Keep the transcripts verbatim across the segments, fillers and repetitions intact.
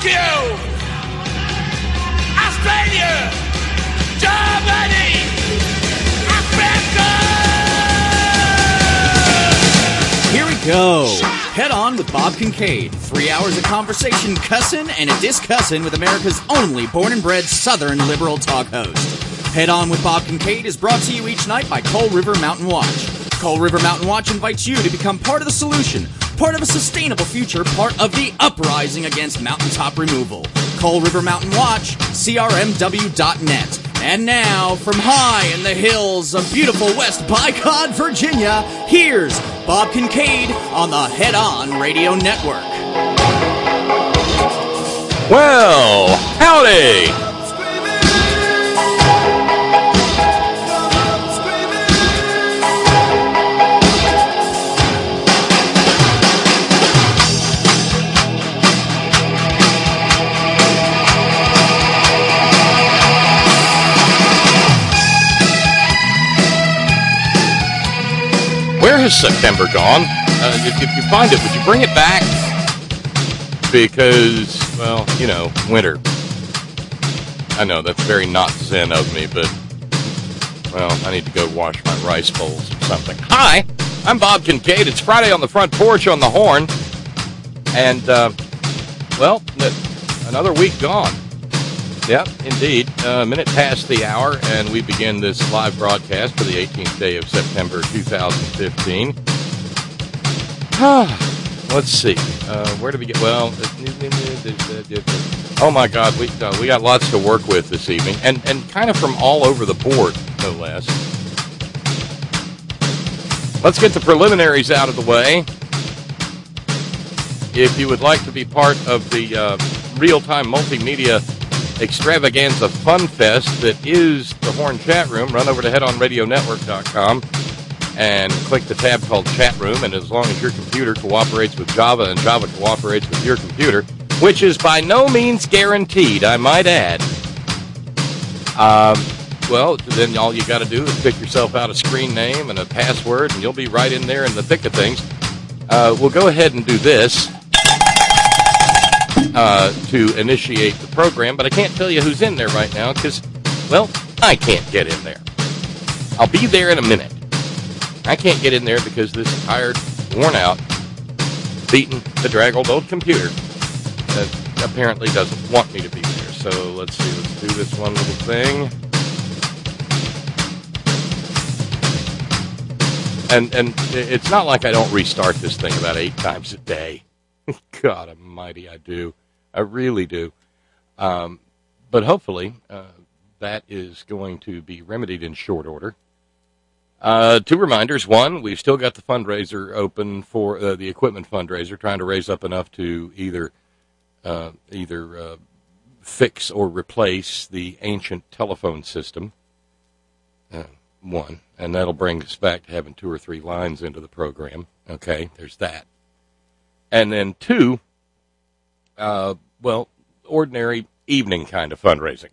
Tokyo, Australia, Germany, Africa. Here we go. Head On with Bob Kincaid. Three hours of conversation, cussin' and a discussin' with America's only born and bred Southern liberal talk host. Head On with Bob Kincaid is brought to you each night by Coal River Mountain Watch. Coal River Mountain Watch invites you to become part of the solution, part of a sustainable future, part of the uprising against mountaintop removal. Coal River Mountain Watch, C R M W dot net. And now, from high in the hills of beautiful West Bicod, Virginia, here's Bob Kincaid on the Head On Radio Network. Well, howdy! Where has September gone? Uh, if, if you find it, would you bring it back? Because, well, you know, winter. I know, that's very not zen of me, but, well, I need to go wash my rice bowls or something. Hi, I'm Bob Kincaid. It's Friday on the Front Porch on the Horn. And, uh, well, another week gone. Yep, indeed. A minute past the hour, and we begin this live broadcast for the eighteenth day of September, two thousand fifteen. Let's see. Uh, where do we get? Well, oh my God, we uh, we got lots to work with this evening, and and kind of from all over the board, no less. Let's get the preliminaries out of the way. If you would like to be part of the uh, real-time multimedia extravaganza fun fest that is the Horn Chat Room, run over to head on radio network dot com and click the tab called Chat Room, and as long as your computer cooperates with Java and Java cooperates with your computer, which is by no means guaranteed, I might add, um, well, then all you got to do is pick yourself out a screen name and a password, and you'll be right in there in the thick of things. Uh, we'll go ahead and do this. Uh, to initiate the program, but I can't tell you who's in there right now because, well, I can't get in there. I'll be there in a minute. I can't get in there because this tired, worn out, beaten, bedraggled old computer uh, apparently doesn't want me to be there. So let's see, let's do this one little thing. And, and it's not like I don't restart this thing about eight times a day. God almighty, I do. I really do. Um, but hopefully uh, that is going to be remedied in short order. Uh, two reminders. One, we've still got the fundraiser open for uh, the equipment fundraiser, trying to raise up enough to either uh, either uh, fix or replace the ancient telephone system. Uh, one, and that'll bring us back to having two or three lines into the program. Okay, there's that. And then two, uh, well, ordinary evening kind of fundraising.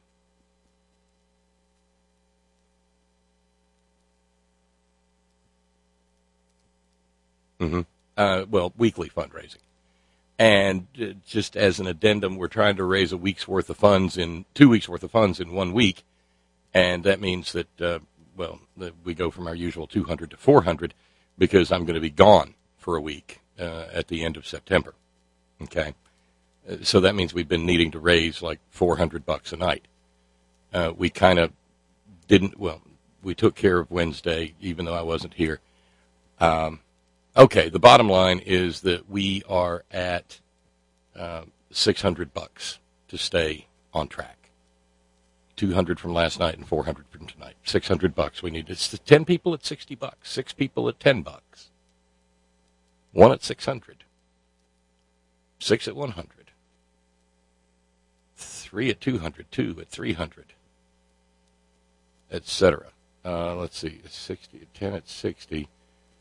Mm-hmm. Uh, well, weekly fundraising. And uh, just as an addendum, we're trying to raise a week's worth of funds in, two weeks worth of funds in one week. And that means that, uh, well, that we go from our usual two hundred to four hundred because I'm going to be gone for a week. Uh, at the end of September, okay? Uh, so that means we've been needing to raise like four hundred bucks a night. Uh, we kind of didn't, well, we took care of Wednesday, even though I wasn't here. Um, okay, the bottom line is that we are at uh, six hundred bucks to stay on track. two hundred from last night and four hundred from tonight. six hundred bucks. We need, it's ten people at sixty bucks, six people at ten bucks. One at six hundred, six at one hundred, three at two hundred, two at three hundred, et cetera. Uh, let's see, it's sixty, ten at sixty.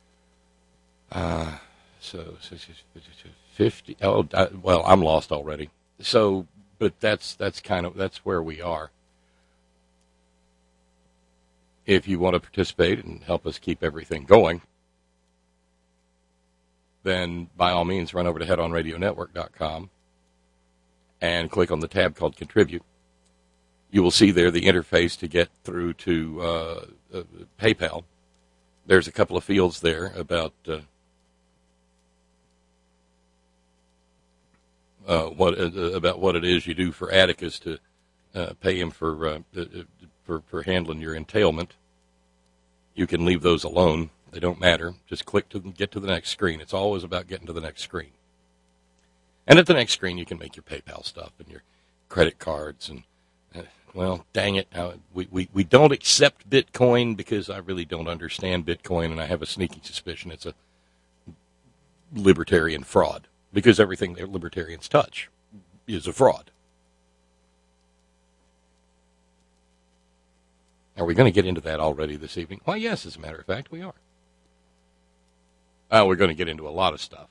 Uh, so fifty. Oh, well, I'm lost already. So, but that's that's kind of that's where we are. If you want to participate and help us keep everything going, then by all means run over to head on radio network dot com and click on the tab called Contribute. You will see there the interface to get through to uh, uh, PayPal. There's a couple of fields there about uh, uh, what uh, about what it is you do for Atticus to uh, pay him for, uh, uh, for for handling your entailment. You can leave those alone. They don't matter. Just click to get to the next screen. It's always about getting to the next screen. And at the next screen, you can make your PayPal stuff and your credit cards. And, uh, well, dang it, uh, we, we, we don't accept Bitcoin because I really don't understand Bitcoin, and I have a sneaking suspicion it's a libertarian fraud because everything that libertarians touch is a fraud. Are we going to get into that already this evening? Why, yes, as a matter of fact, we are. Uh, we're going to get into a lot of stuff.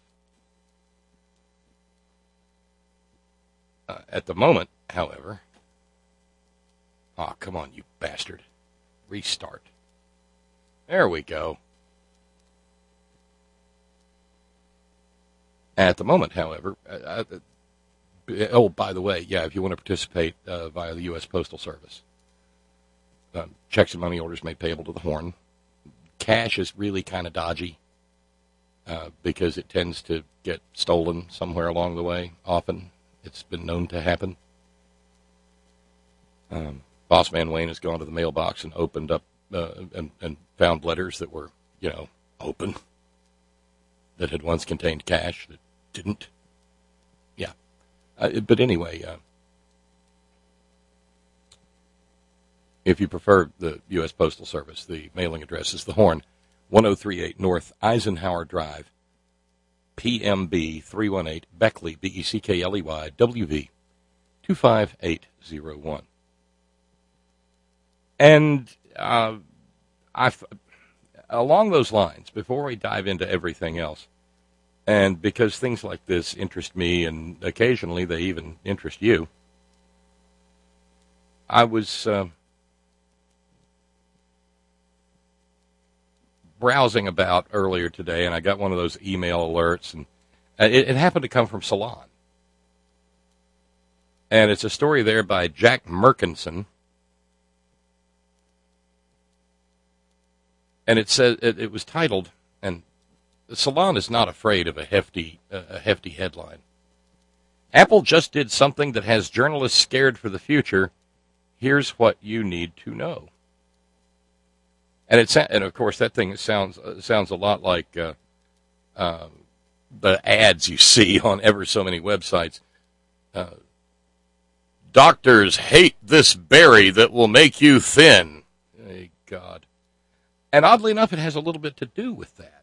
Uh, at the moment, however... Oh, come on, you bastard. Restart. There we go. At the moment, however... Uh, uh, oh, by the way, yeah, if you want to participate uh, via the U S Postal Service, uh, checks and money orders made payable to the Horn. Cash is really kind of dodgy uh, because it tends to get stolen somewhere along the way, often. It's been known to happen. Um, Boss Man Wayne has gone to the mailbox and opened up uh, and, and found letters that were, you know, open, that had once contained cash that didn't. Yeah. Uh, but anyway, uh, if you prefer the U S Postal Service, the mailing address is the Horn, ten thirty-eight North Eisenhower Drive, P M B three one eight, Beckley, B E C K L E Y, W V two five eight zero one. And uh, I, along those lines, before we dive into everything else, and because things like this interest me, and occasionally they even interest you, I was uh, browsing about earlier today, and I got one of those email alerts, and it, it happened to come from Salon. And it's a story there by Jack Merkinson. And it says it, it was titled, and Salon is not afraid of a hefty, uh, a hefty headline. Apple just did something that has journalists scared for the future. Here's what you need to know. And it's and of course that thing sounds uh, sounds a lot like uh, uh, the ads you see on ever so many websites. Uh, Doctors hate this berry that will make you thin. Hey, God. And oddly enough, it has a little bit to do with that.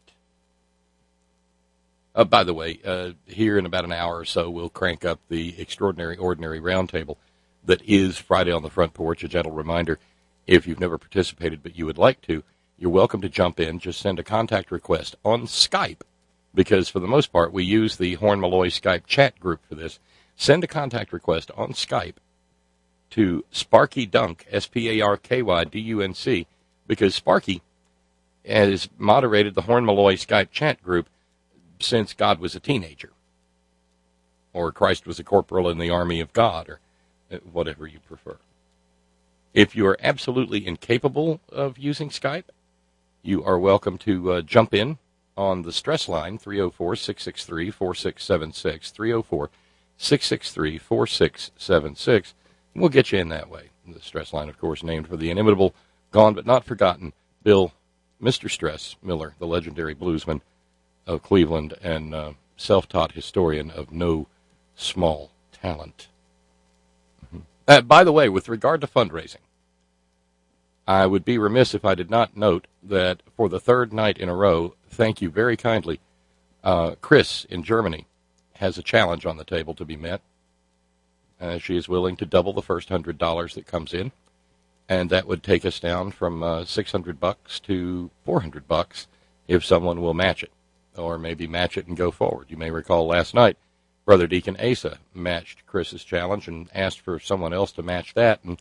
Uh, by the way, uh, here in about an hour or so, we'll crank up the Extraordinary Ordinary Roundtable that is Friday on the Front Porch. A gentle reminder, if you've never participated but you would like to, you're welcome to jump in. Just send a contact request on Skype, because for the most part, we use the Horn Malloy Skype chat group for this. Send a contact request on Skype to Sparky Dunk, S P A R K Y D U N C, because Sparky has moderated the Horn Malloy Skype chat group since God was a teenager, or Christ was a corporal in the army of God, or whatever you prefer. If you are absolutely incapable of using Skype, you are welcome to uh, jump in on the stress line, three oh four, six six three, four six seven six, three oh four, six six three, four six seven six. We'll get you in that way. The stress line, of course, named for the inimitable, gone but not forgotten, Bill, Mister Stress Miller, the legendary bluesman of Cleveland and uh, self-taught historian of no small talent. Mm-hmm. Uh, by the way, with regard to fundraising, I would be remiss if I did not note that for the third night in a row, thank you very kindly, uh, Chris in Germany has a challenge on the table to be met. Uh, she is willing to double the first hundred dollars that comes in, and that would take us down from uh, six hundred bucks to four hundred bucks if someone will match it, or maybe match it and go forward. You may recall last night, Brother Deacon Asa matched Chris's challenge and asked for someone else to match that, and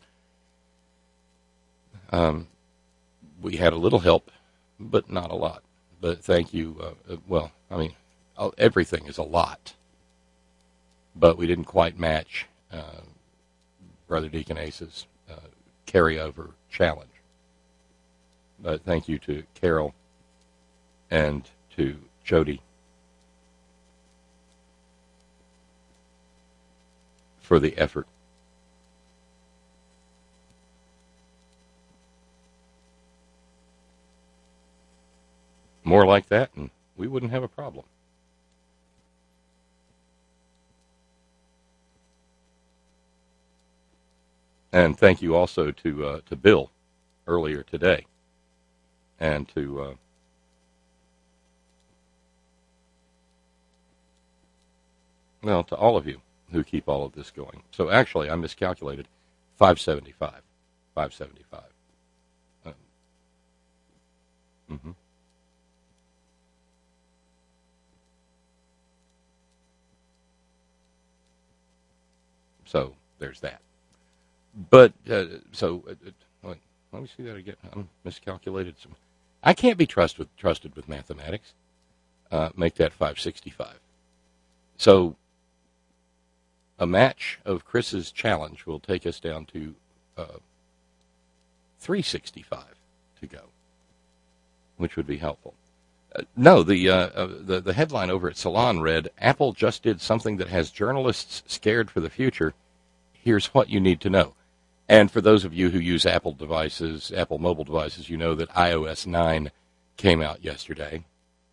um, we had a little help, but not a lot. But thank you. Uh, well, I mean, everything is a lot, but we didn't quite match uh, Brother Deacon Ace's uh, carryover challenge. But thank you to Carol and to Jody for the effort. More like that, and we wouldn't have a problem. And thank you also to uh, to Bill earlier today, and to uh, well, to all of you who keep all of this going. So actually, I miscalculated. five seventy-five. five seventy-five. Um, mm-hmm. So there's that. But, uh, so, uh, wait, let me see that again. I'm miscalculated. Some. I can't be trust with, trusted with mathematics. Uh, make that five sixty-five. So, a match of Chris's challenge will take us down to uh, three sixty-five to go, which would be helpful. Uh, no, the, uh, uh, the the headline over at Salon read, Apple just did something that has journalists scared for the future. Here's what you need to know. And for those of you who use Apple devices, Apple mobile devices, you know that i O S nine came out yesterday.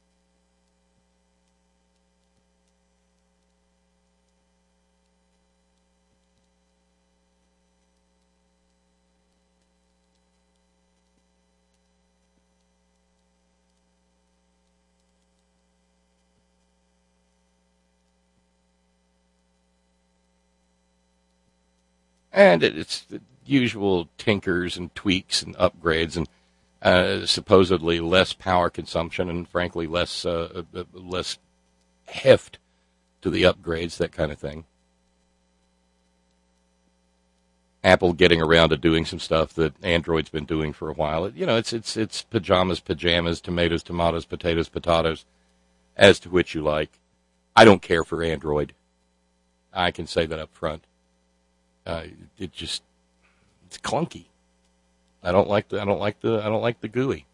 And it's the usual tinkers and tweaks and upgrades and uh, supposedly less power consumption and, frankly, less uh, uh, less heft to the upgrades, that kind of thing. Apple getting around to doing some stuff that Android's been doing for a while. You know, it's it's it's pajamas, pajamas, tomatoes, tomatoes, potatoes, potatoes, as to which you like. I don't care for Android. I can say that up front. Uh, it just it's clunky. I don't like the I don't like the I don't like the G U I.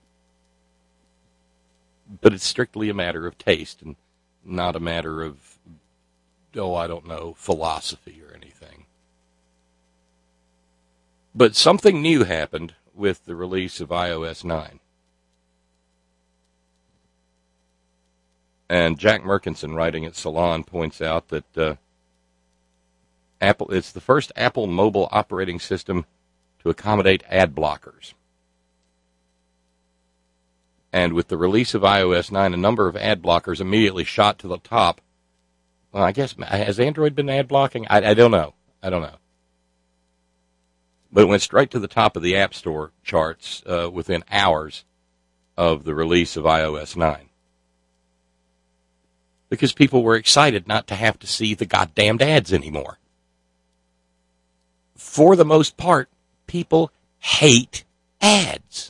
But it's strictly a matter of taste and not a matter of oh I don't know philosophy or anything. But something new happened with the release of i O S nine. And Jack Merkinson, writing at Salon, points out that uh, Apple it's the first Apple mobile operating system to accommodate ad blockers. And with the release of i O S nine, a number of ad blockers immediately shot to the top. Well, I guess, has Android been ad blocking? I, I don't know. I don't know. But it went straight to the top of the App Store charts uh, within hours of the release of i O S nine. Because people were excited not to have to see the goddamned ads anymore. For the most part, people hate ads.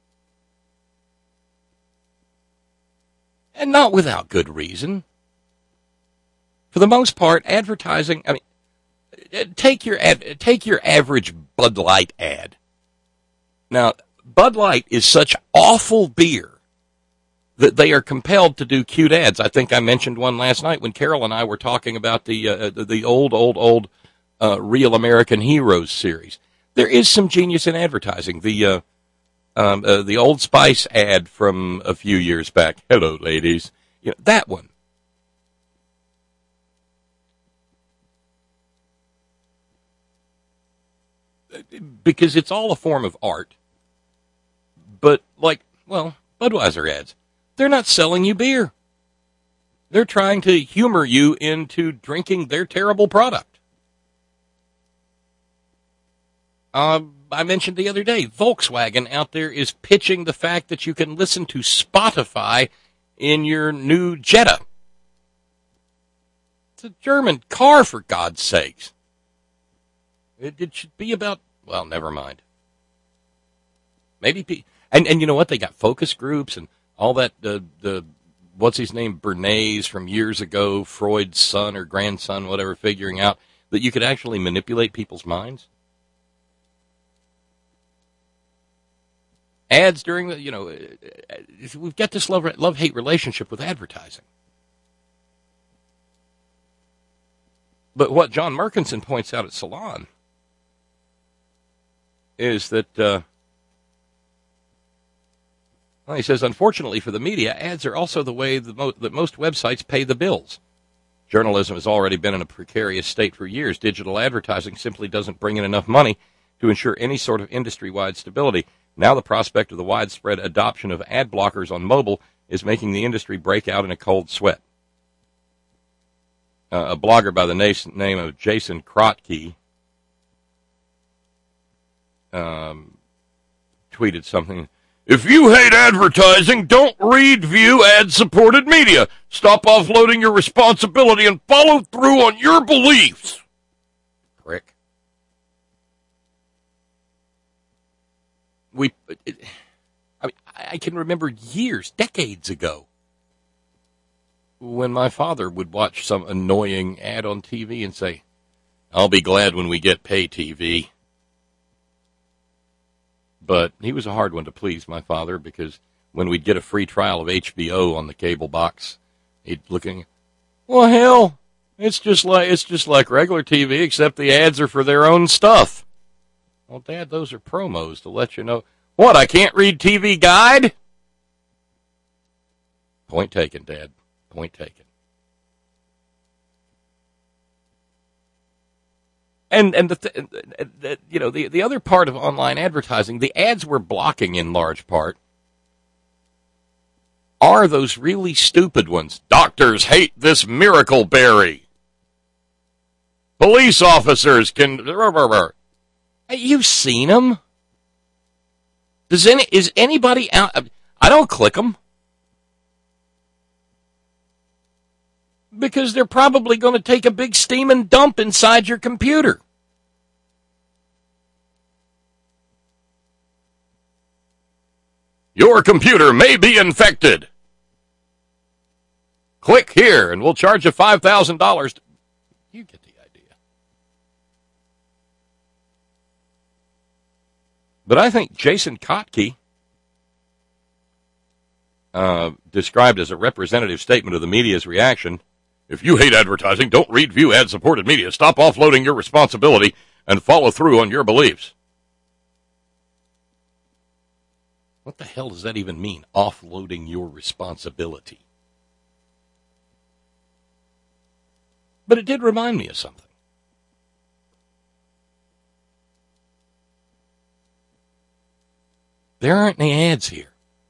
And not without good reason. For the most part, advertising, I mean, take your ad, take your average Bud Light ad. Now, Bud Light is such awful beer that they are compelled to do cute ads. I think I mentioned one last night when Carol and I were talking about the uh, the, the old, old, old uh, Real American Heroes series. There is some genius in advertising. The uh, um, uh, the Old Spice ad from a few years back. Hello, ladies. You know, that one. Because it's all a form of art. But, like, well, Budweiser ads. They're not selling you beer. They're trying to humor you into drinking their terrible product. Uh, I mentioned the other day, Volkswagen out there is pitching the fact that you can listen to Spotify in your new Jetta. It's a German car, for God's sakes. It, it should be about, well, never mind. Maybe, and, and you know what? They got focus groups and all that, the, the what's his name, Bernays from years ago, Freud's son or grandson, whatever, figuring out that you could actually manipulate people's minds? Ads during the, you know, we've got this love, love-hate relationship with advertising. But what John Merkinson points out at Salon is that, uh, well, he says, unfortunately for the media, ads are also the way the mo- that most websites pay the bills. Journalism has already been in a precarious state for years. Digital advertising simply doesn't bring in enough money to ensure any sort of industry-wide stability. Now the prospect of the widespread adoption of ad blockers on mobile is making the industry break out in a cold sweat. Uh, a blogger by the na- name of Jason Krotke um, tweeted something. If you hate advertising, don't read, view ad-supported media. Stop offloading your responsibility and follow through on your beliefs. Prick. We, it, I mean, I can remember years, decades ago, when my father would watch some annoying ad on T V and say, I'll be glad when we get pay T V. But he was a hard one to please, my father, because when we'd get a free trial of H B O on the cable box, he'd looking, well, hell, it's just like it's just like regular T V, except the ads are for their own stuff. Well, Dad, those are promos to let you know. What, I can't read T V Guide? Point taken, Dad. Point taken. And and the, th- the you know the the other part of online advertising, the ads we're blocking in large part are those really stupid ones. Doctors hate this miracle berry. Police officers can. You've seen them. Does any is anybody out? I don't click them because they're probably going to take a big steaming dump inside your computer. Your computer may be infected. Click here and we'll charge you five thousand dollars. You get the idea. But I think Jason Kotke, uh, described as a representative statement of the media's reaction, if you hate advertising, don't read, view ad-supported media. Stop offloading your responsibility and follow through on your beliefs. What the hell does that even mean, offloading your responsibility? But it did remind me of something. There aren't any ads here.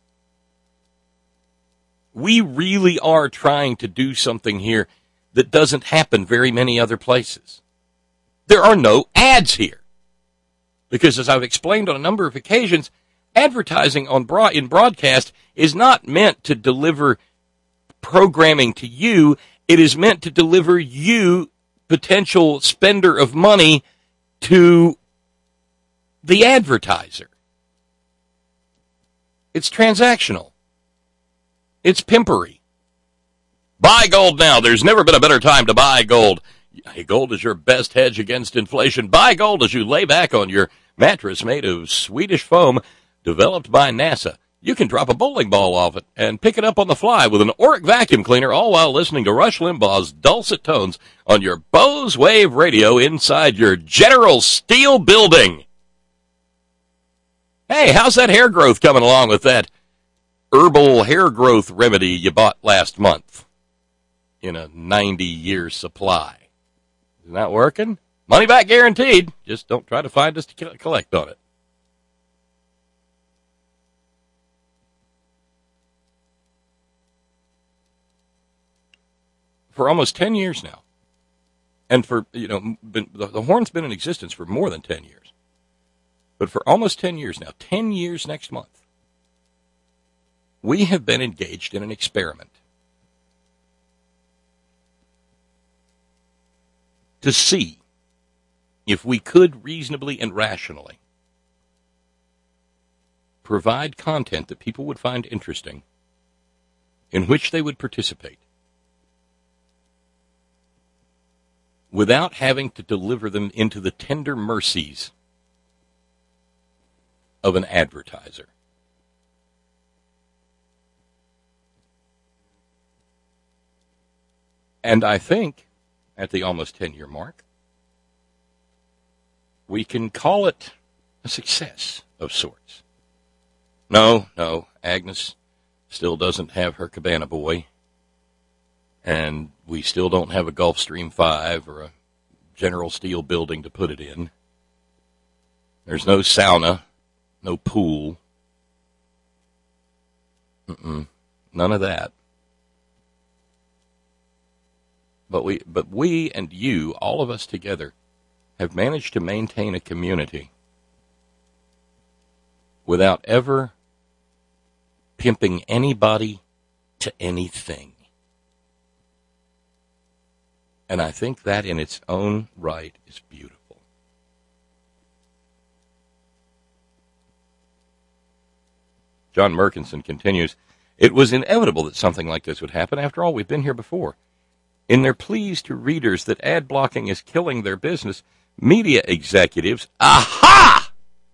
We really are trying to do something here that doesn't happen very many other places. There are no ads here. Because as I've explained on a number of occasions, advertising on broad, in broadcast is not meant to deliver programming to you. It is meant to deliver you, potential spender of money, to the advertiser. It's transactional. It's pimpery. Buy gold now. There's never been a better time to buy gold. Hey, gold is your best hedge against inflation. Buy gold as you lay back on your mattress made of Swedish foam developed by NASA. You can drop a bowling ball off it and pick it up on the fly with an Oreck vacuum cleaner, all while listening to Rush Limbaugh's dulcet tones on your Bose Wave radio inside your General Steel building. Hey, how's that hair growth coming along with that herbal hair growth remedy you bought last month in a ninety-year supply? Isn't that working? Money back guaranteed. Just don't try to find us to collect on it. For almost ten years now, and for, you know, been, the, the Horn's been in existence for more than ten years, but for almost ten years now, ten years next month, we have been engaged in an experiment to see if we could reasonably and rationally provide content that people would find interesting, in which they would participate, without having to deliver them into the tender mercies of an advertiser. And I think, at the almost ten-year mark, we can call it a success of sorts. No, no, Agnes still doesn't have her Cabana Boy, and we still don't have a Gulfstream five or a General Steel building to put it in. There's no sauna, no pool. Mm-mm, none of that. But we, but we and you, all of us together, have managed to maintain a community without ever pimping anybody to anything. And I think that in its own right is beautiful. John Merkinson continues, it was inevitable that something like this would happen. After all, we've been here before. In their pleas to readers that ad blocking is killing their business, media executives, aha!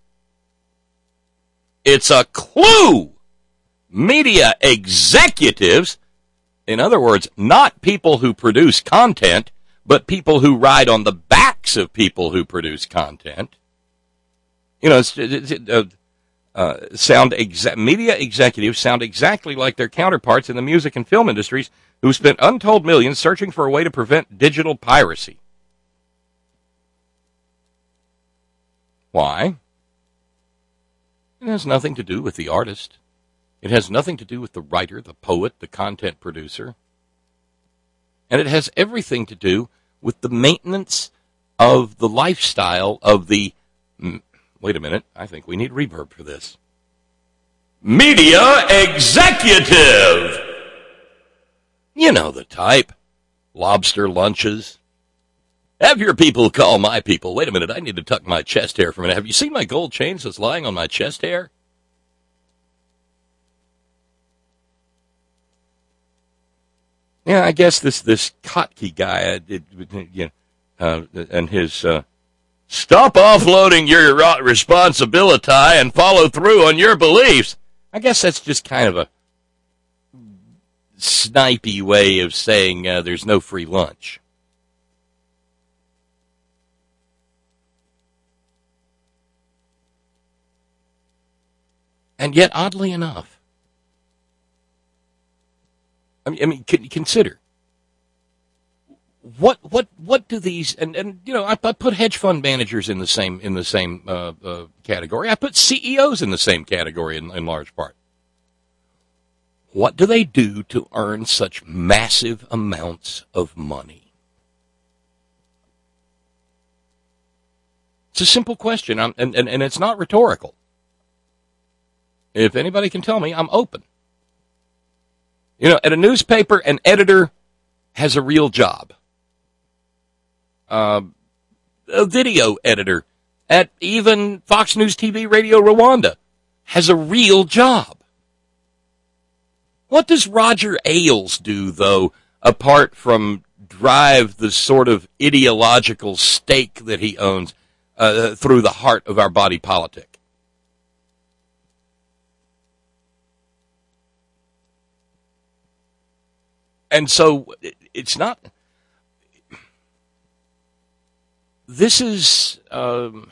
It's a clue! Media executives, in other words, not people who produce content, but people who ride on the backs of people who produce content. You know, it's, it's, uh, uh, sound exa- media executives sound exactly like their counterparts in the music and film industries who spent untold millions searching for a way to prevent digital piracy. Why? It has nothing to do with the artist. It has nothing to do with the writer, the poet, the content producer. And it has everything to do with the maintenance of the lifestyle of the... Wait a minute, I think we need reverb for this. Media executive! You know the type. Lobster lunches. Have your people call my people. Wait a minute, I need to tuck my chest hair for a minute. Have you seen my gold chains that's lying on my chest hair? Yeah, I guess this this Kottke guy, uh, it, you know, uh, and his uh, stop offloading your responsibility and follow through on your beliefs. I guess that's just kind of a snipey way of saying uh, there's no free lunch. And yet, oddly enough, I mean, I mean, consider what what what do these and, and you know I, I put hedge fund managers in the same in the same uh, uh, category. I put C E Os in the same category in, in large part. What do they do to earn such massive amounts of money? It's a simple question, I'm, and, and and it's not rhetorical. If anybody can tell me, I'm open. You know, at a newspaper, an editor has a real job. Uh, a video editor at even Fox News T V Radio Rwanda has a real job. What does Roger Ailes do, though, apart from drive the sort of ideological stake that he owns uh, through the heart of our body politic? And so it's not, this is, um,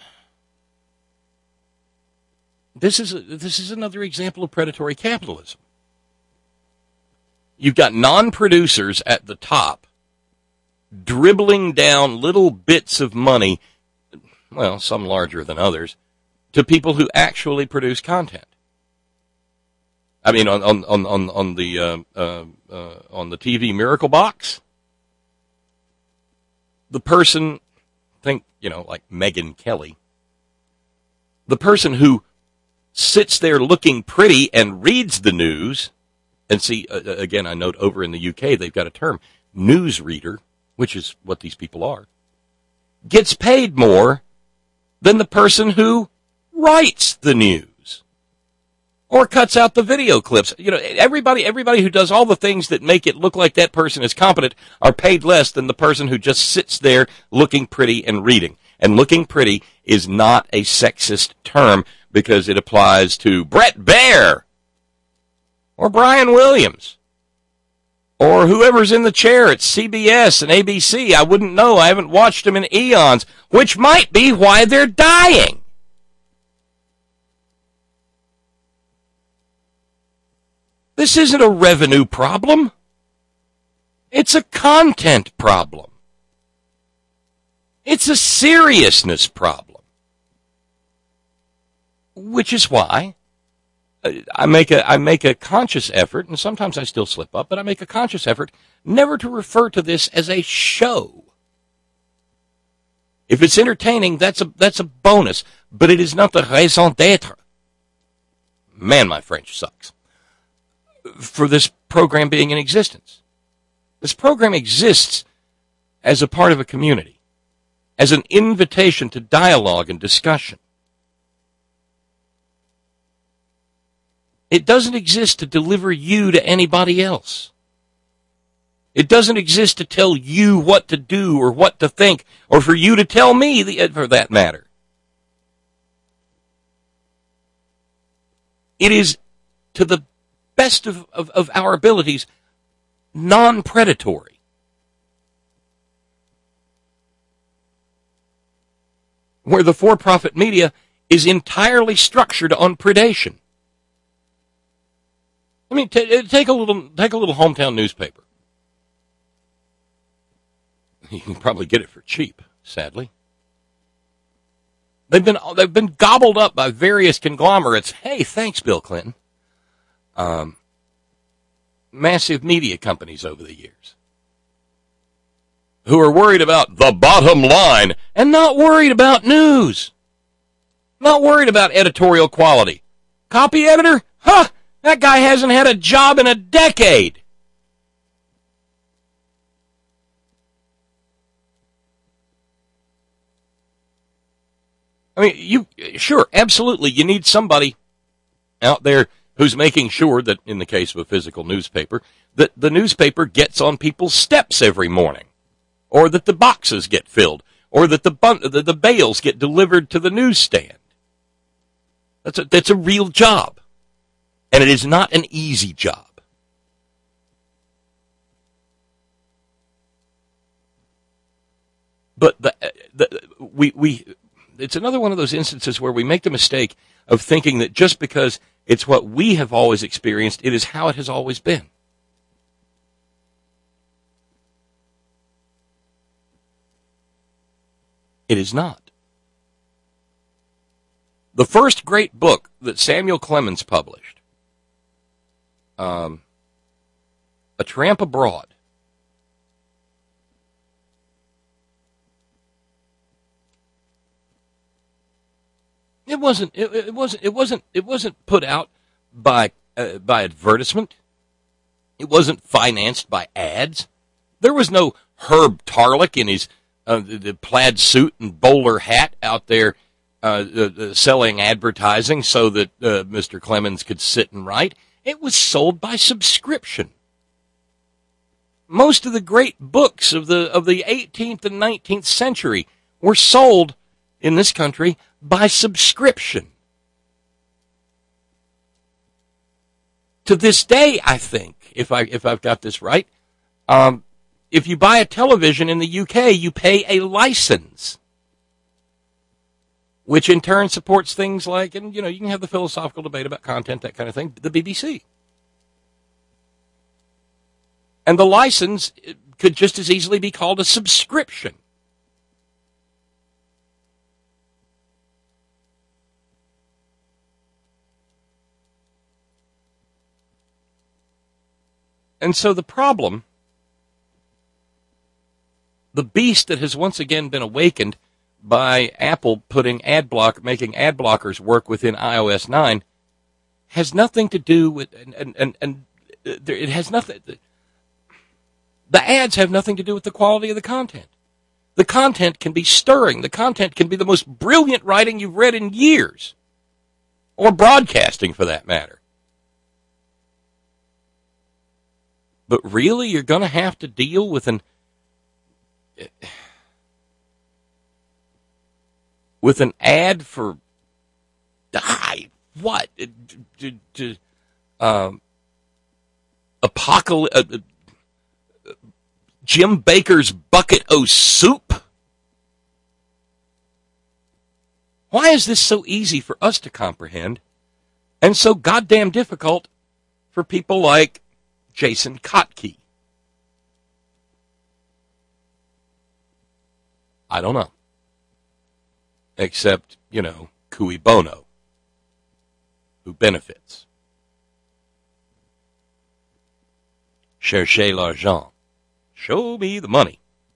this is, a, this is another example of predatory capitalism. You've got non-producers at the top dribbling down little bits of money, well, some larger than others, to people who actually produce content. I mean, on on on on, on the uh, uh, uh, on the T V Miracle Box, the person, think you know, like Megyn Kelly, the person who sits there looking pretty and reads the news, and see uh, again, I note over in the U K they've got a term, newsreader, which is what these people are, gets paid more than the person who writes the news. or cuts out the video clips. You know, everybody, everybody who does all the things that make it look like that person is competent are paid less than the person who just sits there looking pretty and reading. And looking pretty is not a sexist term because it applies to Brett Baer or Brian Williams or whoever's in the chair at C B S and A B C. I wouldn't know. I haven't watched them in eons, which might be why they're dying. This isn't a revenue problem. It's a content problem. It's a seriousness problem. Which is why I make a I make a conscious effort, and sometimes I still slip up, but I make a conscious effort never to refer to this as a show. If it's entertaining, that's a that's a bonus, but it is not the raison d'être. Man, my French sucks. For this program being in existence. This program exists as a part of a community, as an invitation to dialogue and discussion. It doesn't exist to deliver you to anybody else. It doesn't exist to tell you what to do or what to think, or for you to tell me, the, for that matter. It is, to the best of, of, of our abilities, non-predatory. Where the for-profit media is entirely structured on predation. I mean, t- take a little, take a little hometown newspaper. You can probably get it for cheap, sadly. They've been, they've been gobbled up by various conglomerates. Hey, thanks, Bill Clinton. Um, massive media companies over the years who are worried about the bottom line and not worried about news, not worried about editorial quality. Copy editor? Huh, that guy hasn't had a job in a decade. I mean, you, sure, absolutely, you need somebody out there who's making sure that, in the case of a physical newspaper, that the newspaper gets on people's steps every morning, or that the boxes get filled, or that the bun- the, the bales get delivered to the newsstand. That's a, that's a real job, and it is not an easy job. But the, the, we we it's another one of those instances where we make the mistake of thinking that just because it's what we have always experienced, it is how it has always been. It is not. The first great book that Samuel Clemens published, um, A Tramp Abroad, It wasn't. It, it wasn't. It wasn't. It wasn't put out by uh, by advertisement. It wasn't financed by ads. There was no Herb Tarlick in his uh, the, the plaid suit and bowler hat out there uh, uh, selling advertising so that uh, Mister Clemens could sit and write. It was sold by subscription. Most of the great books of the of the eighteenth and nineteenth century were sold in this country by subscription. To this day, I think, if I if I've got this right, um, if you buy a television in the U K, you pay a license, which in turn supports things like, and you know, you can have the philosophical debate about content, that kind of thing, the B B C. And the license could just as easily be called a subscription. And so the problem, the beast that has once again been awakened by Apple putting ad block, making ad blockers work within i O S nine, has nothing to do with, and, and, and, and it has nothing, the ads have nothing to do with the quality of the content. The content can be stirring. The content can be the most brilliant writing you've read in years, or broadcasting for that matter. But really, you're going to have to deal with an with an ad for die what to, to, um, apocalypse. Uh, Jim Baker's bucket o' soup? Why is this so easy for us to comprehend and so goddamn difficult for people like Jason Kotke? I don't know. Except, you know, cui bono. Who benefits? Cherchez l'argent. Show me the money.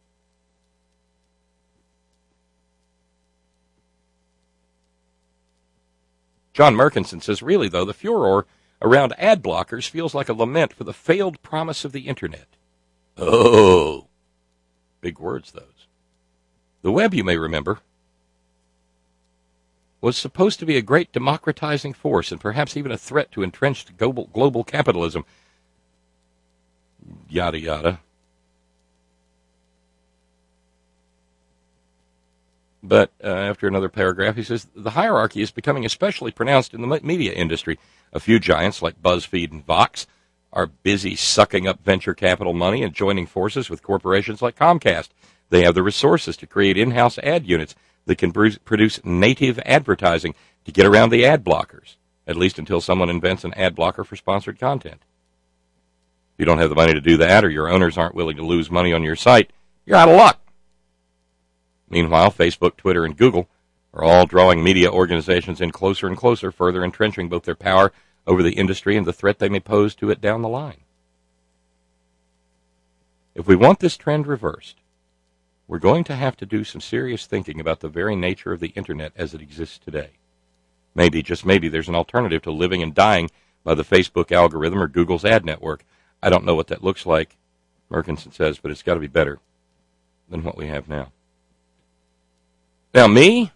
John Merkinson says, really, though, the furor around ad blockers feels like a lament for the failed promise of the Internet. Oh, big words, those. The web, you may remember, was supposed to be a great democratizing force and perhaps even a threat to entrenched global, global capitalism. Yada, yada. But uh, after another paragraph, he says, the hierarchy is becoming especially pronounced in the media industry. A few giants like BuzzFeed and Vox are busy sucking up venture capital money and joining forces with corporations like Comcast. They have the resources to create in-house ad units that can produce native advertising to get around the ad blockers, at least until someone invents an ad blocker for sponsored content. If you don't have the money to do that, or your owners aren't willing to lose money on your site, you're out of luck. Meanwhile, Facebook, Twitter, and Google are all drawing media organizations in closer and closer, further entrenching both their power over the industry and the threat they may pose to it down the line. If we want this trend reversed, we're going to have to do some serious thinking about the very nature of the Internet as it exists today. Maybe, just maybe, there's an alternative to living and dying by the Facebook algorithm or Google's ad network. I don't know what that looks like, Merkinson says, but it's got to be better than what we have now. Now, me,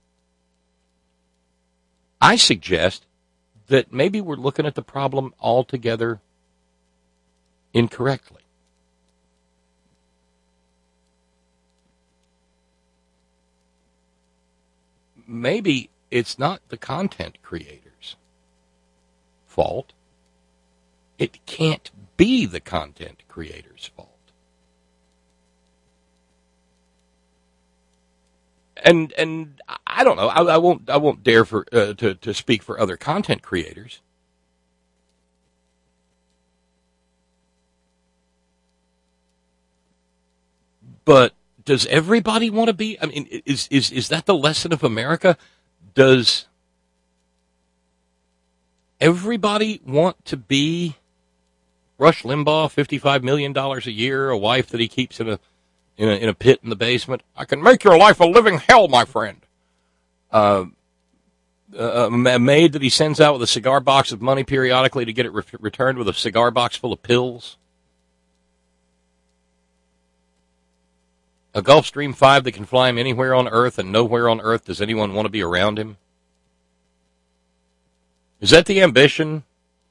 I suggest that maybe we're looking at the problem altogether incorrectly. Maybe it's not the content creator's fault. It can't be the content creator's fault. And and I don't know. I, I won't. I won't dare for uh, to to speak for other content creators. But does everybody want to be? I mean, is is is that the lesson of America? Does everybody want to be Rush Limbaugh, fifty-five million dollars a year, a wife that he keeps in a In a, in a pit in the basement? I can make your life a living hell, my friend. Uh, a, a maid that he sends out with a cigar box of money periodically to get it re- returned with a cigar box full of pills. A Gulfstream five that can fly him anywhere on Earth, and nowhere on Earth does anyone want to be around him. Is that the ambition?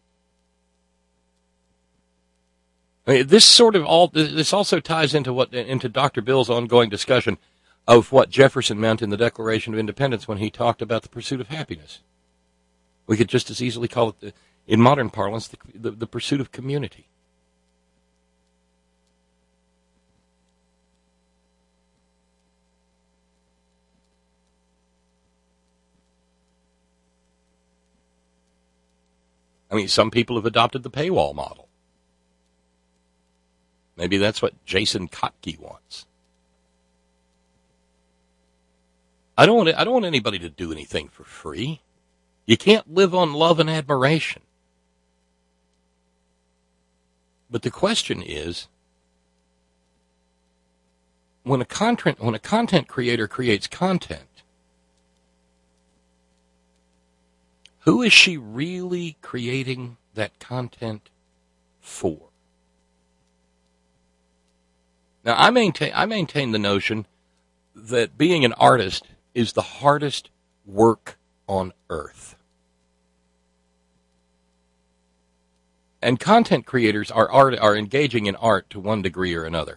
I mean, this sort of all this also ties into what into Doctor Bill's ongoing discussion of what Jefferson meant in the Declaration of Independence when he talked about the pursuit of happiness. We could just as easily call it, the, in modern parlance, the, the, the pursuit of community. I mean, some people have adopted the paywall model. Maybe that's what Jason Kotke wants. I don't want I don't want anybody to do anything for free. You can't live on love and admiration. But the question is, when a content when a content creator creates content, who is she really creating that content for? Now, I maintain I maintain the notion that being an artist is the hardest work on earth. And content creators are art, are engaging in art to one degree or another.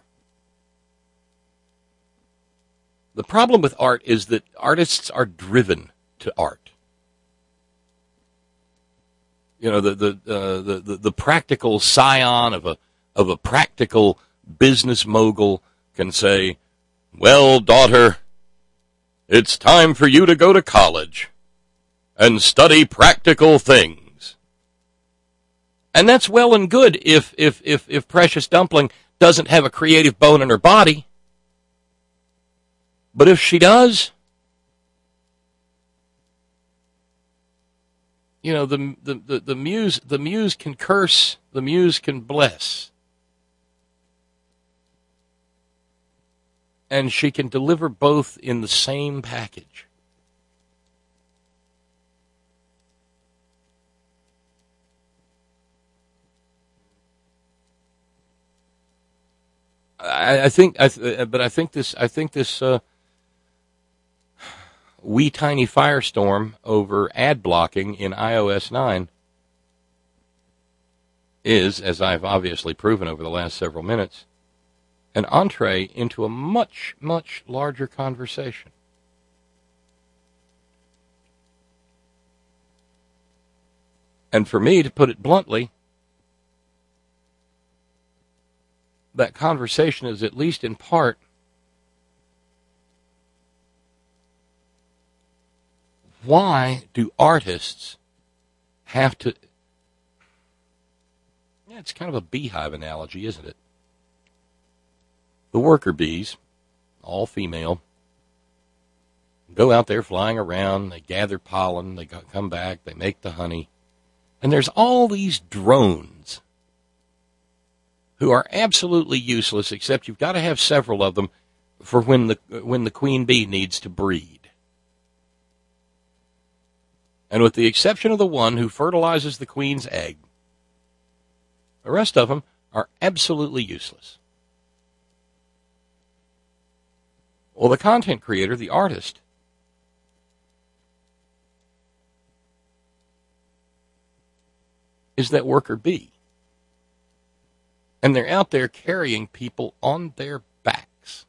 The problem with art is that artists are driven to art. You know, the the uh, the, the the practical scion of a of a practical business mogul can say, "Well, daughter, it's time for you to go to college and study practical things." And that's well and good if if if if Precious Dumpling doesn't have a creative bone in her body. But if she does, you know, the, the, the, the muse the muse can curse, the muse can bless. And she can deliver both in the same package. I, I think, I th- but I think this, I think this. Uh, wee tiny firestorm over ad blocking in i O S nine is, as I've obviously proven over the last several minutes, an entree into a much, much larger conversation. And for me, to put it bluntly, that conversation is at least in part why do artists have to... Yeah, it's kind of a beehive analogy, isn't it? The worker bees, all female, go out there flying around, they gather pollen, they come back, they make the honey, and there's all these drones who are absolutely useless, except you've got to have several of them for when the when the queen bee needs to breed. And with the exception of the one who fertilizes the queen's egg, the rest of them are absolutely useless. Well, the content creator, the artist, is that worker bee. And they're out there carrying people on their backs.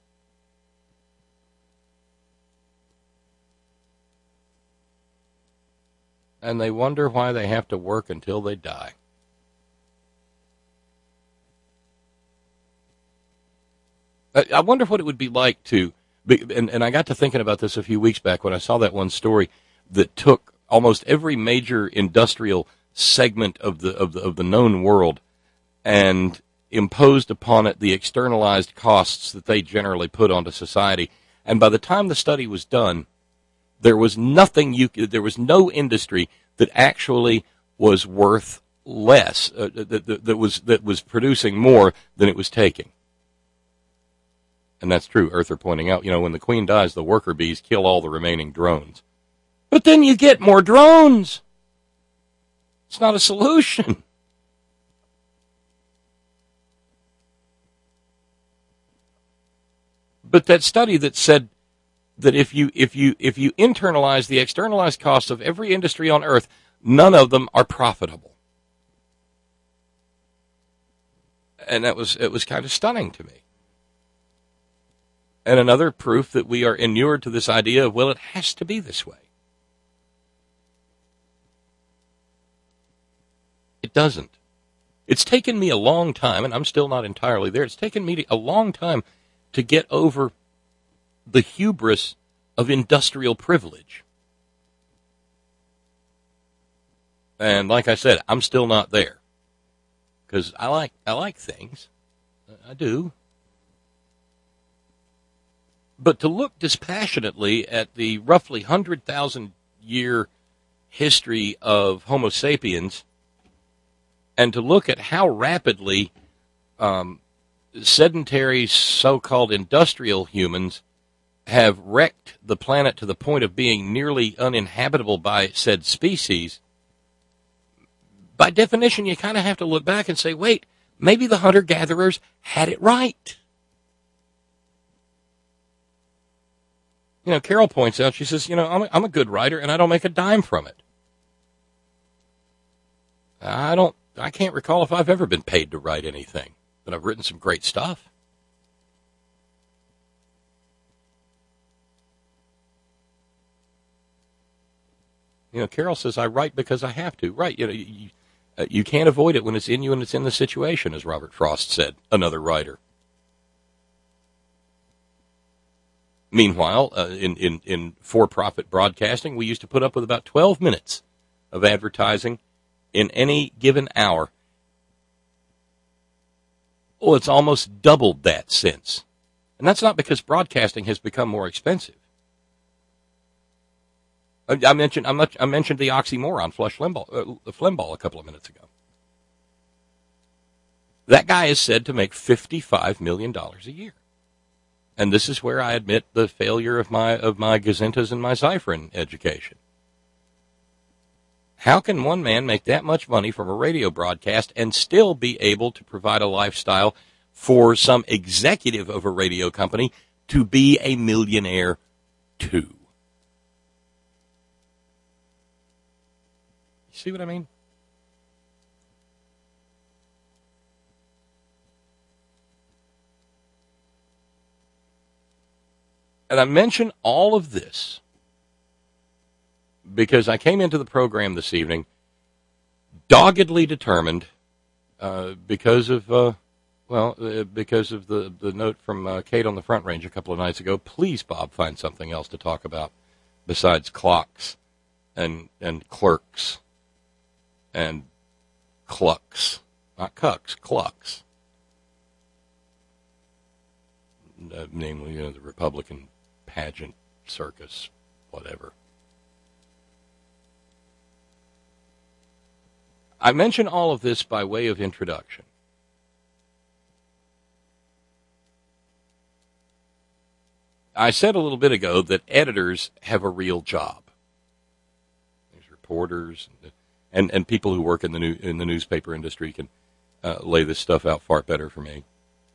And they wonder why they have to work until they die. I wonder what it would be like to, and, and I got to thinking about this a few weeks back when I saw that one story that took almost every major industrial segment of the of the of the known world and imposed upon it the externalized costs that they generally put onto society. And by the time the study was done, there was nothing you could, there was no industry that actually was worth less, uh, that, that, that was that was producing more than it was taking. And that's true. Earther pointing out, you know, when the queen dies, the worker bees kill all the remaining drones. But then you get more drones. It's not a solution. But that study that said that if you if you if you internalize the externalized costs of every industry on Earth, none of them are profitable. And that was it was kind of stunning to me. And another proof that we are inured to this idea of, well, it has to be this way. It doesn't. It's taken me a long time, and I'm still not entirely there. It's taken me a long time to get over the hubris of industrial privilege. And like I said, I'm still not there. Because I like I like things. I do. But to look dispassionately at the roughly one hundred thousand year history of Homo sapiens and to look at how rapidly um, sedentary so-called industrial humans have wrecked the planet to the point of being nearly uninhabitable by said species, by definition, you kind of have to look back and say, wait, maybe the hunter-gatherers had it right. You know, Carol points out, she says, you know, I'm a, I'm a good writer and I don't make a dime from it. I don't, I can't recall if I've ever been paid to write anything, but I've written some great stuff. You know, Carol says, I write because I have to. Right, you know, you, uh, you can't avoid it when it's in you and it's in the situation, as Robert Frost said, another writer. Meanwhile, uh, in, in, in for-profit broadcasting, we used to put up with about twelve minutes of advertising in any given hour. Well, it's almost doubled that since. And that's not because broadcasting has become more expensive. I, I mentioned I, much, I mentioned the oxymoron, Flush Limbaugh, uh, Flimbaugh a couple of minutes ago. That guy is said to make fifty-five million dollars a year. And this is where I admit the failure of my of my Gazintas and my Zyphrin education. How can one man make that much money from a radio broadcast and still be able to provide a lifestyle for some executive of a radio company to be a millionaire too? You see what I mean? And I mention all of this because I came into the program this evening doggedly determined, uh, because of, uh, well, uh, because of the, the note from uh, Kate on the Front Range a couple of nights ago. Please, Bob, find something else to talk about besides clocks and and clerks and clucks, not cucks, clucks. Uh, namely, you know, the Republican pageant circus, whatever. I mention all of this by way of introduction. I said a little bit ago that editors have a real job. There's reporters and, and, and people who work in the new, in the newspaper industry can uh, lay this stuff out far better for me.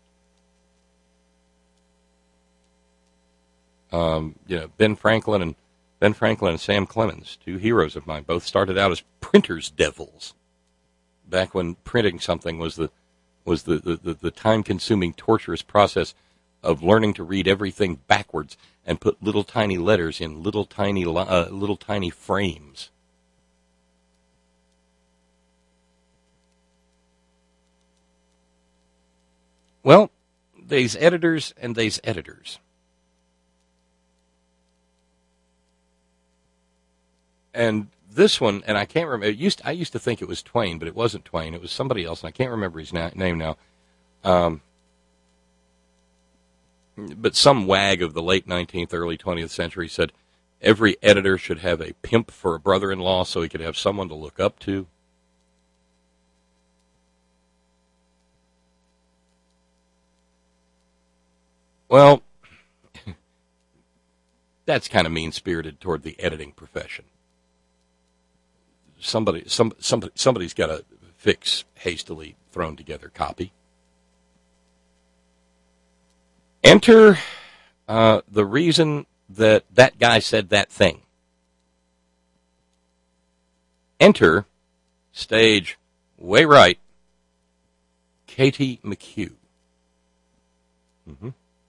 Um, you know, Ben Franklin and Ben Franklin and Sam Clemens, two heroes of mine, both started out as printers' devils. Back when printing something was the was the, the, the, the time-consuming, torturous process of learning to read everything backwards and put little tiny letters in little tiny uh, little tiny frames. Well, they's editors and they's editors. And this one, and I can't remember, it used to, I used to think it was Twain, but it wasn't Twain. It was somebody else, and I can't remember his na- name now. Um, but some wag of the late nineteenth, early twentieth century said every editor should have a pimp for a brother-in-law so he could have someone to look up to. Well, that's kind of mean-spirited toward the editing profession. Somebody, some, somebody, somebody's got to fix hastily thrown together copy. Enter uh, the reason that that guy said that thing. Enter, stage way right, Katie McHugh. Mm-hmm.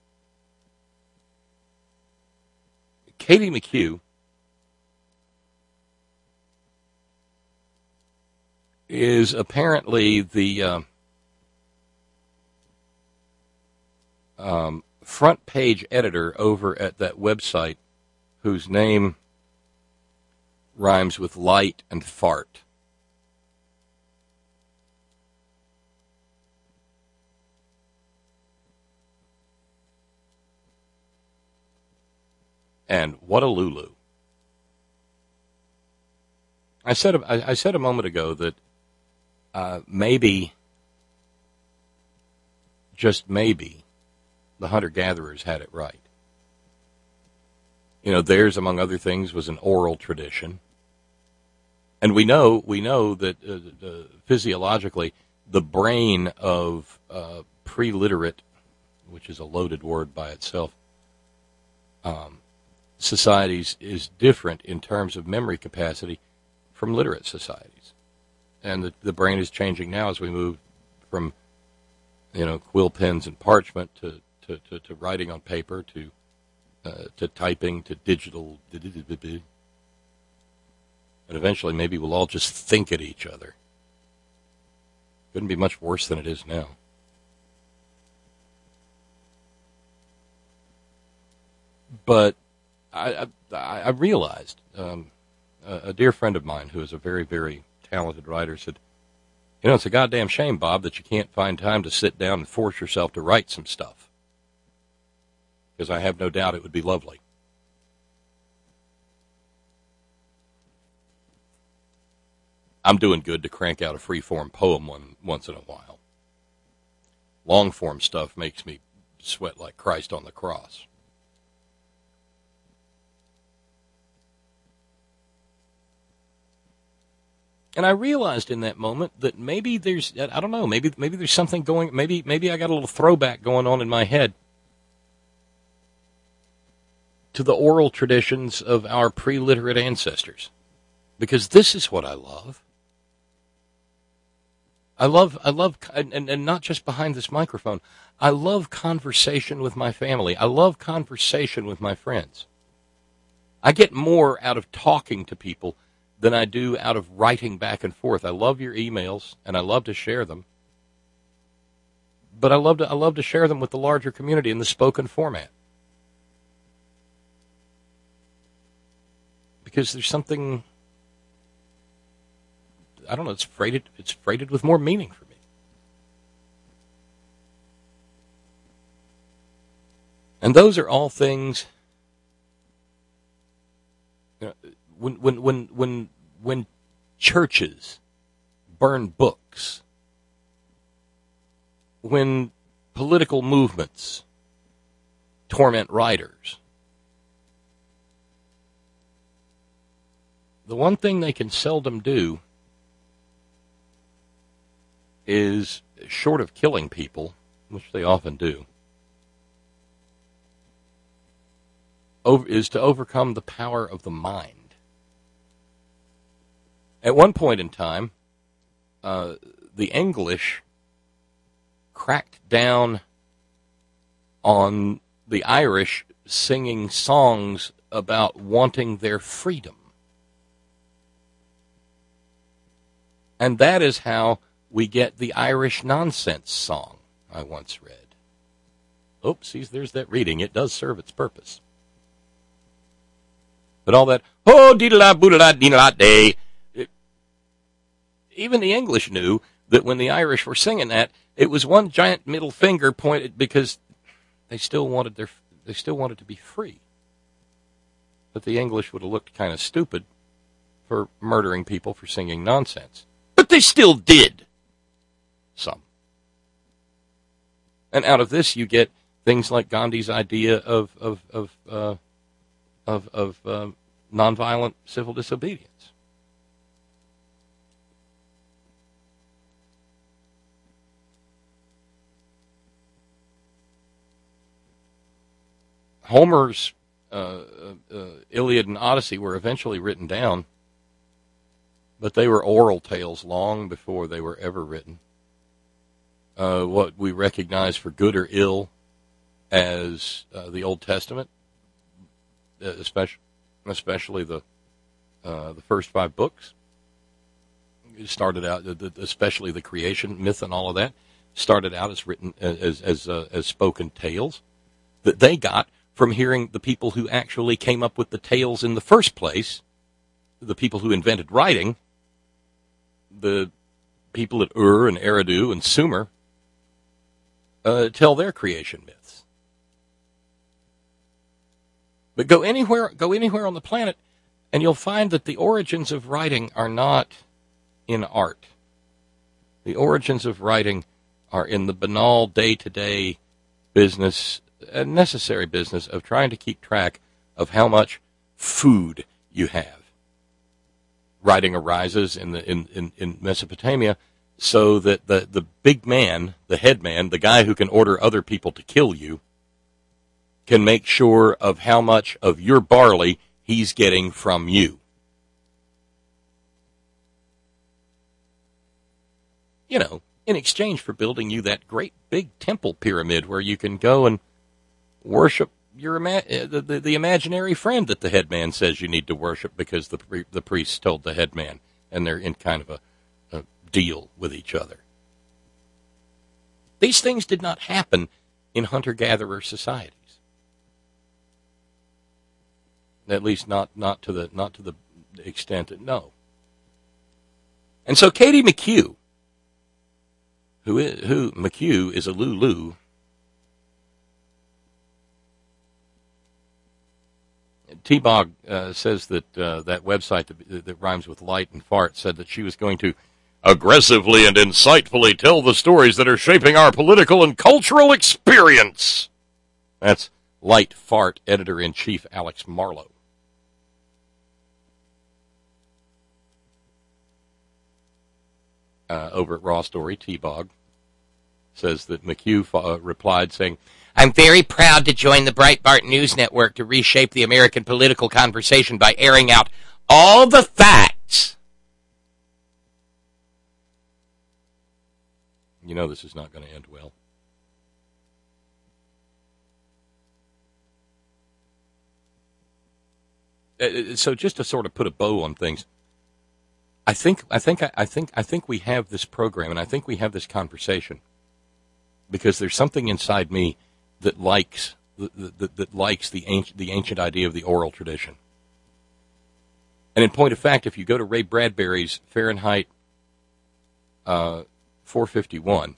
Katie McHugh is apparently the um, um, front page editor over at that website whose name rhymes with light and fart. And what a Lulu. I said I, I said a moment ago that uh, maybe, just maybe, the hunter-gatherers had it right. You know, theirs, among other things, was an oral tradition. And we know we know that uh, uh, physiologically, the brain of uh, pre-literate, which is a loaded word by itself, um, societies is different in terms of memory capacity from literate societies. and the, the brain is changing now as we move from, you know, quill pens and parchment to, to, to, to writing on paper to uh, to typing to digital. And eventually maybe we'll all just think at each other. Couldn't be much worse than it is now. But I, I, I realized, um, a, a dear friend of mine who is a very, very talented writer said, you know, it's a goddamn shame, Bob, that you can't find time to sit down and force yourself to write some stuff. Because I have no doubt it would be lovely. I'm doing good to crank out a free-form poem one, once in a while. Long-form stuff makes me sweat like Christ on the cross. And I realized in that moment that maybe there's, I don't know, maybe maybe there's something going, maybe maybe I got a little throwback going on in my head to the oral traditions of our pre-literate ancestors. Because this is what I love. I love, I love, and, and not just behind this microphone, I love conversation with my family. I love conversation with my friends. I get more out of talking to people than I do out of writing back and forth. I love your emails, and I love to share them. But I love to, I love to share them with the larger community in the spoken format. Because there's something, I don't know, it's freighted, it's freighted with more meaning for me. And those are all things, you know, when when when when when churches burn books, when political movements torment writers, the one thing they can seldom do is, short of killing people, which they often do, over, is to overcome the power of the mind. At one point in time, uh, the English cracked down on the Irish singing songs about wanting their freedom. And that is how we get the Irish nonsense song I once read. Oopsies, there's that reading. It does serve its purpose. But all that, oh, dee-da-da, boo-da-da, dee-da-da, day. Even the English knew that when the Irish were singing that, it was one giant middle finger pointed because they still wanted their, they still wanted to be free. But the English would have looked kind of stupid for murdering people for singing nonsense. But they still did. Some. And out of this, you get things like Gandhi's idea of of of uh, of, of uh, nonviolent civil disobedience. Homer's uh, uh, Iliad and Odyssey were eventually written down, but they were oral tales long before they were ever written. Uh, what we recognize for good or ill as uh, the Old Testament, especially especially the uh, the first five books, it started out, especially the creation myth and all of that, started out as written as as uh, as spoken tales that they got from hearing the people who actually came up with the tales in the first place, the people who invented writing, the people at Ur and Eridu and Sumer, uh, tell their creation myths. But go anywhere, go anywhere on the planet, and you'll find that the origins of writing are not in art. The origins of writing are in the banal day-to-day business, a necessary business of trying to keep track of how much food you have. Writing arises in the in, in, in Mesopotamia so that the, the big man, the head man, the guy who can order other people to kill you, can make sure of how much of your barley he's getting from you. you know, in exchange for building you that great big temple pyramid where you can go and worship your ima- the, the, the imaginary friend that the headman says you need to worship because the the priest told the headman, and they're in kind of a, a deal with each other. These things did not happen in hunter-gatherer societies, at least not not to the not to the extent that no. And so Katie McHugh, who is who McHugh is a Lulu. T-Bog uh, says that uh, that website that, that rhymes with light and fart said that she was going to aggressively and insightfully tell the stories that are shaping our political and cultural experience. That's Light Fart editor-in-chief Alex Marlowe. Uh, over at Raw Story, T-Bog says that McHugh uh, replied saying, I'm very proud to join the Breitbart News Network to reshape the American political conversation by airing out all the facts. You know this is not going to end well. Uh, so just to sort of put a bow on things, I think I think I think I think we have this program, and I think we have this conversation because there's something inside me that likes that, that, that likes the ancient, the ancient idea of the oral tradition. And in point of fact, if you go to Ray Bradbury's Fahrenheit uh, four fifty-one,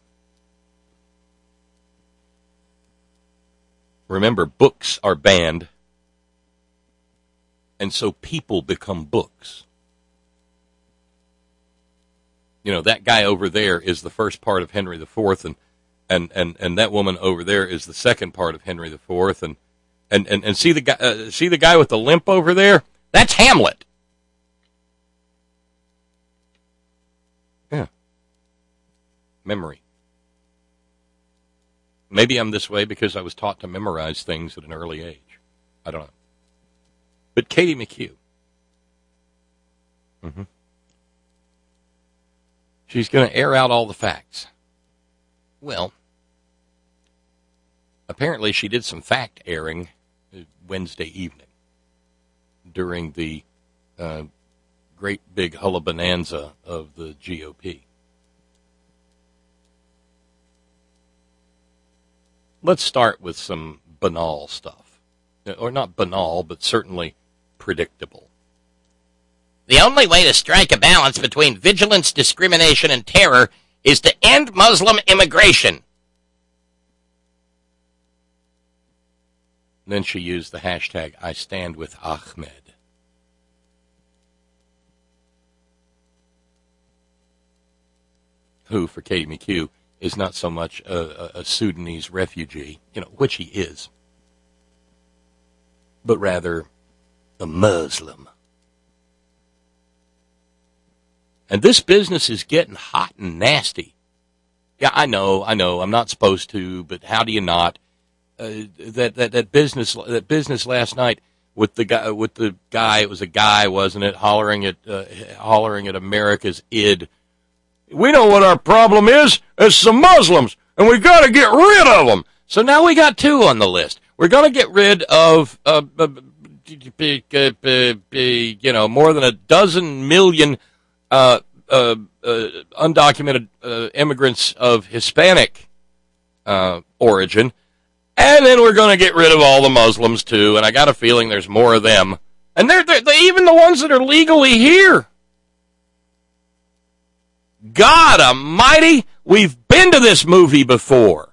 remember, books are banned, and so people become books. You know, that guy over there is the first part of Henry the Fourth, and And, and and that woman over there is the second part of Henry the Fourth, and and, and, and see the guy uh, see the guy with the limp over there? That's Hamlet. Yeah. Memory. Maybe I'm this way because I was taught to memorize things at an early age. I don't know. But Katie McHugh. Mm-hmm. She's going to air out all the facts. Well, apparently she did some fact airing Wednesday evening during the uh, great big hullabonanza of the G O P. Let's start with some banal stuff. Or not banal, but certainly predictable. The only way to strike a balance between vigilance, discrimination, and terror is to end Muslim immigration. Then she used the hashtag, I stand with Ahmed. Who, for Katie McHugh, is not so much a, a Sudanese refugee, you know, which he is, but rather a Muslim. And this business is getting hot and nasty. Yeah, I know, I know, I'm not supposed to, but how do you not? Uh, that, that that business that business last night with the guy with the guy, it was a guy, wasn't it, hollering at uh, hollering at America's id. We know what our problem is. It's some Muslims, and we got to get rid of them. So now we got two on the list. We're going to get rid of, uh, uh, you know, more than a dozen million uh, uh, uh, undocumented uh, immigrants of Hispanic uh, origin, and then we're going to get rid of all the Muslims too. And I got a feeling there's more of them, and they're, they're, they're even the ones that are legally here. God almighty, we've been to this movie before.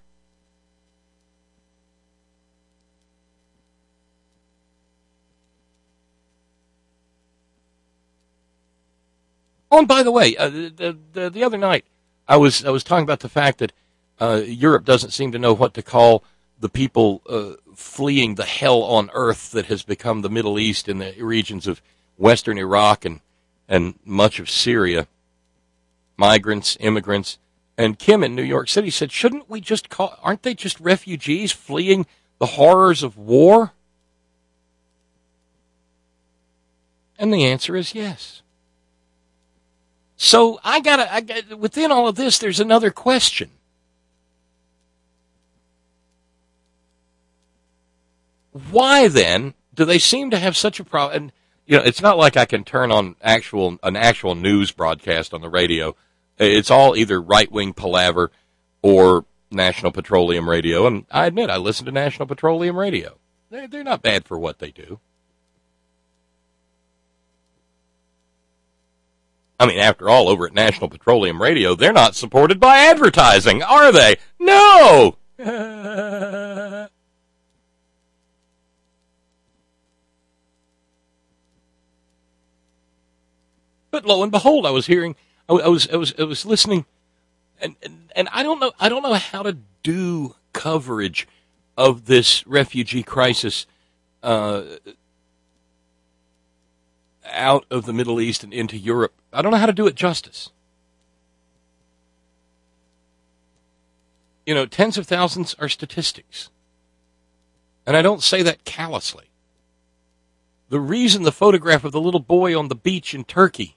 Oh, and by the way, uh, the, the the other night I was I was talking about the fact that uh, Europe doesn't seem to know what to call the people uh, fleeing the hell on earth that has become the Middle East and the regions of western Iraq and and much of Syria. Migrants, immigrants, and Kim in New York City said, shouldn't we just call, aren't they just refugees fleeing the horrors of war? And the answer is yes. So I gotta, I got within all of this, there's another question. Why then do they seem to have such a problem? And you know, it's not like I can turn on actual an actual news broadcast on the radio. It's all either right-wing palaver or National Petroleum Radio. And I admit, I listen to National Petroleum Radio. They're, they're not bad for what they do. I mean, after all, over at National Petroleum Radio, they're not supported by advertising, are they? No! But lo and behold, I was hearing, I was, I was, I was listening, and, and and I don't know, I don't know how to do coverage of this refugee crisis uh, out of the Middle East and into Europe. I don't know how to do it justice. You know, tens of thousands are statistics, and I don't say that callously. The reason the photograph of the little boy on the beach in Turkey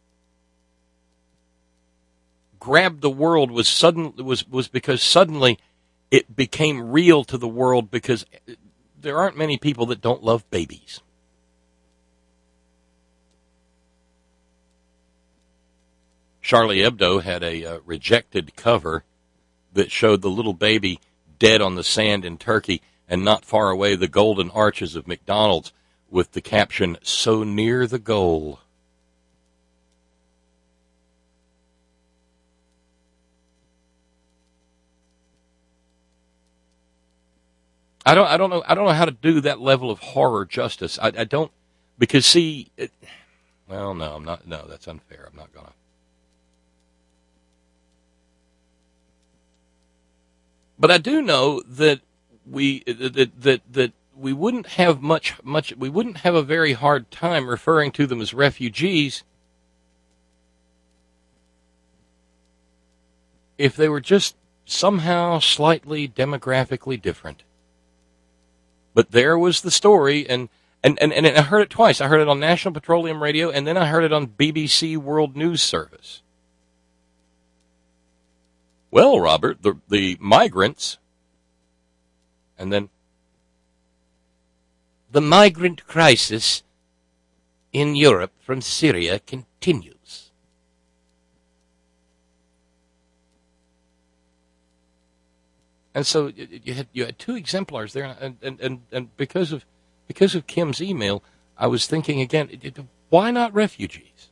grabbed the world was sudden was was because suddenly it became real to the world, because there aren't many people that don't love babies. Charlie Hebdo had a uh, rejected cover that showed the little baby dead on the sand in Turkey, and not far away the golden arches of McDonald's with the caption, "So near the goal." I don't. I don't know. I don't know how to do that level of horror justice. I, I don't, because see, it, well, no, I'm not. No, that's unfair. I'm not gonna. But I do know that we that that that we wouldn't have much much. We wouldn't have a very hard time referring to them as refugees if they were just somehow slightly demographically different. But there was the story, and, and, and, and I heard it twice. I heard it on National Petroleum Radio, and then I heard it on B B C World News Service. Well, Robert, the, the migrants, and then the migrant crisis in Europe from Syria continues. And so you had you had two exemplars there, and, and, and, and because of because of Kim's email, I was thinking again, why not refugees?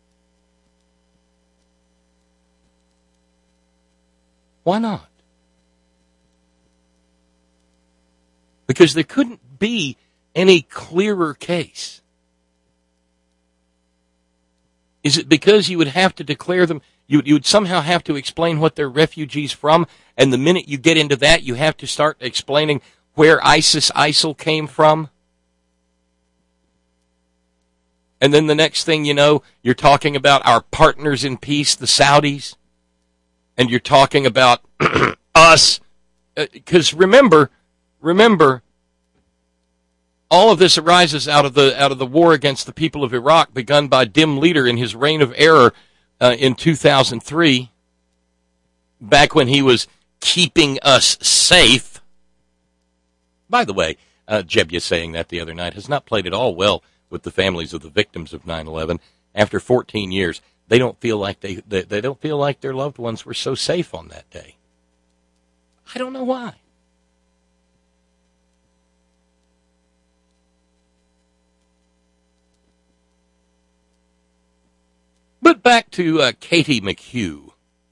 Why not? Because there couldn't be any clearer case. Is it because you would have to declare them, you, you would somehow have to explain what they're refugees from, and the minute you get into that, you have to start explaining where ISIS, ISIL came from? And then the next thing you know, you're talking about our partners in peace, the Saudis, and you're talking about us. Because uh, remember, remember, all of this arises out of the out of the war against the people of Iraq, begun by Dim Leader in his reign of error uh, in two thousand three, back when he was keeping us safe. By the way, uh, Jebya saying that the other night has not played at all well with the families of the victims of nine eleven. After fourteen years, they don't feel like they, they they don't feel like their loved ones were so safe on that day. I don't know why. But back to uh, Katie McHugh.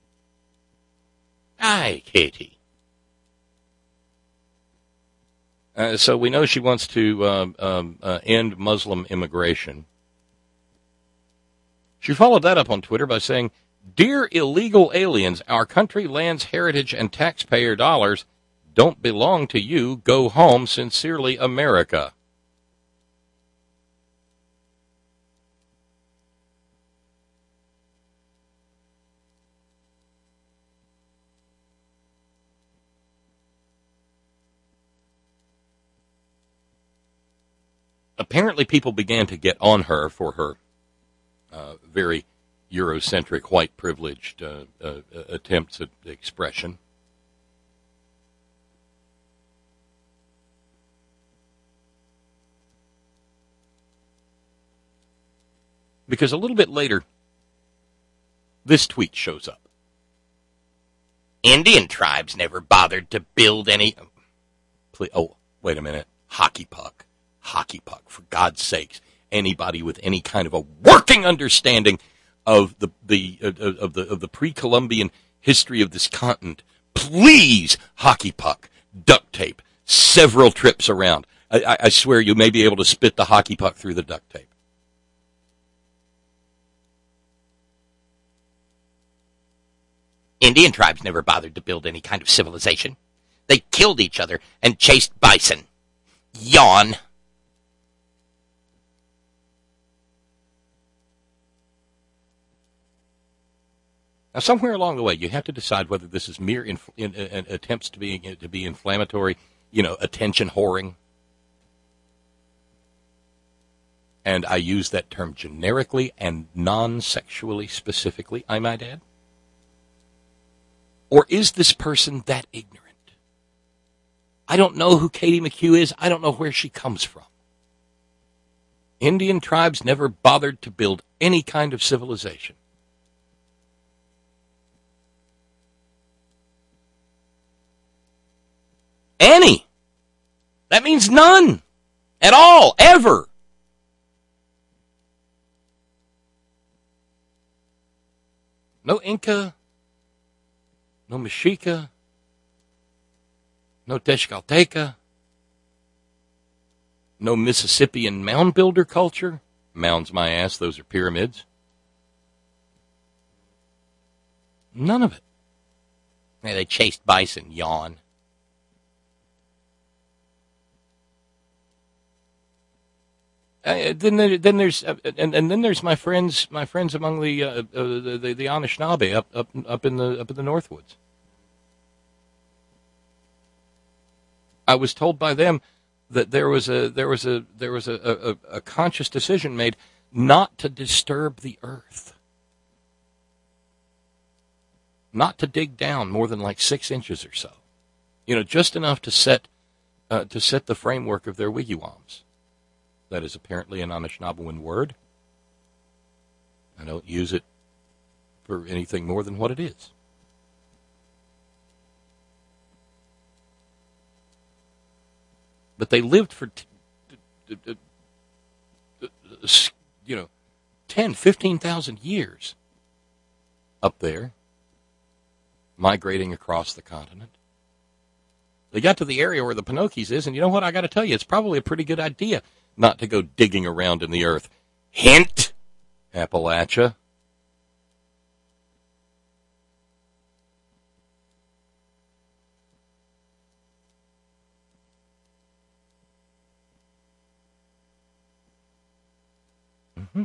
Hi, Katie. Uh, so we know she wants to um, um, uh, end Muslim immigration. She followed that up on Twitter by saying, "Dear illegal aliens, our country, lands, heritage, and taxpayer dollars don't belong to you. Go home. Sincerely, America." Apparently people began to get on her for her uh, very Eurocentric, white privileged uh, uh, attempts at expression. Because a little bit later, this tweet shows up. Indian tribes never bothered to build any... Please, oh, wait a minute. Hockey puck. Hockey puck, for God's sakes. Anybody with any kind of a working understanding of the the uh, of the of the pre-Columbian history of this continent, please, hockey puck, duct tape, several trips around. I, I swear you may be able to spit the hockey puck through the duct tape. Indian tribes never bothered to build any kind of civilization. They killed each other and chased bison. Yawn. Now, somewhere along the way, you have to decide whether this is mere inf- in, in, attempts to be to be inflammatory, you know, attention whoring. And I use that term generically and non-sexually specifically, I might add. Or is this person that ignorant? I don't know who Katie McHugh is. I don't know where she comes from. Indian tribes never bothered to build any kind of civilization. Any. That means none. At all. Ever. No Inca. No Mexica. No Tezcatlipoca. No Mississippian mound builder culture. Mounds my ass, those are pyramids. None of it. Yeah, they chased bison, yawn. Uh, then, there, then there's uh, and, and then there's my friends, my friends among the uh, uh, the, the the Anishinaabe up up up in the up in the Northwoods. I was told by them that there was a there was a there was a, a, a conscious decision made not to disturb the earth, not to dig down more than like six inches or so, you know, just enough to set uh, to set the framework of their wigwams. That is apparently an Anishinaabewin word. I don't use it for anything more than what it is. But they lived for, t- t- t- t- you know, ten, fifteen thousand years up there, migrating across the continent. They got to the area where the Pinocchis is, and you know what? I got to tell you, it's probably a pretty good idea not to go digging around in the earth. Hint, Appalachia. Mm-hmm.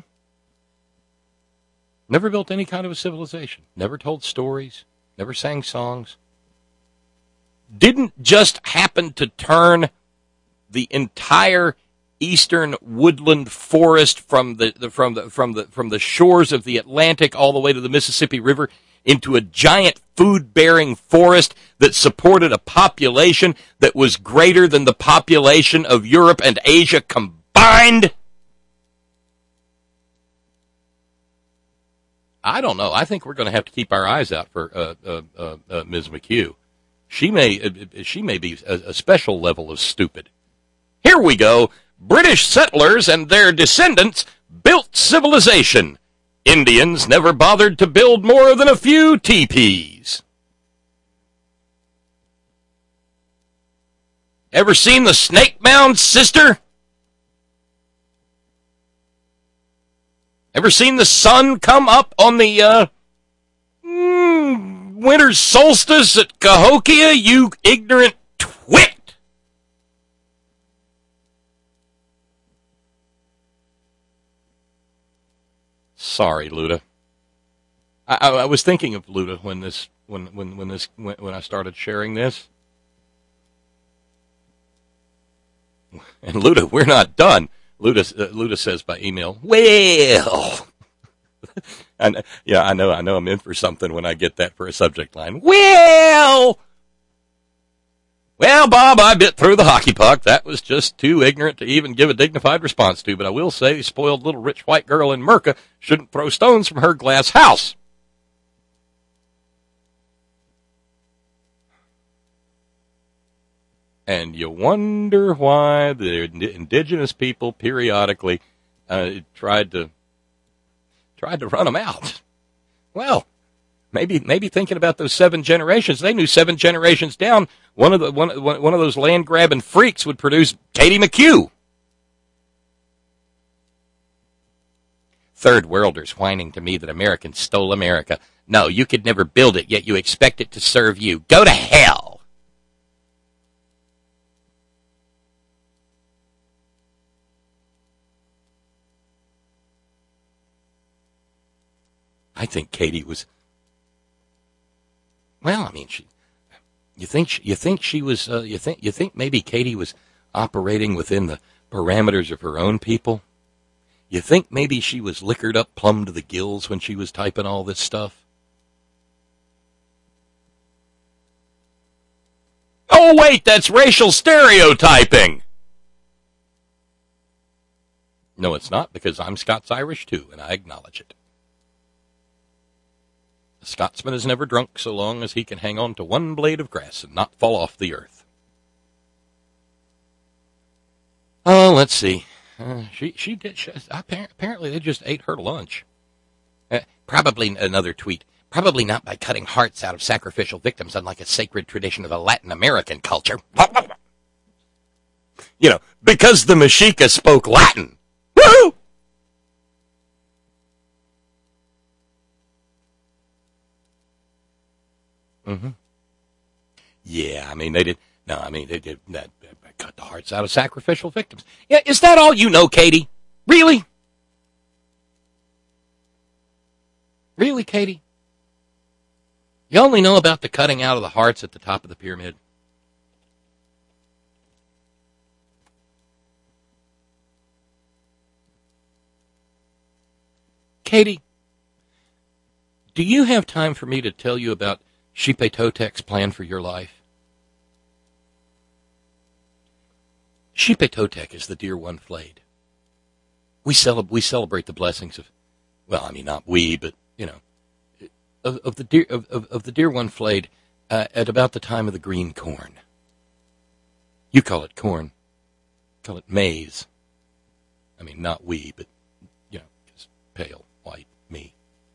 Never built any kind of a civilization. Never told stories. Never sang songs. Didn't just happen to turn the entire eastern woodland forest from the, the from the from the from the shores of the Atlantic all the way to the Mississippi River into a giant food-bearing forest that supported a population that was greater than the population of Europe and Asia combined? I don't know. I think we're going to have to keep our eyes out for uh, uh, uh, uh, Miz McHugh. She may uh, she may be a, a special level of stupid. Here we go. British settlers and their descendants built civilization. Indians never bothered to build more than a few teepees. Ever seen the Snake Mound, sister? Ever seen the sun come up on the uh, mm, winter solstice at Cahokia, you ignorant twit? Sorry, Luda. I, I, I was thinking of Luda when this when when when this when, when I started sharing this. And Luda, we're not done. Luda uh, Luda says by email, well, And yeah, I know, I know I'm in for something when I get that for a subject line. Well, well, Bob, I bit through the hockey puck. That was just too ignorant to even give a dignified response to, but I will say the spoiled little rich white girl in Merca shouldn't throw stones from her glass house. And you wonder why the indigenous people periodically uh, tried to tried to run them out. Well, maybe maybe thinking about those seven generations, they knew seven generations down, one of the one one of those land grabbing freaks would produce Katie McHugh. Third worlders whining to me that Americans stole America. No, you could never build it, yet you expect it to serve you. Go to hell. I think Katie was, well, I mean, she, you think, she, you think she was, uh, you think, you think maybe Katie was operating within the parameters of her own people? You think maybe she was liquored up plumb to the gills when she was typing all this stuff? Oh, wait, that's racial stereotyping. No, it's not, because I'm Scots-Irish, too, and I acknowledge it. A Scotsman is never drunk so long as he can hang on to one blade of grass and not fall off the earth. Oh, let's see. Uh, she she did. She, apparently, they just ate her lunch. Uh, probably another tweet. Probably not by cutting hearts out of sacrificial victims, unlike a sacred tradition of the Latin American culture. You know, because the Mexica spoke Latin. Woo! Mm-hmm. Yeah, I mean, they did. No, I mean, they did that. Cut the hearts out of sacrificial victims. Yeah, is that all you know, Katie? Really? Really, Katie? You only know about the cutting out of the hearts at the top of the pyramid? Katie, do you have time for me to tell you about Xipe Totec's plan for your life? Xipe Totec is the dear one flayed. We, celeb- we celebrate the blessings of, well, I mean, not we, but, you know, of, of the dear of, of, of the dear one flayed uh, at about the time of the green corn. You call it corn. Call it maize. I mean, not we, but, you know, just pale, white, me.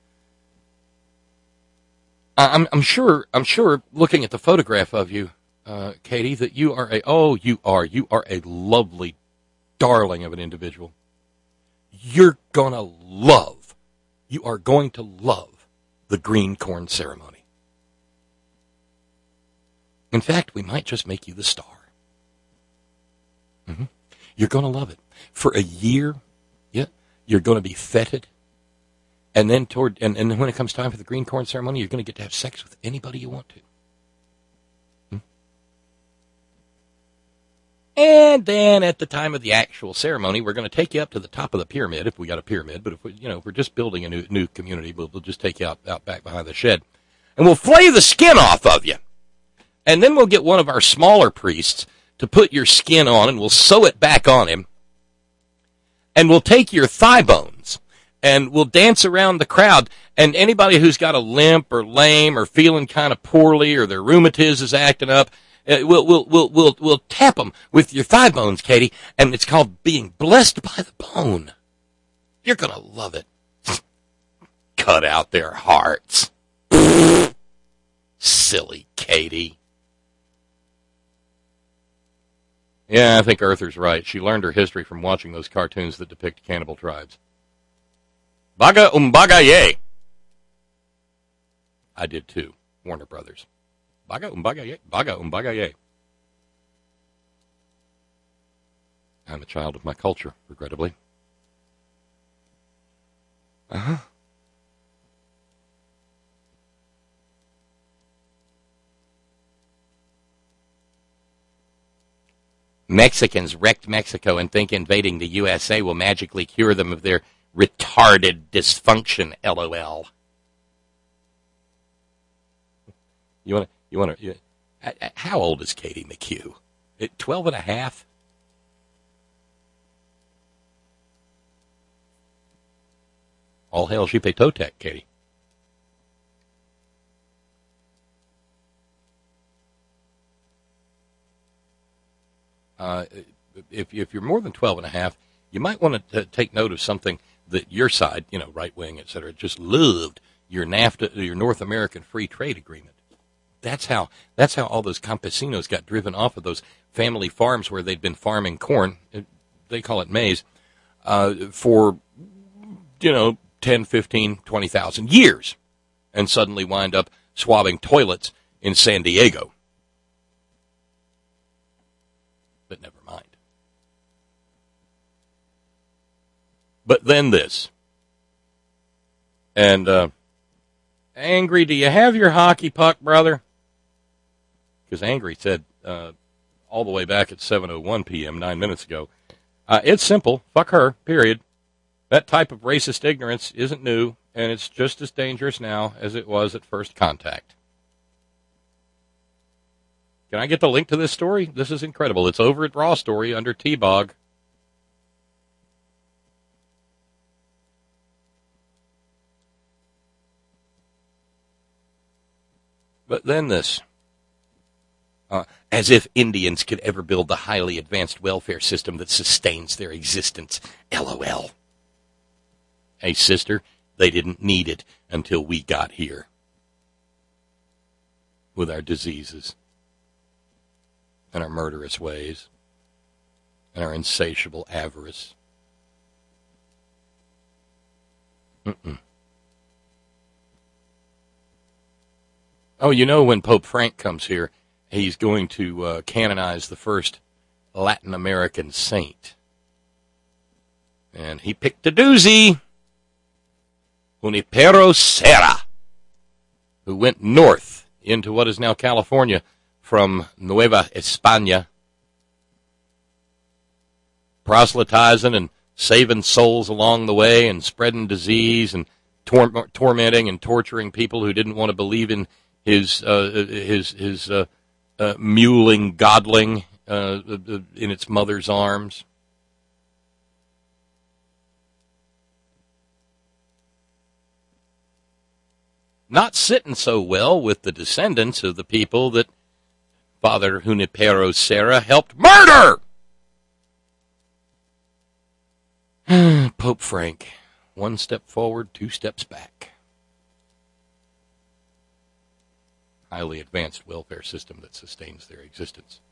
I'm, I'm sure, I'm sure, looking at the photograph of you, uh, Katie, that you are a, oh, you are, you are a lovely darling of an individual. You're gonna love, you are going to love the green corn ceremony. In fact, we might just make you the star. Mm-hmm. You're gonna love it. For a year, yeah, you're gonna be feted. And then toward and, and when it comes time for the green corn ceremony, you're going to get to have sex with anybody you want to. Hmm? And then at the time of the actual ceremony, we're going to take you up to the top of the pyramid, if we got a pyramid. But if we, you know, if we're just building a new new community, we'll, we'll just take you out, out back behind the shed, and we'll flay the skin off of you. And then we'll get one of our smaller priests to put your skin on, and we'll sew it back on him. And we'll take your thigh bones. And we'll dance around the crowd, and anybody who's got a limp or lame or feeling kind of poorly or their rheumatiz is acting up, uh, we'll, we'll, we'll, we'll, we'll tap them with your thigh bones, Katie, and it's called being blessed by the bone. You're going to love it. Cut out their hearts. Silly Katie. Yeah, I think Arthur's right. She learned her history from watching those cartoons that depict cannibal tribes. Baga umbaga ye. I did too. Warner Brothers. Baga umbaga ye. Baga umbaga ye. I'm a child of my culture, regrettably. Uh-huh. Mexicans wrecked Mexico and think invading the U S A will magically cure them of their retarded dysfunction, LOL. You want to, you want to, how old is Katie McHugh? At twelve and a half? All hail Xipe Totec, Katie. Uh, if, if you're more than twelve and a half, you might want to take note of something that your side, you know, right wing, et cetera, just loved your NAFTA, your North American Free Trade Agreement. That's how that's how all those campesinos got driven off of those family farms where they'd been farming corn. They call it maize uh, for, you know, ten, fifteen, twenty thousand years, and suddenly wind up swabbing toilets in San Diego. But never mind. But then this. And, uh, Angry, do you have your hockey puck, brother? Because Angry said uh, all the way back at seven oh one p.m., nine minutes ago, uh, it's simple. Fuck her, period. That type of racist ignorance isn't new, and it's just as dangerous now as it was at first contact. Can I get the link to this story? This is incredible. It's over at Raw Story under T-Bog. But then this. Uh, as if Indians could ever build the highly advanced welfare system that sustains their existence. LOL. Hey, sister, they didn't need it until we got here. With our diseases. And our murderous ways, and our insatiable avarice. Mm-mm. Oh, you know, when Pope Frank comes here, he's going to uh, canonize the first Latin American saint. And he picked a doozy, Junipero Serra, who went north into what is now California, from Nueva España, proselytizing and saving souls along the way and spreading disease and tor- tormenting and torturing people who didn't want to believe in his uh, his his uh, uh, mewling godling uh, in its mother's arms. Not sitting so well with the descendants of the people that Father Junipero Serra helped murder! Pope Frank, one step forward, two steps back. Highly advanced welfare system that sustains their existence.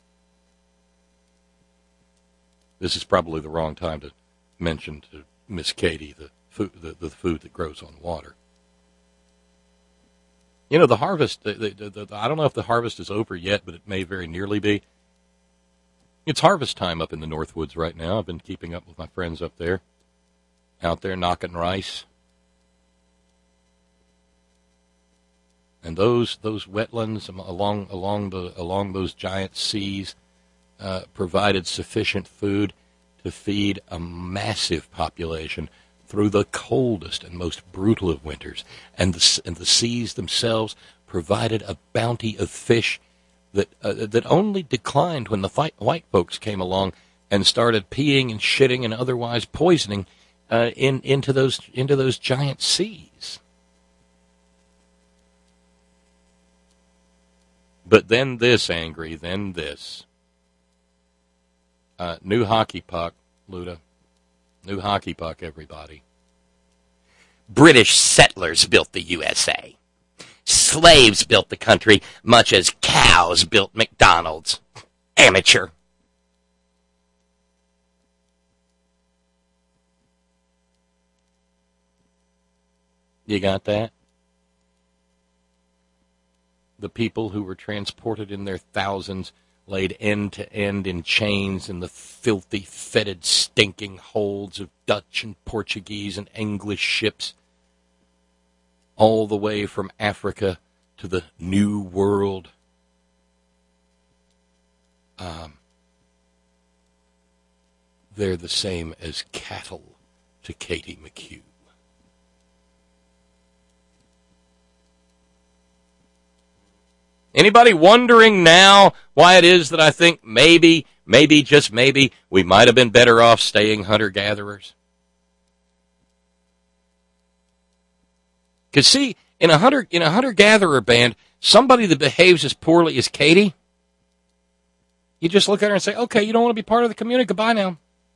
This is probably the wrong time to mention to Miss Katie the food, the, the food that grows on water. You know, the harvest, the, the, the, I don't know if the harvest is over yet, but it may very nearly be. It's harvest time up in the Northwoods right now. I've been keeping up with my friends up there, out there knocking rice. And those those wetlands along along the along those giant seas uh, provided sufficient food to feed a massive population through the coldest and most brutal of winters, and the, and the seas themselves provided a bounty of fish that uh, that only declined when the fight, white folks came along and started peeing and shitting and otherwise poisoning uh, in into those into those giant seas. But then this, Angry, then this. Uh, new hockey puck, Luda. New hockey puck, everybody. British settlers built the U S A. Slaves built the country, much as cows built McDonald's. Amateur. You got that? The people who were transported in their thousands, laid end to end in chains in the filthy, fetid, stinking holds of Dutch and Portuguese and English ships, all the way from Africa to the New World. Um, they're the same as cattle to Katie McHugh. Anybody wondering now why it is that I think maybe, maybe, just maybe, we might have been better off staying hunter-gatherers? Because see, in a hunter in a hunter-gatherer band, somebody that behaves as poorly as Katie, you just look at her and say, okay, you don't want to be part of the community, goodbye now.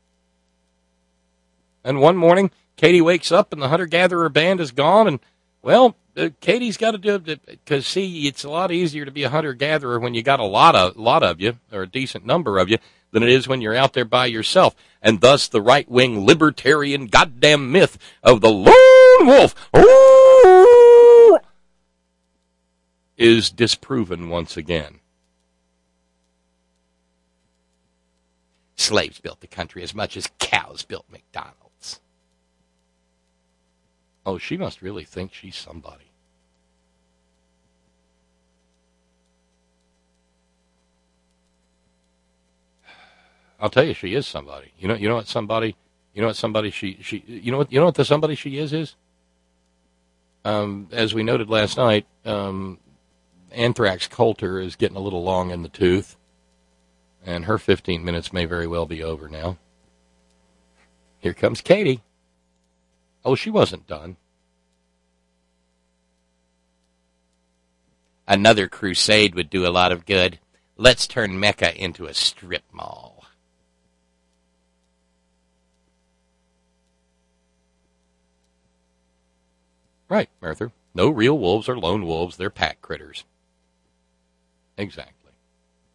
And one morning, Katie wakes up and the hunter-gatherer band is gone, and, well, uh, Katie's got to do it, because, see, it's a lot easier to be a hunter-gatherer when you got a lot of, lot of you, or a decent number of you, than it is when you're out there by yourself. And thus the right-wing libertarian goddamn myth of the lone wolf ooh, is disproven once again. Slaves built the country as much as cows built McDonald's. Oh, she must really think she's somebody. I'll tell you, she is somebody. You know, you know what somebody, you know what somebody she she, you know what you know what the somebody she is is. Um, as we noted last night, um, Anthrax Coulter is getting a little long in the tooth, and her fifteen minutes may very well be over now. Here comes Katie. Oh, she wasn't done. Another crusade would do a lot of good. Let's turn Mecca into a strip mall. Right, Merther. No real wolves are lone wolves. They're pack critters. Exactly.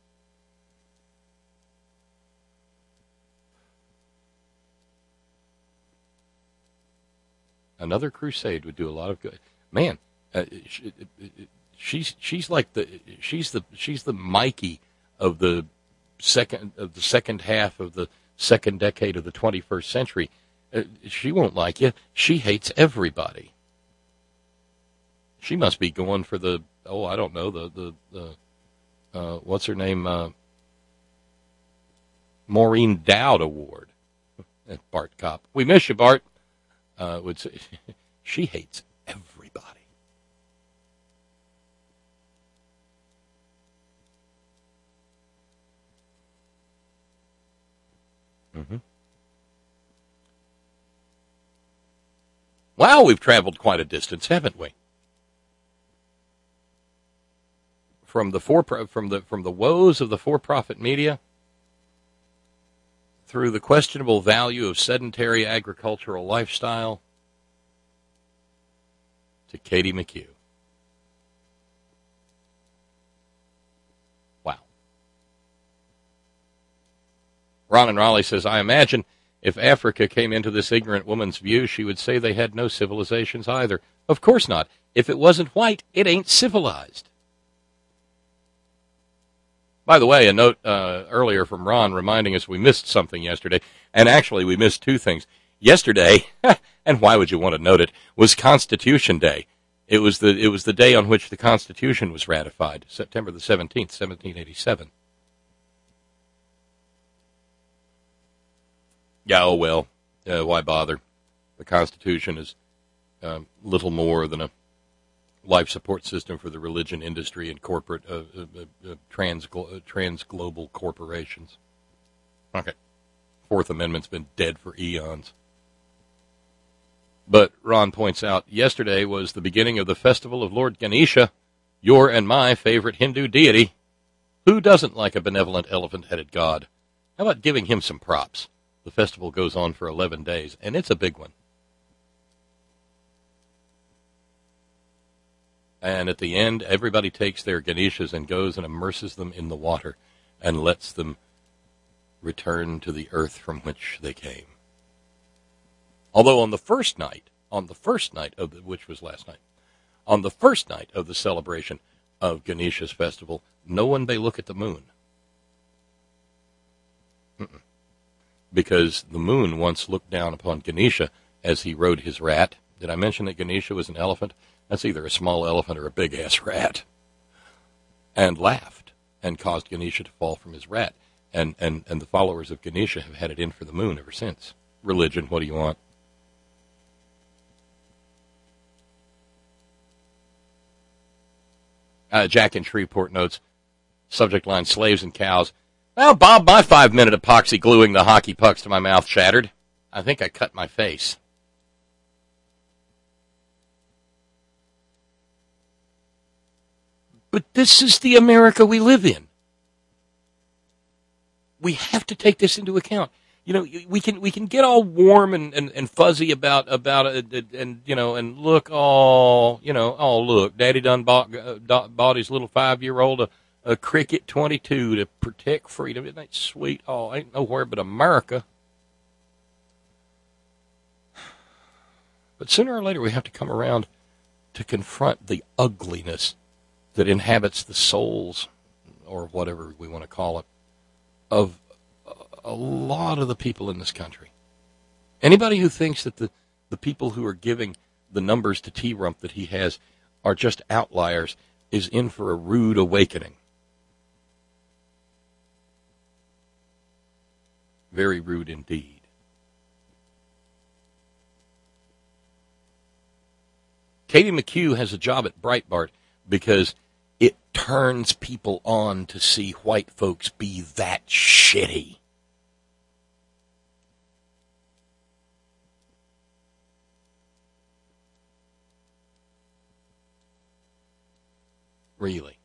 Another crusade would do a lot of good. Man, uh, she, she's she's like the she's the she's the Mikey of the second of the second half of the second decade of the twenty-first century. Uh, she won't like you. She hates everybody. She must be going for the, oh, I don't know, the, the, the uh, what's her name, uh, Maureen Dowd Award. Bart Kopp. We miss you, Bart. Uh, would say, she hates everybody. Mm-hmm. Wow, we've traveled quite a distance, haven't we? From the for from the from the woes of the for-profit media, through the questionable value of sedentary agricultural lifestyle, to Katie McHugh. Wow. Ron and Raleigh says, I imagine if Africa came into this ignorant woman's view, she would say they had no civilizations either. Of course not. If it wasn't white, it ain't civilized. By the way, a note uh, earlier from Ron reminding us we missed something yesterday. And actually, we missed two things. Yesterday, and why would you want to note it, was Constitution Day. It was the it was the day on which the Constitution was ratified, September the seventeenth, seventeen eighty-seven. Yeah, oh well, uh, why bother? The Constitution is um, little more than a life support system for the religion industry and corporate uh, uh, uh, trans uh, trans global corporations. Okay, Fourth Amendment's been dead for eons. But Ron points out, yesterday was the beginning of the festival of Lord Ganesha, your and my favorite Hindu deity. Who doesn't like a benevolent elephant-headed god? How about giving him some props? The festival goes on for eleven days, and it's a big one. And at the end, everybody takes their Ganeshas and goes and immerses them in the water and lets them return to the earth from which they came. Although on the first night, on the first night of the, which was last night, on the first night of the celebration of Ganesha's festival, no one may look at the moon. Mm-mm. Because the moon once looked down upon Ganesha as he rode his rat. Did I mention that Ganesha was an elephant? That's either a small elephant or a big-ass rat. And laughed and caused Ganesha to fall from his rat. And, and, and the followers of Ganesha have had it in for the moon ever since. Religion, what do you want? Uh, Jack in Shreveport notes, subject line, slaves and cows. Well, Bob, my five-minute epoxy gluing the hockey pucks to my mouth shattered. I think I cut my face. But this is the America we live in. We have to take this into account. You know, we can we can get all warm and, and, and fuzzy about about it, and you know, and look, oh, you know, oh look, Daddy done bought uh, bought his little five year old a, a Cricket twenty-two to protect freedom. Isn't that sweet? Oh, ain't nowhere but America. But sooner or later, we have to come around to confront the ugliness that inhabits the souls, or whatever we want to call it, of a lot of the people in this country. Anybody who thinks that the, the people who are giving the numbers to T-Rump that he has are just outliers is in for a rude awakening. Very rude indeed. Katie McHugh has a job at Breitbart because it turns people on to see white folks be that shitty. Really.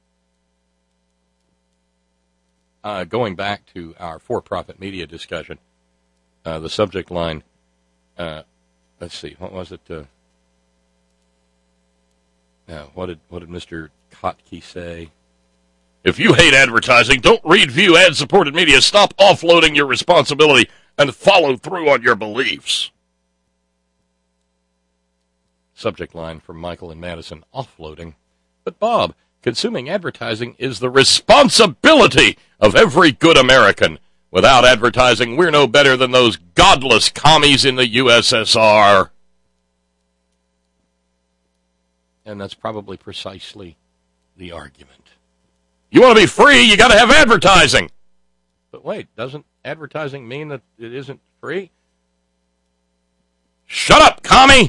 Uh, going back to our for-profit media discussion, uh, the subject line, uh, let's see, what was it? Uh, uh, what did what did Mister Kotke say? If you hate advertising, don't read, view, ad-supported media. Stop offloading your responsibility and follow through on your beliefs. Subject line from Michael and Madison, offloading. But Bob, consuming advertising is the responsibility of every good American. Without advertising, we're no better than those godless commies in the U S S R. And that's probably precisely the argument. You want to be free, you got to have advertising. But wait, doesn't advertising mean that it isn't free? Shut up, commie!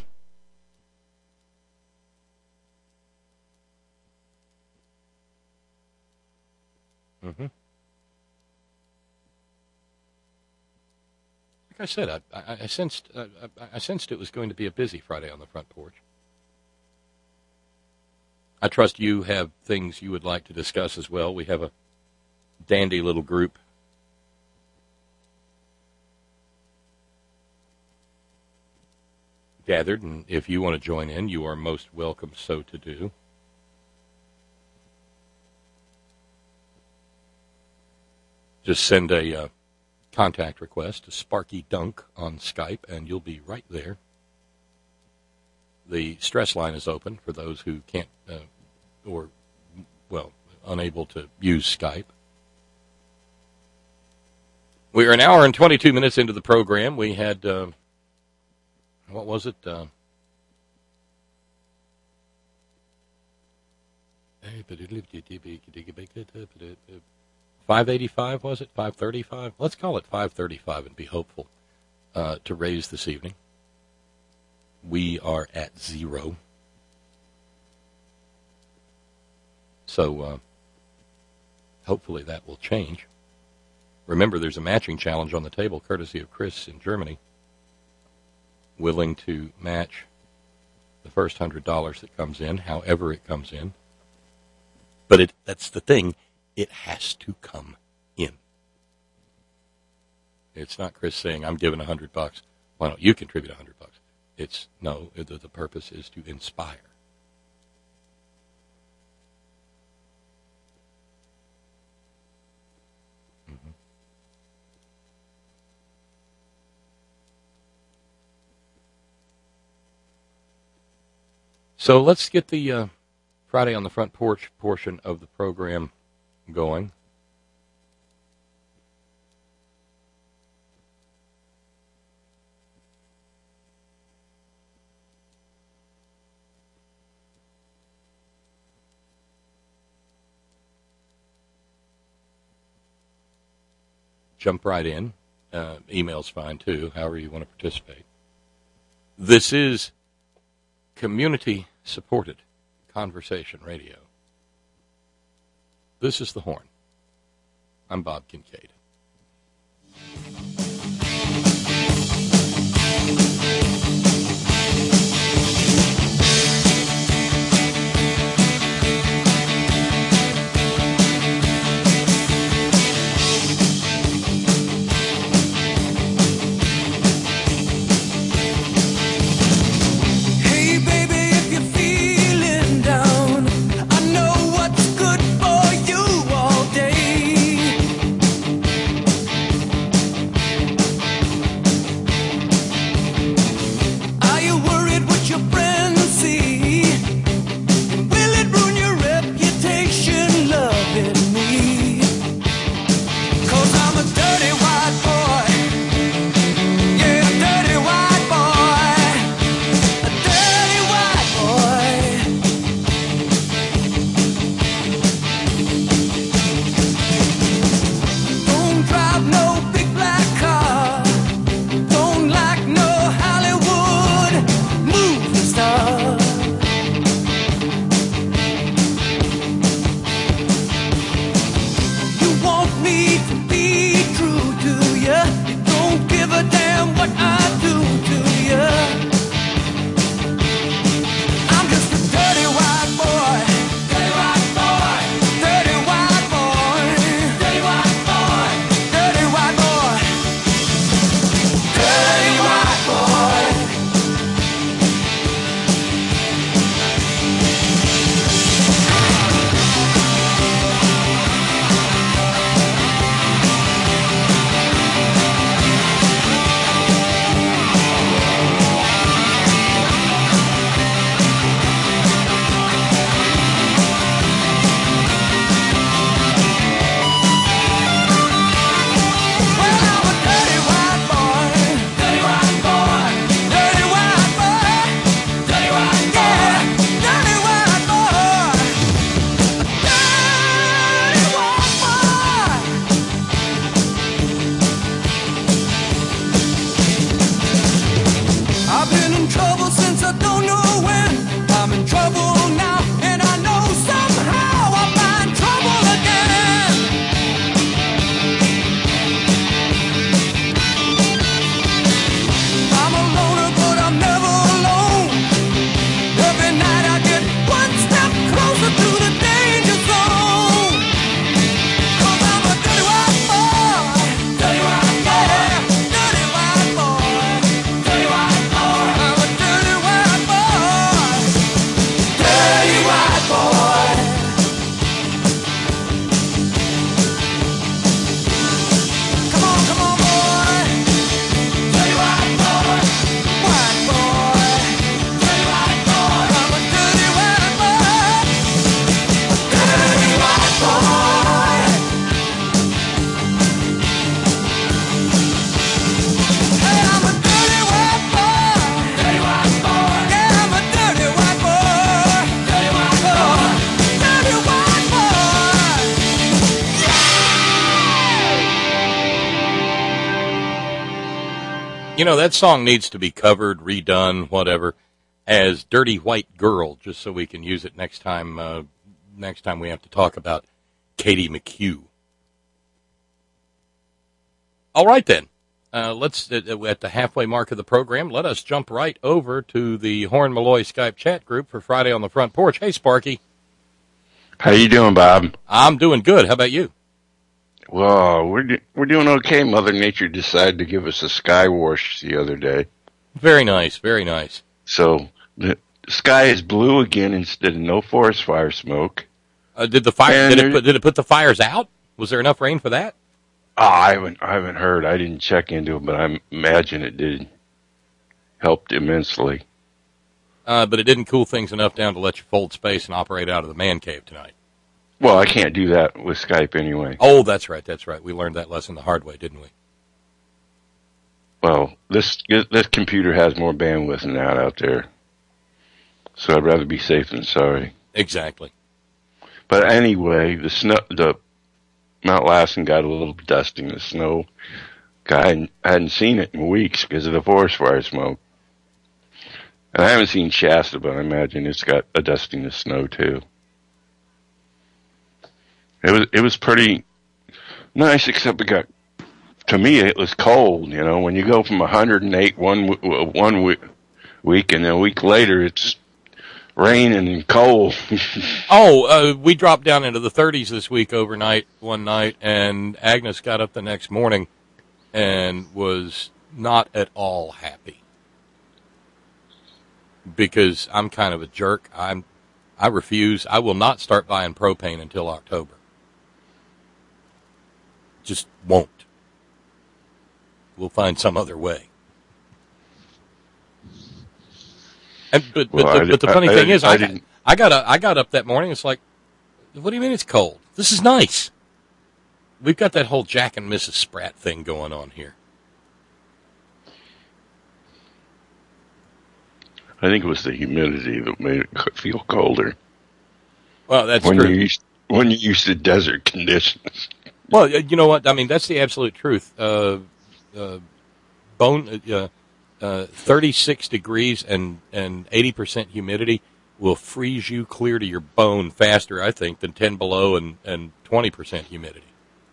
Mm-hmm. Like I said, I, I, I sensed uh, I, I sensed it was going to be a busy Friday on the front porch. I trust you have things you would like to discuss as well. We have a dandy little group gathered, and if you want to join in, you are most welcome so to do. Just send a uh, contact request to Sparky Dunk on Skype, and you'll be right there. The stress line is open for those who can't uh, or, well, unable to use Skype. We are an hour and twenty-two minutes into the program. We had, uh, what was it? Uh, five eighty-five, was it? five thirty-five? Let's call it five thirty-five and be hopeful uh, to raise this evening. We are at zero. So uh, hopefully that will change. Remember, there's a matching challenge on the table, courtesy of Chris in Germany, willing to match the first one hundred dollars that comes in, however it comes in. But it, that's the thing. It has to come in. It's not Chris saying, I'm giving a hundred bucks. Why don't you contribute a hundred bucks? It's, no, the, the purpose is to inspire. Mm-hmm. So let's get the uh, Friday on the Front Porch portion of the program going. Jump right in. Uh, email's fine, too, however you want to participate. This is community-supported conversation radio. This is The Horn. I'm Bob Kincaid. You know, that song needs to be covered, redone, whatever, as Dirty White Girl, just so we can use it next time uh, next time we have to talk about Katie McHugh. All right, then. Uh, let's, uh, at the halfway mark of the program, let us jump right over to the Horn Malloy Skype chat group for Friday on the Front Porch. Hey, Sparky. How you doing, Bob? I'm doing good. How about you? Well, we're do- we're doing okay. Mother Nature decided to give us a sky wash the other day. Very nice, very nice. So the sky is blue again instead of no forest fire smoke. Uh, did the fire? Did it, put, did it put the fires out? Was there enough rain for that? Oh, I haven't I haven't heard. I didn't check into it, but I imagine it did. Helped immensely. Uh, but it didn't cool things enough down to let you fold space and operate out of the man cave tonight. Well, I can't do that with Skype anyway. Oh, that's right, that's right. We learned that lesson the hard way, didn't we? Well, this this computer has more bandwidth than that out there. So I'd rather be safe than sorry. Exactly. But anyway, the snow, the Mount Lassen got a little dusting. The snow, I hadn't, I hadn't seen it in weeks because of the forest fire smoke. And I haven't seen Shasta, but I imagine it's got a dusting of snow too. It was it was pretty nice, except it got, to me, it was cold. You know, when you go from one hundred eight one one week, and then a week later it's raining and cold. oh, uh, we dropped down into the thirties this week overnight one night, and Agnes got up the next morning and was not at all happy because I'm kind of a jerk. I'm I refuse. I will not start buying propane until October. Just won't. We'll find some other way. And, but but, well, the, but the I, funny I, thing I, is, I, I, I got a, I got up that morning. It's like, what do you mean it's cold? This is nice. We've got that whole Jack and Missus Spratt thing going on here. I think it was the humidity that made it feel colder. Well, that's when true. You're used, when you're used to desert conditions. Well, you know what? I mean, that's the absolute truth. Uh, uh, bone, uh, uh, thirty-six degrees and, and eighty percent humidity will freeze you clear to your bone faster, I think, than ten below and, and twenty percent humidity.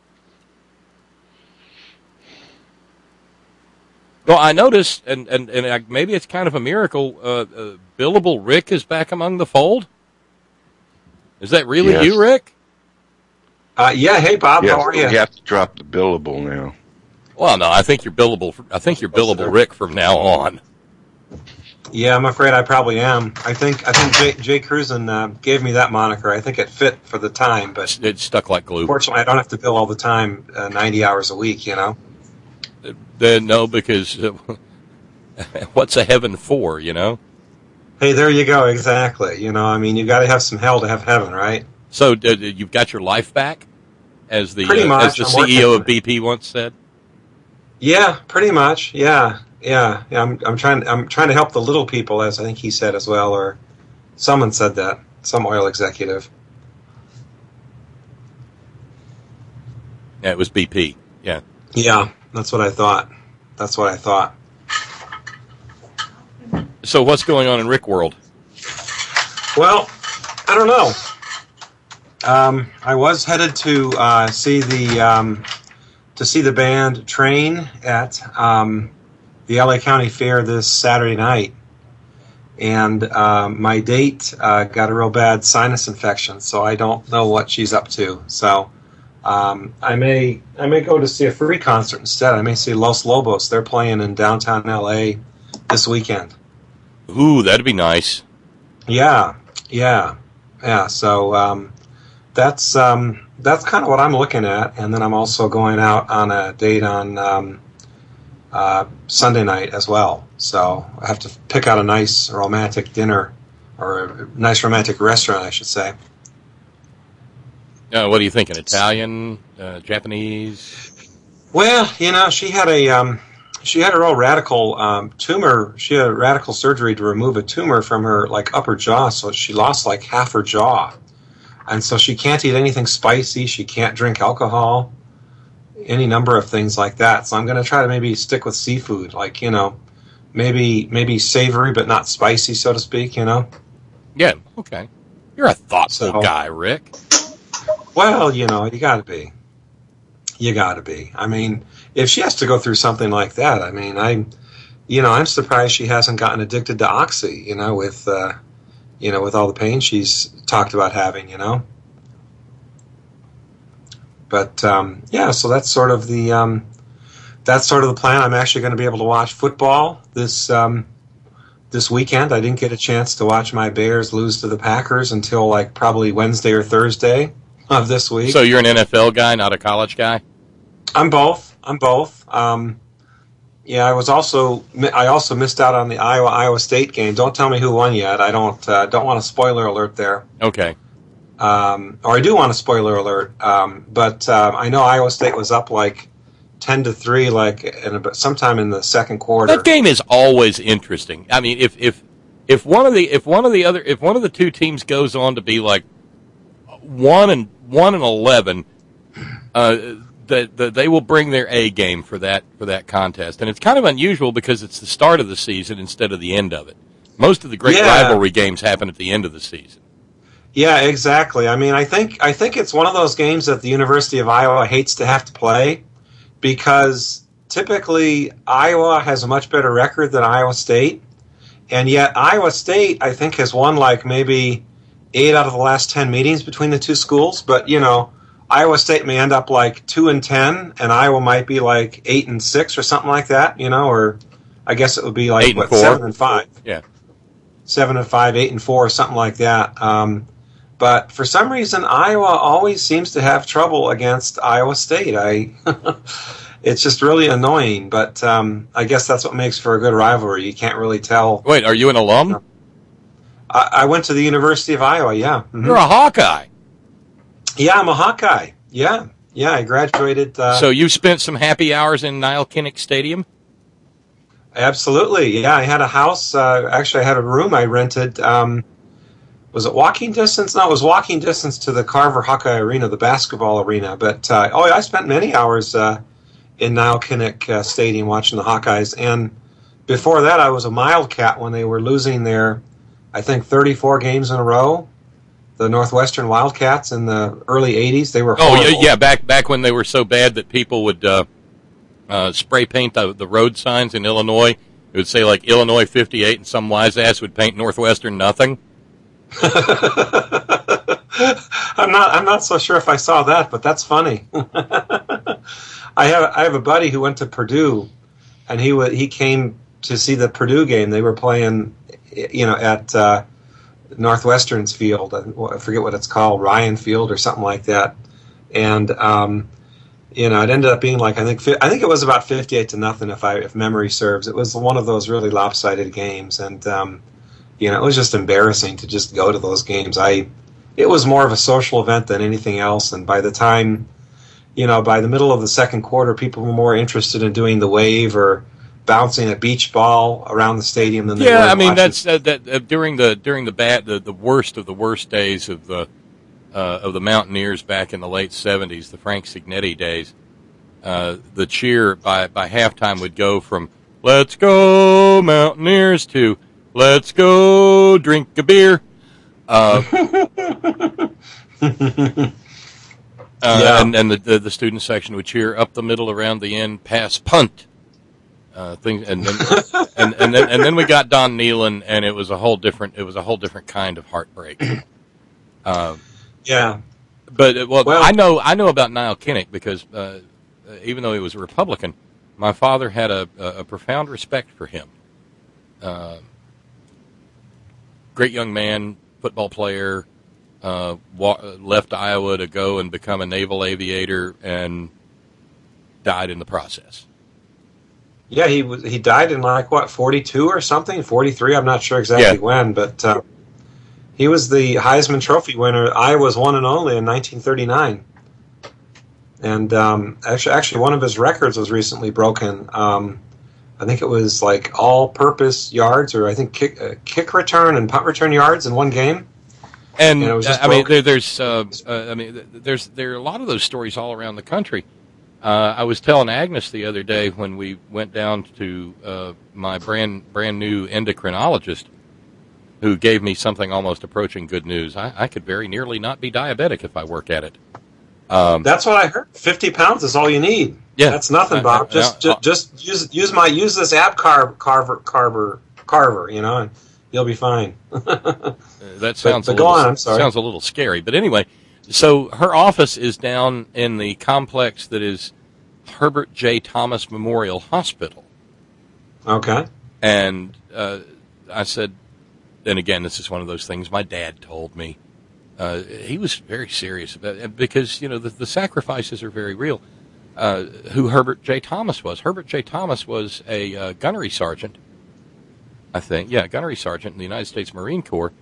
Well, I noticed, and, and, and I, maybe it's kind of a miracle, uh, uh, Billable Rick is back among the fold. Is that really yes. you, Rick? Uh, yeah, hey Bob, yes, how are you? You have to drop the billable now. Well, no, I think you're billable. I think you're billable Rick from now on. Yeah, I'm afraid I probably am. I think I think Jay, Jay Cruzen uh, gave me that moniker. I think it fit for the time, but it stuck like glue. Fortunately, I don't have to bill all the time, uh, ninety hours a week. You know. Uh, no, because uh, what's a heaven for? You know. Hey, there you go. Exactly. You know, I mean, you got to have some hell to have heaven, right? So uh, you've got your life back, as the pretty uh, much, as the I'm C E O working. of B P once said. Yeah, pretty much. Yeah, yeah, yeah. I'm I'm trying I'm trying to help the little people, as I think he said as well, or someone said that, some oil executive. Yeah, it was B P. Yeah. Yeah, that's what I thought. That's what I thought. So what's going on in Rick World? Well, I don't know. Um, I was headed to uh, see the um, to see the band Train at um, the L A County Fair this Saturday night, and um, my date uh, got a real bad sinus infection, so I don't know what she's up to. So um, I may I may go to see a free concert instead. I may see Los Lobos. They're playing in downtown L A this weekend. Ooh, that'd be nice. Yeah, yeah, yeah. So um, that's um, that's kind of what I'm looking at, and then I'm also going out on a date on um, uh, Sunday night as well. So I have to pick out a nice romantic dinner or a nice romantic restaurant, I should say. Uh, what are you thinking? Italian, uh, Japanese? Well, you know, she had a um, she had a real radical um, tumor. She had a radical surgery to remove a tumor from her like upper jaw, so she lost like half her jaw, and so she can't eat anything spicy. She can't drink alcohol, any number of things like that. So I'm going to try to maybe stick with seafood, like you know, maybe maybe savory but not spicy, so to speak. You know. Yeah. Okay. You're a thoughtful So- guy, Rick. Well, you know, you got to be. You got to be. I mean, if she has to go through something like that, I mean, I, you know, I'm surprised she hasn't gotten addicted to Oxy. You know, with, uh, you know, with all the pain she's talked about having. You know. But um, yeah, so that's sort of the um, that's sort of the plan. I'm actually going to be able to watch football this um, this weekend. I didn't get a chance to watch my Bears lose to the Packers until like probably Wednesday or Thursday of this week. So you're an N F L guy, not a college guy? I'm both. I'm both. Um, yeah, I was also. I also missed out on the Iowa Iowa State game. Don't tell me who won yet. I don't. Uh, don't want a spoiler alert there. Okay. Um, or I do want a spoiler alert. Um, but uh, I know Iowa State was up like ten to three, like in a, sometime in the second quarter. That game is always interesting. I mean, if if if one of the if one of the other if one of the two teams goes on to be like one and one and eleven, uh, that the, they will bring their A game for that for that contest, and it's kind of unusual because it's the start of the season instead of the end of it. Most of the great Yeah. rivalry games happen at the end of the season. Yeah, exactly. I mean, I think I think it's one of those games that the University of Iowa hates to have to play because typically Iowa has a much better record than Iowa State, and yet Iowa State I think has won like maybe eight out of the last ten meetings between the two schools. But you know, Iowa State may end up like two and ten, and Iowa might be like eight and six or something like that. You know, or I guess it would be like Eight and what four. seven and five. Yeah. Seven and five, eight and four, something like that. Um, but for some reason, Iowa always seems to have trouble against Iowa State. I, it's just really annoying. But um, I guess that's what makes for a good rivalry. You can't really tell. Wait, are you an alum? I, I went to the University of Iowa. Yeah, mm-hmm. You're a Hawkeye. Yeah, I'm a Hawkeye. Yeah, yeah. I graduated. Uh, So you spent some happy hours in Niall Kinnick Stadium? Absolutely. Yeah, I had a house. Uh, actually, I had a room I rented. Um, was it walking distance? No, it was walking distance to the Carver Hawkeye Arena, the basketball arena. But, uh, oh, I spent many hours uh, in Niall Kinnick uh, Stadium watching the Hawkeyes. And before that, I was a Wildcat when they were losing their, I think, thirty-four games in a row. The Northwestern Wildcats in the early eighties. They were horrible. Oh, yeah, yeah, back back when they were so bad that people would uh, uh, spray paint the, the road signs in Illinois. It would say, like, Illinois fifty-eight, and some wise ass would paint Northwestern nothing. I'm not. I'm not so sure if I saw that, but that's funny. I have. I have a buddy who went to Purdue, and he w- he came to see the Purdue game. They were playing, you know, at uh, Northwestern's field. I forget what it's called, Ryan Field or something like that. And um, you know, it ended up being like I think I think it was about fifty-eight to nothing if I if memory serves. It was one of those really lopsided games, and um, you know, it was just embarrassing to just go to those games. I it was more of a social event than anything else, and by the time, you know, by the middle of the second quarter, people were more interested in doing the wave or bouncing a beach ball around the stadium than they were. Yeah, I mean watching. that's uh, that uh, during the during the bad the, the worst of the worst days of the uh, of the Mountaineers back in the late seventies, the Frank Signetti days. Uh, the cheer by by halftime would go from "Let's go Mountaineers" to "Let's go drink a beer." Uh, uh, Yeah. and and the, the the student section would cheer up the middle, around the end, pass, punt. Uh, things, and then and, and then and then we got Don Nealon, and it was a whole different it was a whole different kind of heartbreak. Uh, Yeah. but uh, well, Well- I know I know about Niall Kinnick because uh, even though he was a Republican, my father had a, a, a profound respect for him. Uh, great young man, football player, uh, wa- left Iowa to go and become a naval aviator, and died in the process. Yeah, he was. He died in like what forty-two or something, forty-three. I'm not sure exactly Yeah. when, but uh, he was the Heisman Trophy winner. Iowa's one and only in nineteen thirty-nine, and um, actually, actually, one of his records was recently broken. Um, I think it was like all-purpose yards, or I think kick, uh, kick return and punt return yards in one game. And And it was uh, just I mean, broken. there, there's, uh, uh, I mean, th- there's there are a lot of those stories all around the country. Uh, I was telling Agnes the other day when we went down to uh, my brand brand new endocrinologist, who gave me something almost approaching good news. I, I could very nearly not be diabetic if I work at it. Um, That's what I heard. Fifty pounds is all you need. Yeah. That's nothing, Uh, Bob. uh, Just, uh, just, just use use my use this app carb carver carver carver. You know, and you'll be fine. that sounds but a go little, on, I'm sorry. sounds a little scary, but anyway. So her office is down in the complex that is Herbert J. Thomas Memorial Hospital. Okay. And uh, I said, and again, this is one of those things my dad told me. Uh, he was very serious about it because, you know, the, the sacrifices are very real. Uh, who Herbert J. Thomas was. Herbert J. Thomas was a uh, gunnery sergeant, I think. Yeah, gunnery sergeant in the United States Marine Corps.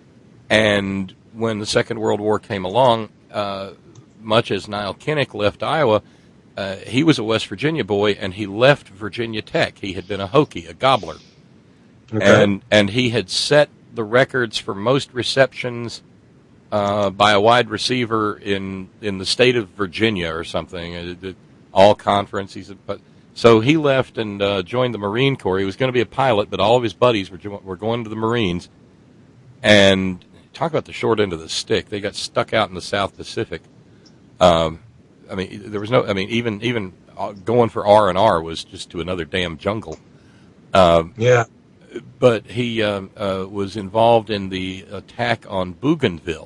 And when the Second World War came along, uh, much as Niall Kinnick left Iowa, uh, he was a West Virginia boy, and he left Virginia Tech. He had been a Hokie, a gobbler. Okay. And and he had set the records for most receptions uh, by a wide receiver in, in the state of Virginia or something, uh, the all conference. He's a, but, so he left and uh, joined the Marine Corps. He was going to be a pilot, but all of his buddies were jo- were going to the Marines. And talk about the short end of the stick. They got stuck out in the South Pacific. Um, I mean, there was no. I mean, even even going for R and R was just to another damn jungle. Um, yeah. But he um, uh, was involved in the attack on Bougainville.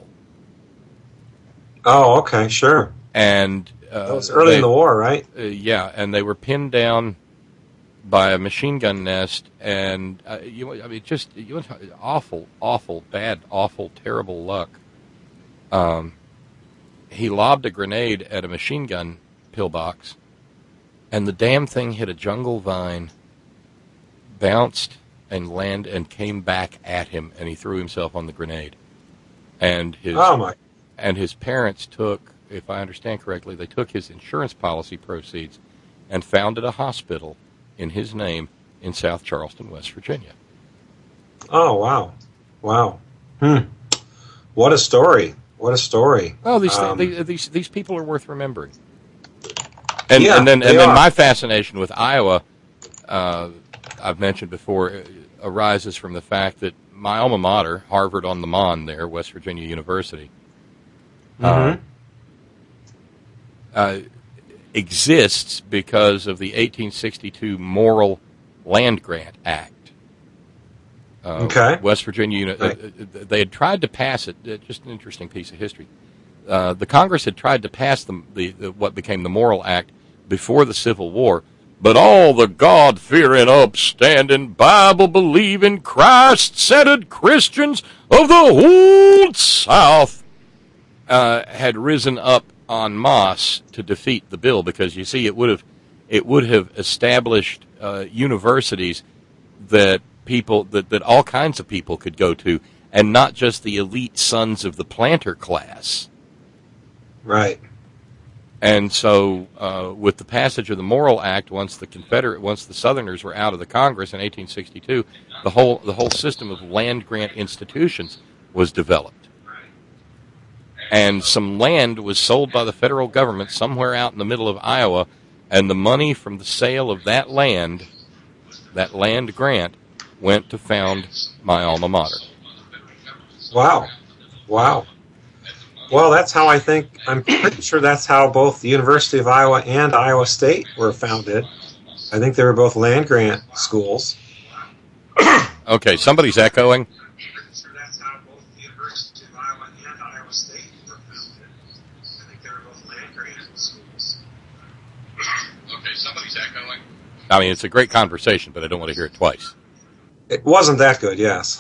Oh, okay, sure. And uh, that was early they, in the war, right? Uh, yeah, and they were pinned down by a machine gun nest, and uh, you, I mean, just you, awful, awful, bad, awful, terrible luck. Um, he lobbed a grenade at a machine gun pillbox, and the damn thing hit a jungle vine, bounced and landed, and came back at him, and he threw himself on the grenade. And his oh my. and his parents took, if I understand correctly, they took his insurance policy proceeds and founded a hospital in his name in South Charleston, West Virginia. Oh, wow. Wow. Hmm. What a story. What a story. Oh, these um, these, these these people are worth remembering. And, yeah, and then they and then are. my fascination with Iowa, uh, I've mentioned before, uh, arises from the fact that my alma mater, Harvard on the Mon there, West Virginia University, Mm-hmm. uh, uh, exists because of the eighteen sixty-two Morrill Land Grant Act. Uh, Okay. West Virginia, uh, Right. uh, they had tried to pass it. Uh, just an interesting piece of history. Uh, the Congress had tried to pass the, the, the what became the Morrill Act before the Civil War, but all the God-fearing, upstanding, Bible-believing, Christ-centered Christians of the whole South uh, had risen up en masse to defeat the bill, because you see, it would have it would have established uh, universities that people that, that all kinds of people could go to, and not just the elite sons of the planter class. Right. And so, uh, with the passage of the Morrill Act, once the Confederate, once the Southerners were out of the Congress in eighteen sixty-two, the whole the whole system of land grant institutions was developed, and some land was sold by the federal government somewhere out in the middle of Iowa, and the money from the sale of that land, that land grant, went to found my alma mater. Wow. Wow. Well, that's how I think, I'm pretty sure that's how both the University of Iowa and Iowa State were founded. I think they were both land grant schools. Okay, somebody's echoing. That's how both the University of Iowa and Iowa State were founded. I think they were both land grant schools. Okay, somebody's echoing. I mean, it's a great conversation, but I don't want to hear it twice. It wasn't that good, yes.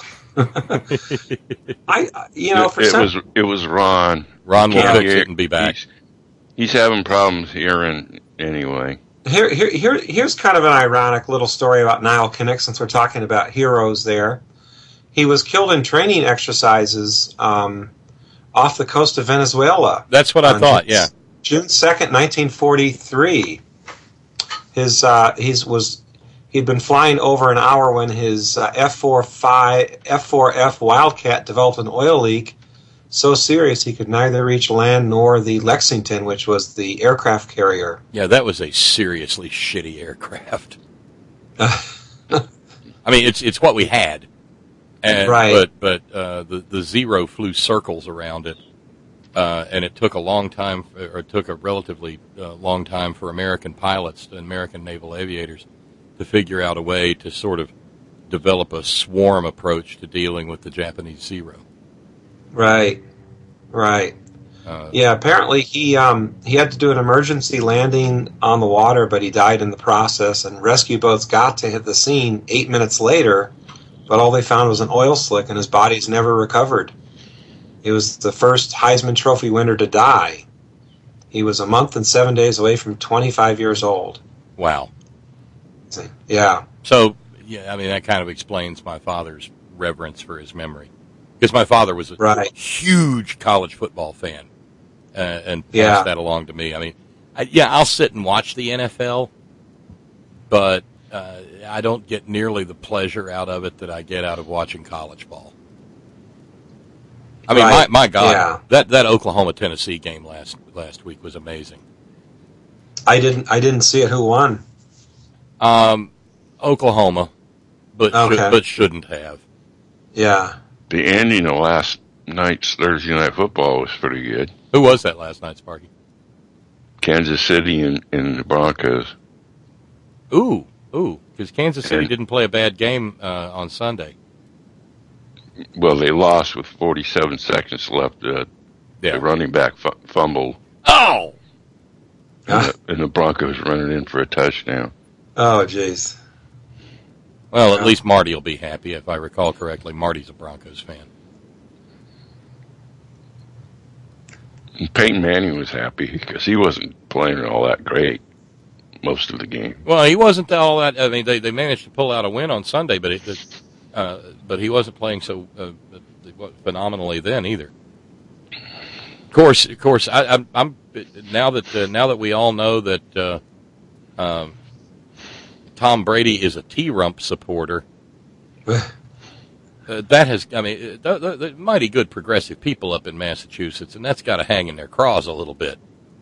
I, you know, for it, it some, was it was Ron. Ron will Can't fix hear- it and be back. He's, he's having problems hearing anyway. Here, here, here, here's kind of an ironic little story about Niall Kinnick, since we're talking about heroes there. He was killed in training exercises um, off the coast of Venezuela. That's what I on thought, yeah. June second, nineteen forty-three. His uh, he's was he'd been flying over an hour when his uh, F forty-five F four F Wildcat developed an oil leak so serious he could neither reach land nor the Lexington, which was the aircraft carrier. Yeah, that was a seriously shitty aircraft. I mean, it's it's what we had, and, Right. But but uh, the the Zero flew circles around it, uh, and it took a long time, or it took a relatively uh, long time for American pilots and American naval aviators to figure out a way to sort of develop a swarm approach to dealing with the Japanese Zero. Right, right. Uh, Yeah, apparently he um, he had to do an emergency landing on the water, but he died in the process. And rescue boats got to hit the scene eight minutes later, but all they found was an oil slick, and his body's never recovered. He was the first Heisman Trophy winner to die. He was a month and seven days away from twenty-five years old. wow. Yeah, So, yeah, I mean, that kind of explains my father's reverence for his memory. Because my father was a Right. huge college football fan, uh, and passed Yeah. that along to me. I mean, I, yeah, I'll sit and watch the N F L, but uh, I don't get nearly the pleasure out of it that I get out of watching college ball. I mean, Right. my, my God, Yeah. that, that Oklahoma-Tennessee game last last week was amazing. I didn't I didn't see it. Who won? Um, Oklahoma, but Okay. should, but shouldn't have. Yeah, The ending of last night's Thursday Night Football was pretty good. Who was that last night, Sparky? Kansas City and, and the Broncos. Ooh, ooh, because Kansas City And- didn't play a bad game uh, on Sunday. Well, they lost with forty-seven seconds left. Uh, Yeah. The running back f- fumbled, Oh! and, the, and the Broncos running in for a touchdown. Oh, jeez. Well, at Yeah. least Marty will be happy, if I recall correctly. Marty's a Broncos fan. And Peyton Manning was happy because he wasn't playing all that great most of the game. Well, he wasn't all that. I mean, they, they managed to pull out a win on Sunday, but it, it, uh, but he wasn't playing so uh, phenomenally then either. Of course, of course, I, I'm, I'm now that uh, now that we all know that uh, um, Tom Brady is a T-Rump supporter. Uh, that has, I mean, the, the, the mighty good progressive people up in Massachusetts, and that's got to hang in their craws a little bit.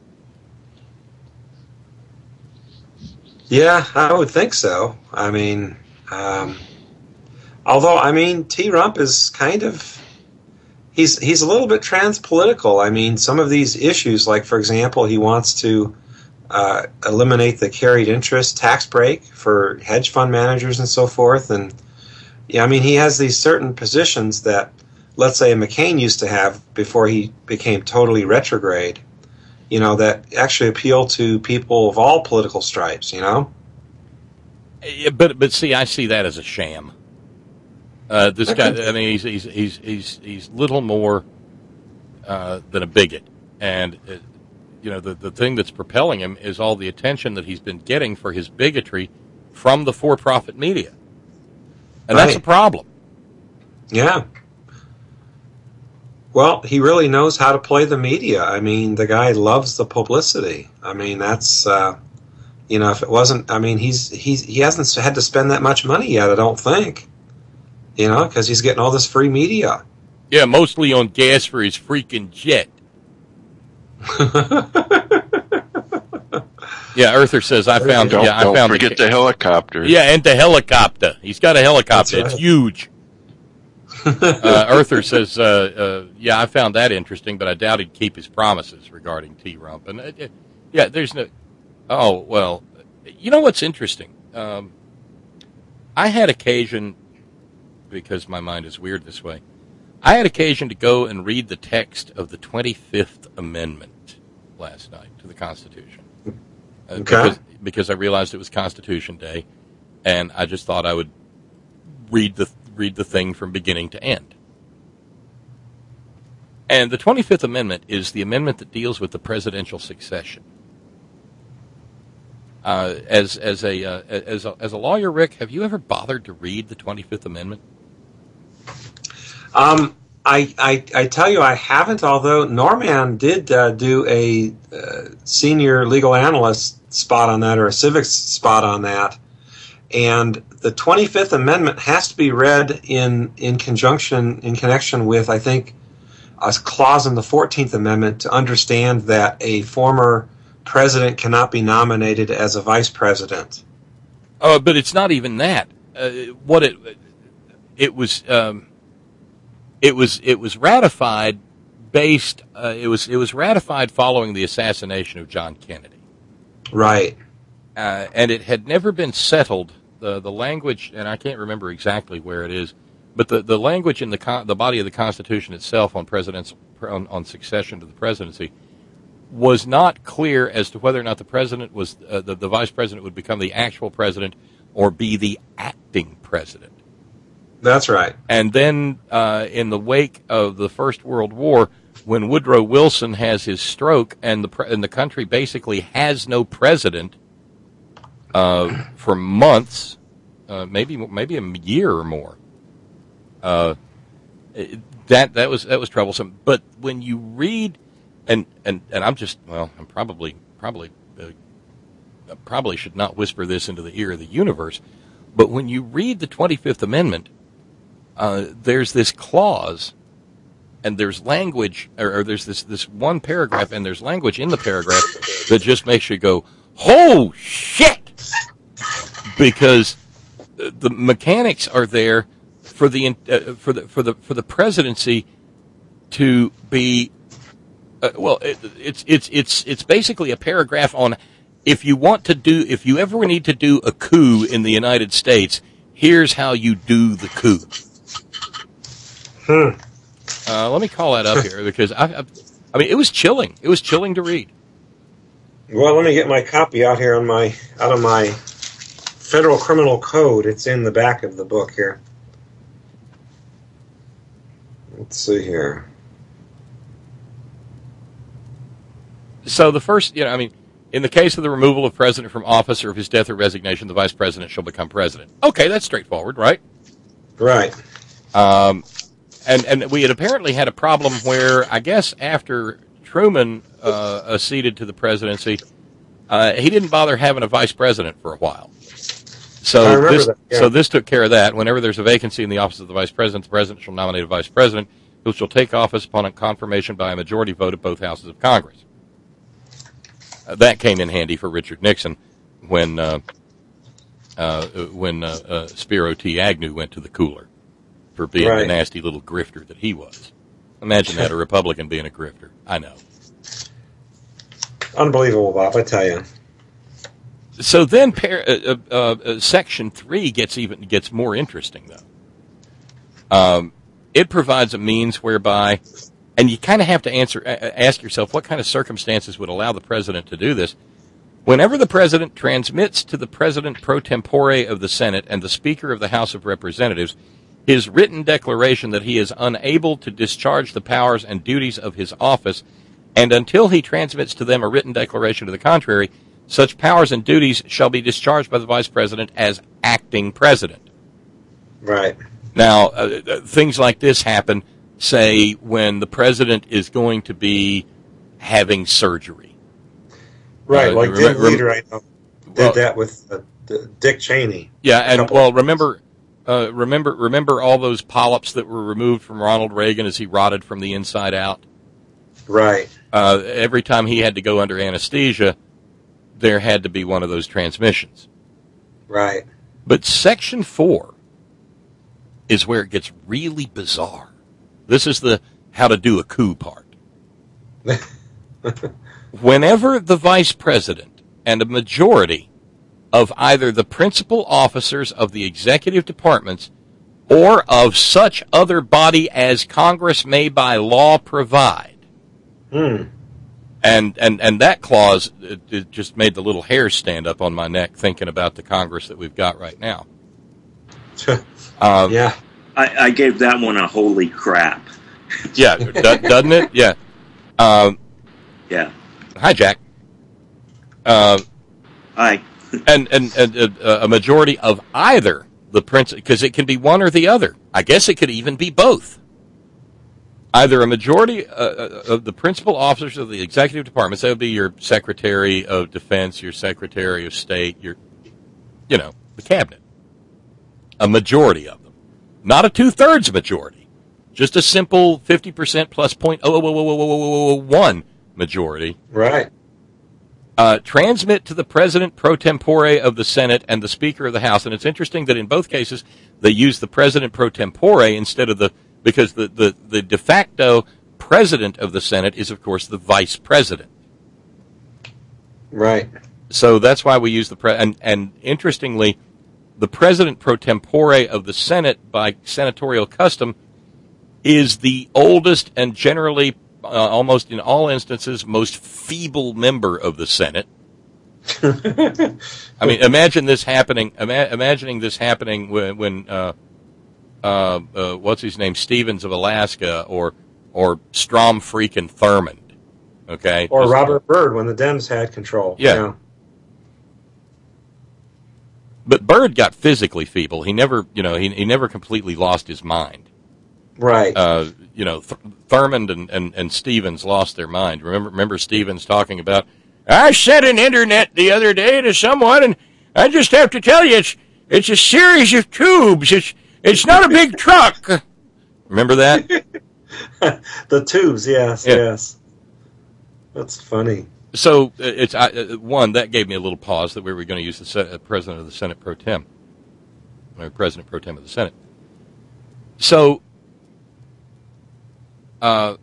Yeah, I would think so. I mean, um, although, I mean, T-Rump is kind of, he's he's a little bit trans-political. I mean, some of these issues, like, for example, he wants to uh, eliminate the carried interest tax break for hedge fund managers and so forth. And, yeah, I mean, he has these certain positions that, let's say, McCain used to have before he became totally retrograde, you know, that actually appeal to people of all political stripes, you know? Yeah, But but see, I see that as a sham. Uh, this guy, I mean, he's he's he's he's he's little more uh, than a bigot, and uh, you know the the thing that's propelling him is all the attention that he's been getting for his bigotry from the for-profit media, and that's a Right. problem. Yeah. Well, he really knows how to play the media. I mean, the guy loves the publicity. I mean, that's uh, you know, if it wasn't, I mean, he's he's he hasn't had to spend that much money yet. I don't think, you know, because he's getting all this free media. Yeah, mostly on gas for his freaking jet. Yeah, Earther says I found. Don't, yeah, I don't found forget the, the helicopter. Yeah, and the helicopter. He's got a helicopter. That's It's right. huge. uh, Earther says, uh, uh, yeah, I found that interesting, but I doubt he'd keep his promises regarding T-Rump. And, uh, uh, yeah, there's no... Oh, well, you know what's interesting? Um, I had occasion, because my mind is weird this way, I had occasion to go and read the text of the twenty-fifth Amendment last night to the Constitution. Uh, Okay. because, because I realized it was Constitution Day, and I just thought I would read the read the thing from beginning to end. And the twenty-fifth Amendment is the amendment that deals with the presidential succession. Uh, as as a uh, as a as a lawyer, Rick, have you ever bothered to read the twenty-fifth Amendment? Um, I, I I tell you, I haven't. Although Norman did uh, do a uh, senior legal analyst spot on that, or a civics spot on that. And the twenty-fifth Amendment has to be read in, in conjunction, in connection with, I think, a clause in the fourteenth Amendment to understand that a former president cannot be nominated as a vice president. Oh, but it's not even that. Uh, what it it was um, it was it was ratified based. Uh, it was it was ratified following the assassination of John Kennedy. Right. Uh, and it had never been settled. The the language, and I can't remember exactly where it is, but the, the language in the con, the body of the Constitution itself on presidents on, on succession to the presidency was not clear as to whether or not the president was uh, the, the vice president would become the actual president or be the acting president. That's right. And then uh, in the wake of the First World War, when Woodrow Wilson has his stroke and the pre- and the country basically has no president uh, for months, uh, maybe maybe a year or more. Uh, that that was that was troublesome. But when you read, and, and, and I'm just well, I'm probably probably uh, I probably should not whisper this into the ear of the universe. But when you read the twenty-fifth Amendment, uh, there's this clause. And there's language, or, or there's this, this one paragraph, and there's language in the paragraph that just makes you go, "Oh shit!" Because the mechanics are there for the uh, for the for the for the presidency to be uh, well. It, it's it's it's it's basically a paragraph on if you want to do if you ever need to do a coup in the United States, here's how you do the coup. Hmm. Uh, let me call that up here because I, I, I mean, it was chilling. It was chilling to read. Well, let me get my copy out here on my out of my Federal Criminal Code. It's in the back of the book here. Let's see here. So the first, you know, I mean, in the case of the removal of president from office or of his death or resignation, the vice president shall become president. Okay, that's straightforward, right? Right. Um, and and we had apparently had a problem where I guess after Truman uh, acceded to the presidency, uh, he didn't bother having a vice president for a while. So this, that, yeah. so this took care of that. Whenever there's a vacancy in the office of the vice president, the president shall nominate a vice president who shall take office upon a confirmation by a majority vote of both houses of Congress. Uh, that came in handy for Richard Nixon when uh, uh, when uh, uh, Spiro T. Agnew went to the cooler for being right. the nasty little grifter that he was. Imagine that, a Republican being a grifter. I know. Unbelievable, Bob, I tell you. So then, par- uh, uh, uh, Section three gets even gets more interesting, though. Um, it provides a means whereby, and you kind of have to answer, uh, ask yourself, what kind of circumstances would allow the president to do this? Whenever the president transmits to the president pro tempore of the Senate and the Speaker of the House of Representatives his written declaration that he is unable to discharge the powers and duties of his office, and until he transmits to them a written declaration to the contrary, such powers and duties shall be discharged by the vice president as acting president. Right. Now, uh, things like this happen, say, when the president is going to be having surgery. Right, Uh, like rem- Dick rem- Leader, I know, did well- that with uh, D- Dick Cheney. Yeah, and couple- well, remember, uh, remember, remember all those polyps that were removed from Ronald Reagan as he rotted from the inside out. Right. Uh, every time he had to go under anesthesia, there had to be one of those transmissions. Right. But Section four is where it gets really bizarre. This is the how to do a coup part. Whenever the vice president and a majority of either the principal officers of the executive departments or of such other body as Congress may by law provide. Hmm. And, and, and that clause, it, it just made the little hairs stand up on my neck thinking about the Congress that we've got right now. Um, yeah. I, I gave that one a holy crap. Yeah, do, doesn't it? Yeah. Um, Yeah. hi, Jack. Uh, I. and and, and uh, a majority of either the prince, because it can be one or the other. I guess it could even be both. Either a majority uh, of the principal officers of the executive departments, that would be your Secretary of Defense, your Secretary of State, your, you know, the cabinet. A majority of them. Not a two-thirds majority. Just a simple fifty percent plus point oh oh oh oh oh one majority. Right. Uh, transmit to the President pro tempore of the Senate and the Speaker of the House. And it's interesting that in both cases they use the President pro tempore instead of the, because the, the, the de facto President of the Senate is, of course, the Vice President. Right. So that's why we use the, pre- and, and interestingly, the President pro tempore of the Senate by senatorial custom is the oldest and generally Uh, almost in all instances, most feeble member of the Senate. I mean, imagine this happening. Ima- imagining this happening when, when uh, uh, uh, what's his name, Stevens of Alaska, or or Strom freaking Thurmond, okay, Or Just- Robert Byrd when the Dems had control. Yeah. You know. But Byrd got physically feeble. He never, you know, he he never completely lost his mind. Right. Uh, you know, Th- Thurmond and, and, and Stevens lost their mind. Remember, remember Stevens talking about, I sent an internet the other day to someone, and I just have to tell you, it's it's a series of tubes. It's it's not a big truck. Remember that? The tubes, yes, Yeah. yes. That's funny. So uh, it's I, uh, one that gave me a little pause that we were going to use the se- uh, president of the Senate pro tem, or president pro tem of the Senate. So. uh,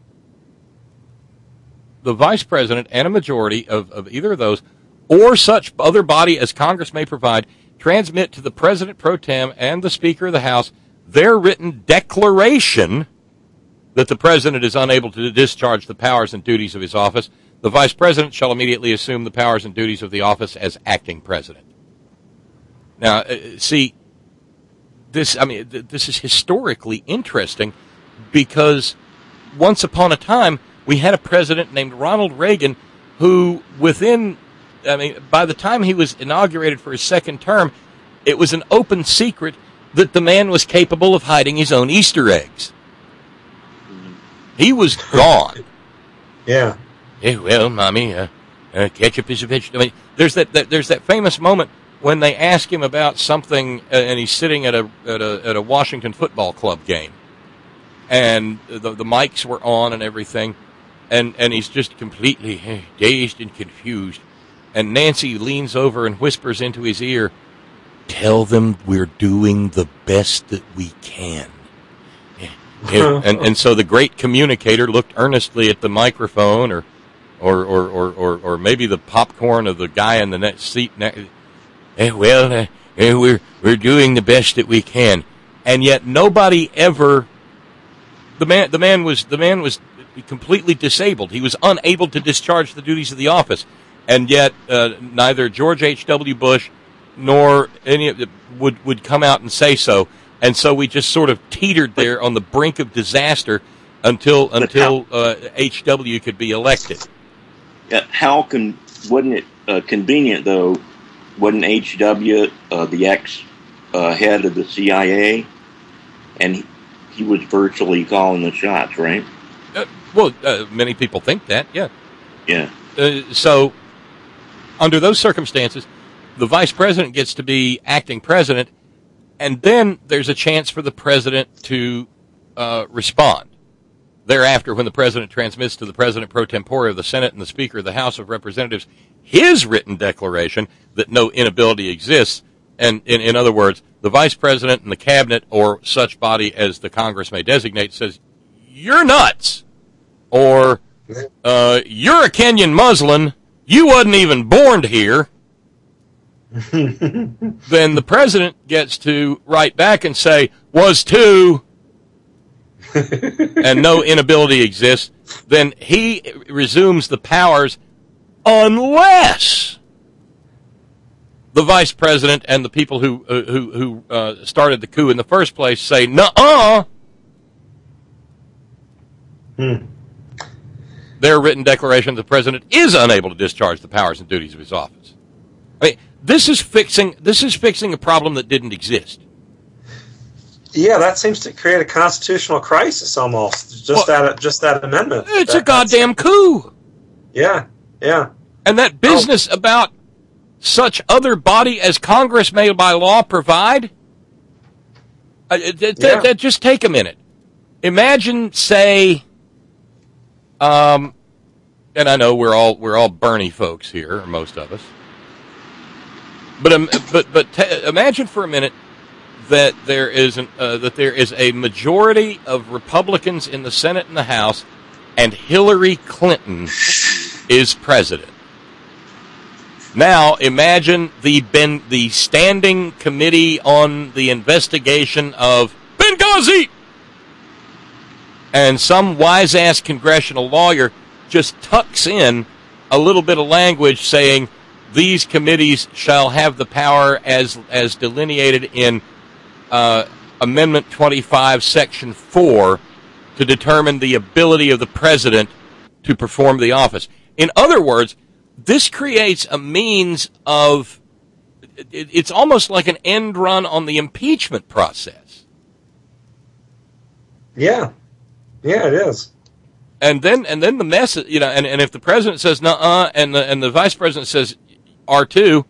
the vice president and a majority of, of either of those or such other body as Congress may provide transmit to the president pro tem and the Speaker of the House their written declaration that the president is unable to discharge the powers and duties of his office. The vice president shall immediately assume the powers and duties of the office as acting president. Now, uh, see, this, I mean, th- this is historically interesting because once upon a time, we had a president named Ronald Reagan who within, I mean, by the time he was inaugurated for his second term, it was an open secret that the man was capable of hiding his own Easter eggs. He was gone. Yeah. Hey, well, mommy, uh, uh, ketchup is a vegetable. I mean, there's that, that there's that famous moment when they ask him about something, uh, and he's sitting at a at a at a Washington football club game, and the the mics were on and everything, and and he's just completely uh, dazed and confused, and Nancy leans over and whispers into his ear, "Tell them we're doing the best that we can." and and so the great communicator looked earnestly at the microphone, or or or or, or, or maybe the popcorn of the guy in the next seat. Next, eh, well, uh, eh, we're we're doing the best that we can, and yet nobody ever. The man the man was the man was completely disabled. He was unable to discharge the duties of the office, and yet uh, neither George H W. Bush nor any of the, would would come out and say so. And so we just sort of teetered there on the brink of disaster until until uh, H W could be elected. Uh, how can wasn't it uh, convenient though? Wasn't H W uh, the ex uh, head of the C I A, and he, he was virtually calling the shots, right? Uh, well, uh, many people think that, yeah. Yeah. Uh, so under those circumstances, the vice president gets to be acting president. And then there's a chance for the president to uh, respond. Thereafter, when the president transmits to the president pro tempore of the Senate and the Speaker of the House of Representatives his written declaration that no inability exists, and in, in other words, the vice president and the cabinet or such body as the Congress may designate says, "You're nuts," or uh, "You're a Kenyan Muslim, you wasn't even born here," then the president gets to write back and say, "Was too," and no inability exists. Then he resumes the powers unless the vice president and the people who uh, who who uh, started the coup in the first place say, "Nuh-uh." Hmm. Their written declaration the president is unable to discharge the powers and duties of his office. I mean, This is fixing. This is fixing a problem that didn't exist. Yeah, that seems to create a constitutional crisis almost. Just well, that, just that amendment. It's that, a goddamn coup. Yeah, yeah. And that business oh. about such other body as Congress may by law provide. Uh, th- th- yeah. th- just take a minute. Imagine, say, um, and I know we're all we're all Bernie folks here, or most of us. But um, but but t- imagine for a minute that there is an, uh, that there is a majority of Republicans in the Senate and the House, and Hillary Clinton is president. Now imagine the ben, the Standing Committee on the Investigation of Benghazi, and some wise ass congressional lawyer just tucks in a little bit of language saying, "These committees shall have the power as as delineated in uh, Amendment twenty-five, Section four, to determine the ability of the president to perform the office." In other words, this creates a means of, it, it's almost like an end run on the impeachment process. Yeah. Yeah, it is. And then and then the mess, you know, and, and if the president says nuh-uh, and the, and the vice president says R two,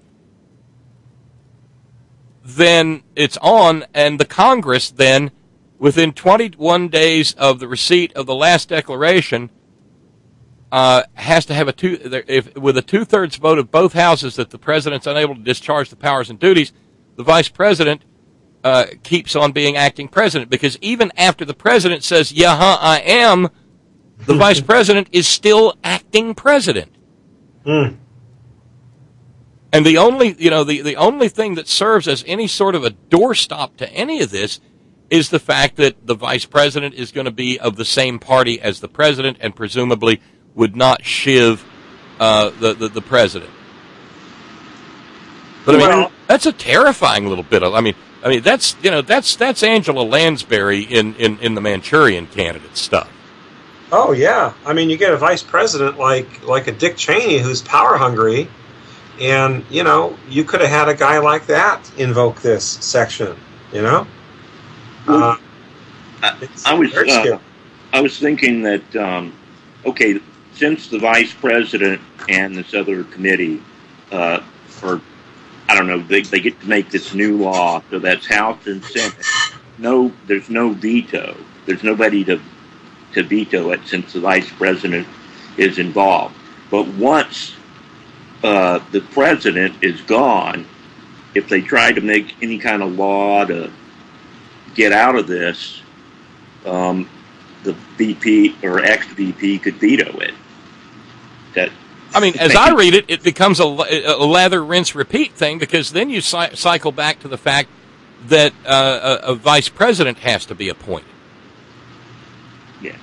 then it's on, and the Congress then, within twenty-one days of the receipt of the last declaration, uh, has to have a two, if, with a two-thirds vote of both houses that the president's unable to discharge the powers and duties, the vice president uh, keeps on being acting president, because even after the president says, yeah, huh, I am, the vice president is still acting president. Mm. And the only, you know, the, the only thing that serves as any sort of a doorstop to any of this is the fact that the vice president is going to be of the same party as the president and presumably would not shiv uh, the, the, the president. But I mean, Well, that's a terrifying little bit of, I mean, I mean, that's, you know, that's, that's Angela Lansbury in, in, in the Manchurian Candidate stuff. oh yeah, I mean, you get a vice president like like a Dick Cheney who's power hungry, and you know, you could have had a guy like that invoke this section. You know, uh, I, it's I was very uh, scary. I was thinking that um, okay, since the vice president and this other committee, uh, or I don't know, they they get to make this new law, so that's House and Senate. No, there's no veto. There's nobody to to veto it since the vice president is involved. But once uh, the president is gone, if they try to make any kind of law to get out of this, um, the V P or ex-V P could veto it. That I mean, as I read it, it becomes a, a lather, rinse, repeat thing because then you cy- cycle back to the fact that uh, a, a vice president has to be appointed. yeah.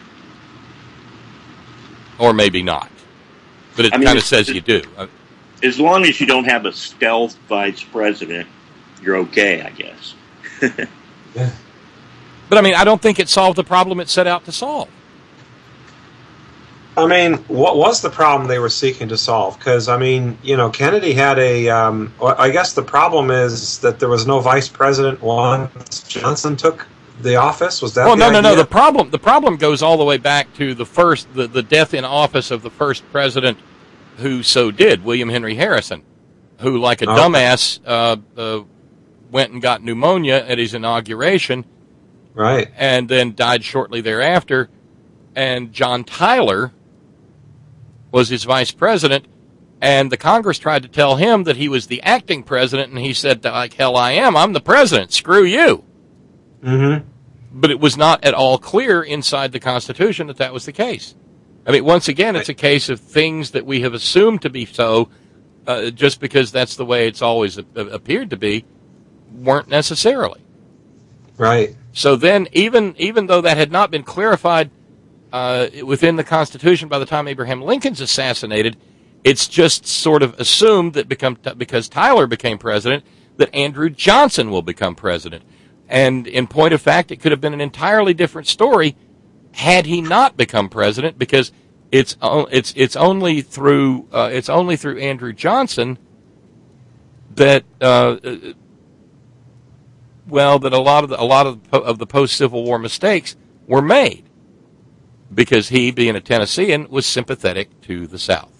Or maybe not. But it I mean, kind of it's- says it- you do. Uh, As long as you don't have a stealth vice president, you're okay, I guess. Yeah. But, I mean, I don't think it solved the problem it set out to solve. I mean, what was the problem they were seeking to solve? Because, I mean, you know, Kennedy had a, um, well, I guess the problem is that there was no vice president once Johnson took the office. Was that Well, the no, no, no. idea? The problem, the problem goes all the way back to the first, the, the death in office of the first president who so did, William Henry Harrison, who, like a Oh. dumbass, uh, uh, went and got pneumonia at his inauguration Right. and then died shortly thereafter. And John Tyler was his vice president, and the Congress tried to tell him that he was the acting president, and he said, like hell I am, I'm the president, screw you. Mm-hmm. But it was not at all clear inside the Constitution that that was the case. I mean, once again, it's a case of things that we have assumed to be so, uh, just because that's the way it's always a- appeared to be, weren't necessarily. Right. So then, even even though that had not been clarified uh, within the Constitution by the time Abraham Lincoln's assassinated, it's just sort of assumed that become, because Tyler became president, that Andrew Johnson will become president. And in point of fact, it could have been an entirely different story had he not become president, because it's it's it's only through uh, it's only through Andrew Johnson that uh, well that a lot of the, a lot of the, of the post Civil War mistakes were made, because he, being a Tennessean, was sympathetic to the South.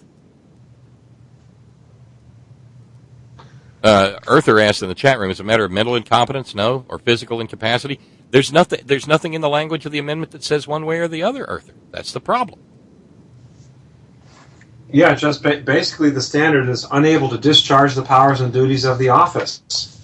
Uh, Earther asked in the chat room, is it a matter of mental incompetence? No. Or physical incapacity? There's nothing, there's nothing in the language of the amendment that says one way or the other, Earther. That's the problem. Yeah, just ba- basically the standard is unable to discharge the powers and duties of the office.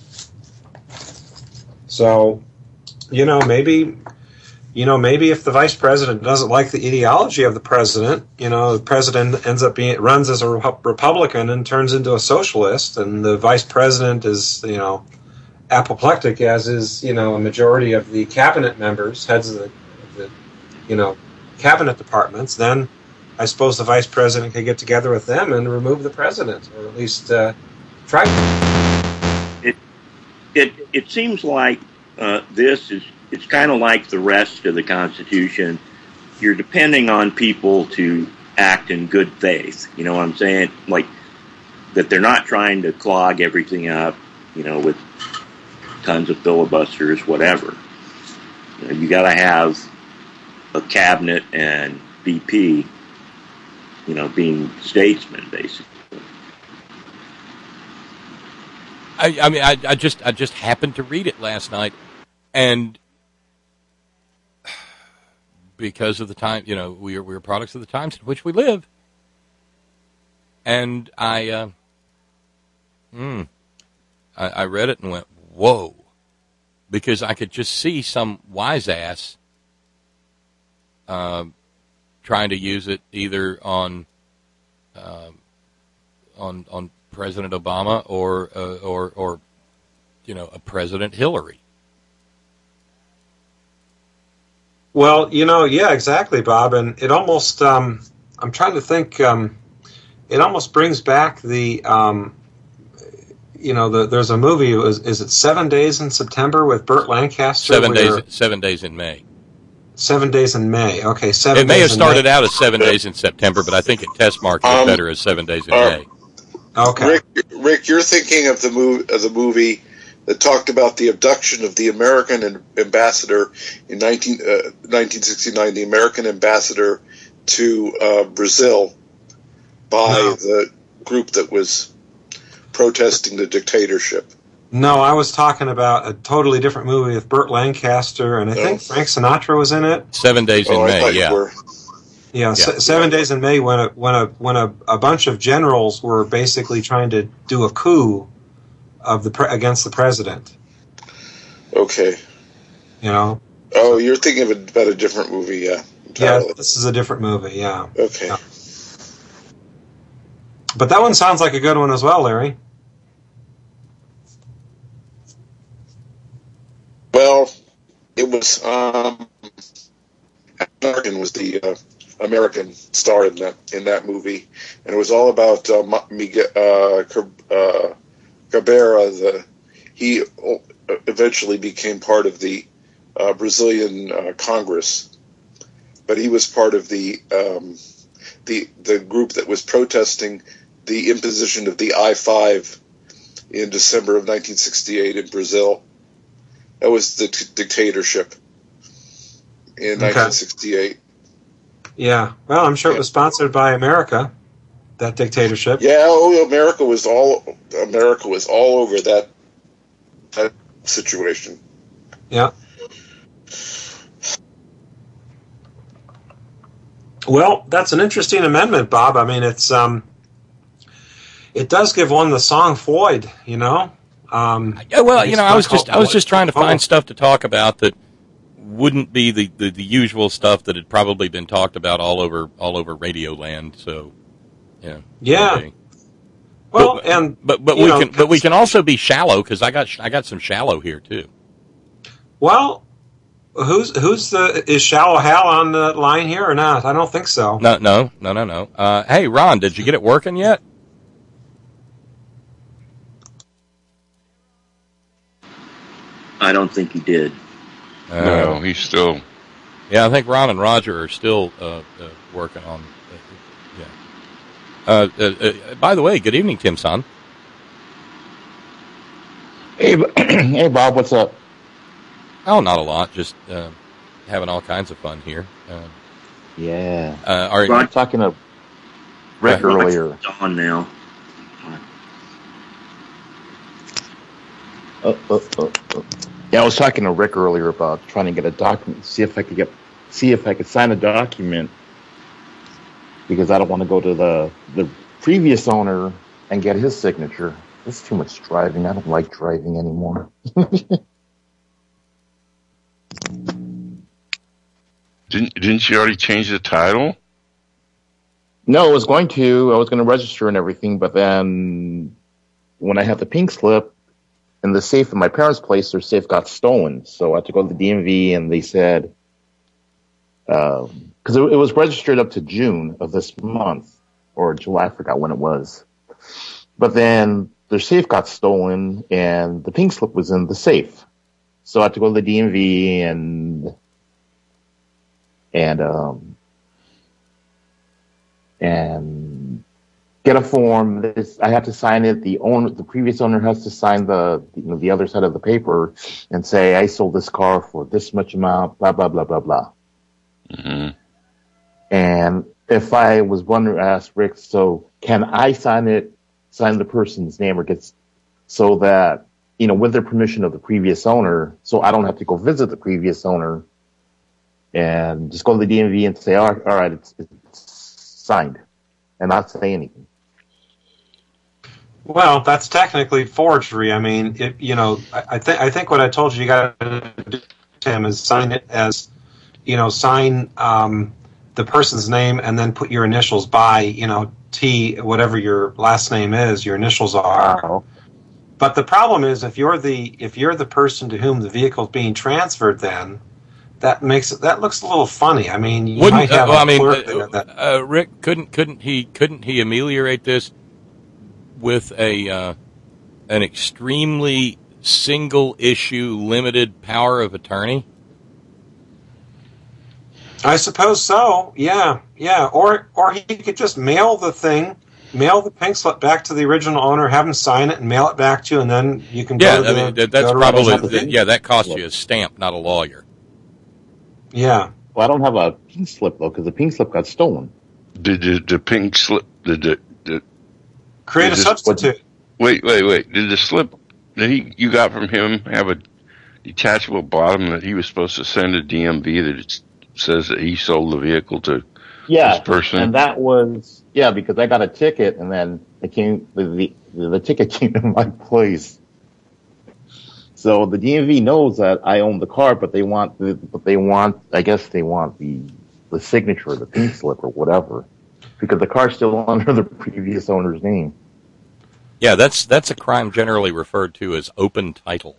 So, you know, maybe, you know, maybe if the vice president doesn't like the ideology of the president, you know, the president ends up being runs as a Repu- Republican and turns into a socialist, and the vice president is, you know, apoplectic, as is, you know, a majority of the cabinet members, heads of the, the you know, cabinet departments. Then I suppose the vice president could get together with them and remove the president, or at least uh, try. It it it seems like uh, this is it's kind of like the rest of the Constitution. You're depending on people to act in good faith. You know what I'm saying? Like that they're not trying to clog everything up, you know, with tons of filibusters, whatever. You know, you got to have a cabinet and V P, you know, being statesmen, basically. I, I mean, I, I just I just happened to read it last night, and because of the time, you know, we are we are products of the times in which we live, and I, uh, mm, I, I read it and went, whoa, because I could just see some wise ass uh, trying to use it either on um, on on President Obama or uh, or or you know a President Hillary. Well, you know, yeah, exactly, Bob, and it almost um, I'm trying to think. Um, it almost brings back the. Um, You know, the, there's a movie. Is, is it Seven Days in September with Burt Lancaster? Seven days. Seven days in May. Seven Days in May. Okay, seven. It may days have started in May. out as Seven Days in September, but I think it test marked it Um, better as Seven Days in uh, May. Okay, Rick, Rick, you're thinking of the movie, of the movie that talked about the abduction of the American ambassador in nineteen, uh, nineteen sixty-nine, the American ambassador to uh, Brazil by No. the group that was protesting the dictatorship. no, I was talking about a totally different movie with Burt Lancaster, and I think Oh. Frank Sinatra was in it. Seven Days in Oh, I May. thought you Yeah. were. Yeah, Yeah. Se- Seven Days in May, when a when a when a, a bunch of generals were basically trying to do a coup of the pre- against the president. Okay. You know, Oh, you're thinking of a, about a different movie, yeah. yeah, Entirely. this is a different movie. Yeah, Okay. Yeah. But that one sounds like a good one as well, Larry. Well, it was um, American was the uh, American star in that in that movie, and it was all about uh, Miguel uh, uh, Cabrera. The he eventually became part of the uh, Brazilian uh, Congress, but he was part of the um, the the group that was protesting the imposition of the I five in December of nineteen sixty-eight in Brazil. That was the t- dictatorship in Okay. nineteen sixty-eight. Yeah, well, I'm sure it was sponsored by America, that dictatorship. Yeah, oh, America was all America was all over that that situation. Yeah. Well, that's an interesting amendment, Bob. I mean, it's um, it does give one the song Floyd, you know. Um, Yeah, well, you know, I was just I was just trying to Oh. find stuff to talk about that wouldn't be the, the, the usual stuff that had probably been talked about all over all over Radio Land. So, yeah, Yeah. okay. Well, but, and but but you we know, can but we can also be shallow because I got I got some shallow here too. well, who's who's the is Shallow Hal on the line here or not? I don't think so. No, no, no, no, no. Uh, hey, Ron, did you get it working yet? I don't think he did. Uh, No, he's still. Yeah, I think Ron and Roger are still uh, uh, working on. Uh, yeah. Uh, uh, uh, by the way, good evening, Tim Son. Hey, B- hey, Bob, what's up? Oh, not a lot. Just uh, having all kinds of fun here. Uh, Yeah, uh, are I'm talking to Rick Uh, earlier. It's on now. Oh, oh, oh, oh. Yeah, I was talking to Rick earlier about trying to get a document, see if I could get, see if I could sign a document, because I don't want to go to the the previous owner and get his signature. It's too much driving. I don't like driving anymore. Didn't didn't you already change the title? No, I was going to. I was going to register and everything, but then when I had the pink slip in the safe in my parents' place, their safe got stolen. So I had to go to the D M V, and they said, because it, it was registered up to June of this month, or July, I forgot when it was. But then their safe got stolen, and the pink slip was in the safe. So I had to go to the D M V and and um and get a form. This, I have to sign it. The owner, the previous owner, has to sign the you know the other side of the paper and say, I sold this car for this much amount. Blah blah blah blah blah. Mm-hmm. And if I was wondering, I asked Rick, so can I sign it, sign the person's name, or gets so that you know with their permission of the previous owner, so I don't have to go visit the previous owner and just go to the D M V and say, all right, all right it's, it's signed, and not say anything. Well, that's technically forgery. I mean, it, you know, I, I think I think what I told you you got to do, Tim, is sign it as, you know, sign um, the person's name and then put your initials by, you know, T, whatever your last name is, your initials are. Wow. But the problem is, if you're the if you're the person to whom the vehicle is being transferred, then that makes it that looks a little funny. I mean, you Wouldn't might have uh, well, a I mean, clerk uh, that, that uh, Rick couldn't couldn't he couldn't he ameliorate this with a uh, an extremely single issue limited power of attorney? I suppose so. Yeah, yeah. Or or he could just mail the thing, mail the pink slip back to the original owner, have him sign it, and mail it back to you, and then you can Yeah, go to I the, mean that, that's go to probably the- that, yeah that costs you a stamp, not a lawyer. Yeah. Well, I don't have a pink slip though, because the pink slip got stolen. Did the, the pink slip? Did the, the Create a Is this- substitute. wait, wait, wait? Did the slip that he you got from him have a detachable bottom that he was supposed to send to D M V that it says that he sold the vehicle to Yeah, this person? and that was yeah because I got a ticket, and then it came the the, the ticket came to my place. So the D M V knows that I own the car, but they want the but they want I guess they want the the signature, the pink slip or whatever, because the car's still under the previous owner's name. Yeah, that's that's a crime generally referred to as open title.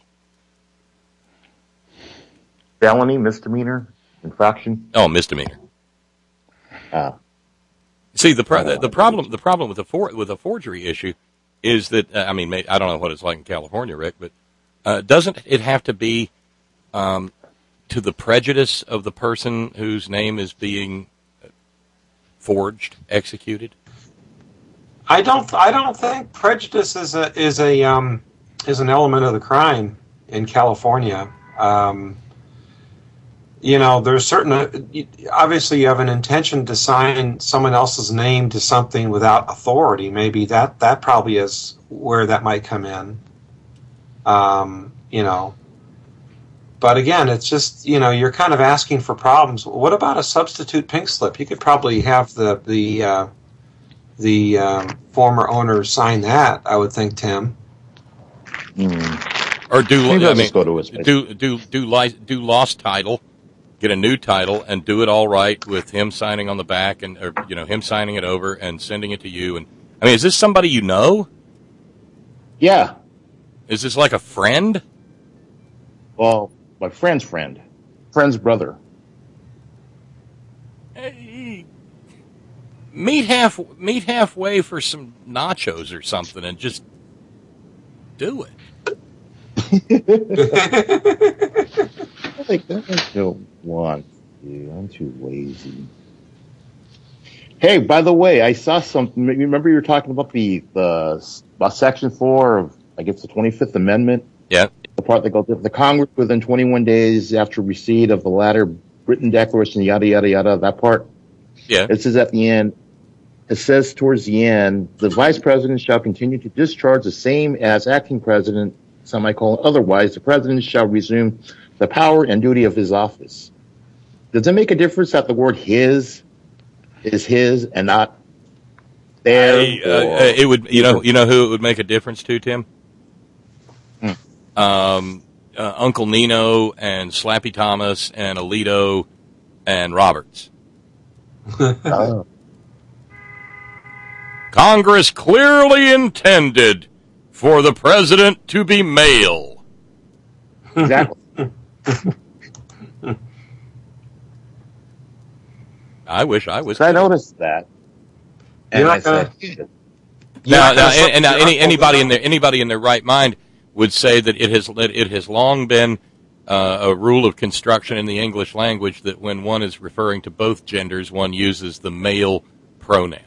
Felony, misdemeanor, infraction. Oh, misdemeanor. Uh, See, the pro- the, the problem the problem with a for- with a forgery issue is that uh, I mean may- I don't know what it's like in California, Rick, but uh, doesn't it have to be um, to the prejudice of the person whose name is being forged, executed? I don't. I don't think prejudice is a is a um, is an element of the crime in California. Um, you know, there's certain. Uh, obviously, you have an intention to sign someone else's name to something without authority. Maybe that that probably is where that might come in. Um, you know, but again, it's just you know you're kind of asking for problems. What about a substitute pink slip? You could probably have the the uh, the um, former owner sign that, I would think, Tim. mm. Or do Maybe I I'll mean just go to his place. do do do li- do lost title, get a new title, and do it all right with him signing on the back and or you know him signing it over and sending it to you. And I mean, is this somebody you know? Yeah. Is this like a friend? Well, my friend's friend, friend's brother. Meet half meet halfway for some nachos or something, and just do it. I think I don't want to. I'm too lazy. Hey, by the way, I saw something. Remember you were talking about the the about Section Four of I guess the twenty-fifth Amendment. Yeah. The part that goes, if the Congress within twenty-one days after receipt of the latter written declaration, yada yada yada. That part. Yeah. It says at the end. It says towards the end, the vice president shall continue to discharge the same as acting president, semicolon, otherwise the president shall resume the power and duty of his office. Does it make a difference that the word his is his and not there? I, uh, it would, you know, you know who it would make a difference to, Tim? Hmm. Um, uh, Uncle Nino and Slappy Thomas and Alito and Roberts. Oh. Congress clearly intended for the president to be male. Exactly. I wish I was. So I noticed that. And You're I not gonna- said, Now, Yeah, now, that's and, and now something any, that anybody Uncle in their anybody in their right mind would say that it has that it has long been uh, a rule of construction in the English language that when one is referring to both genders, one uses the male pronoun.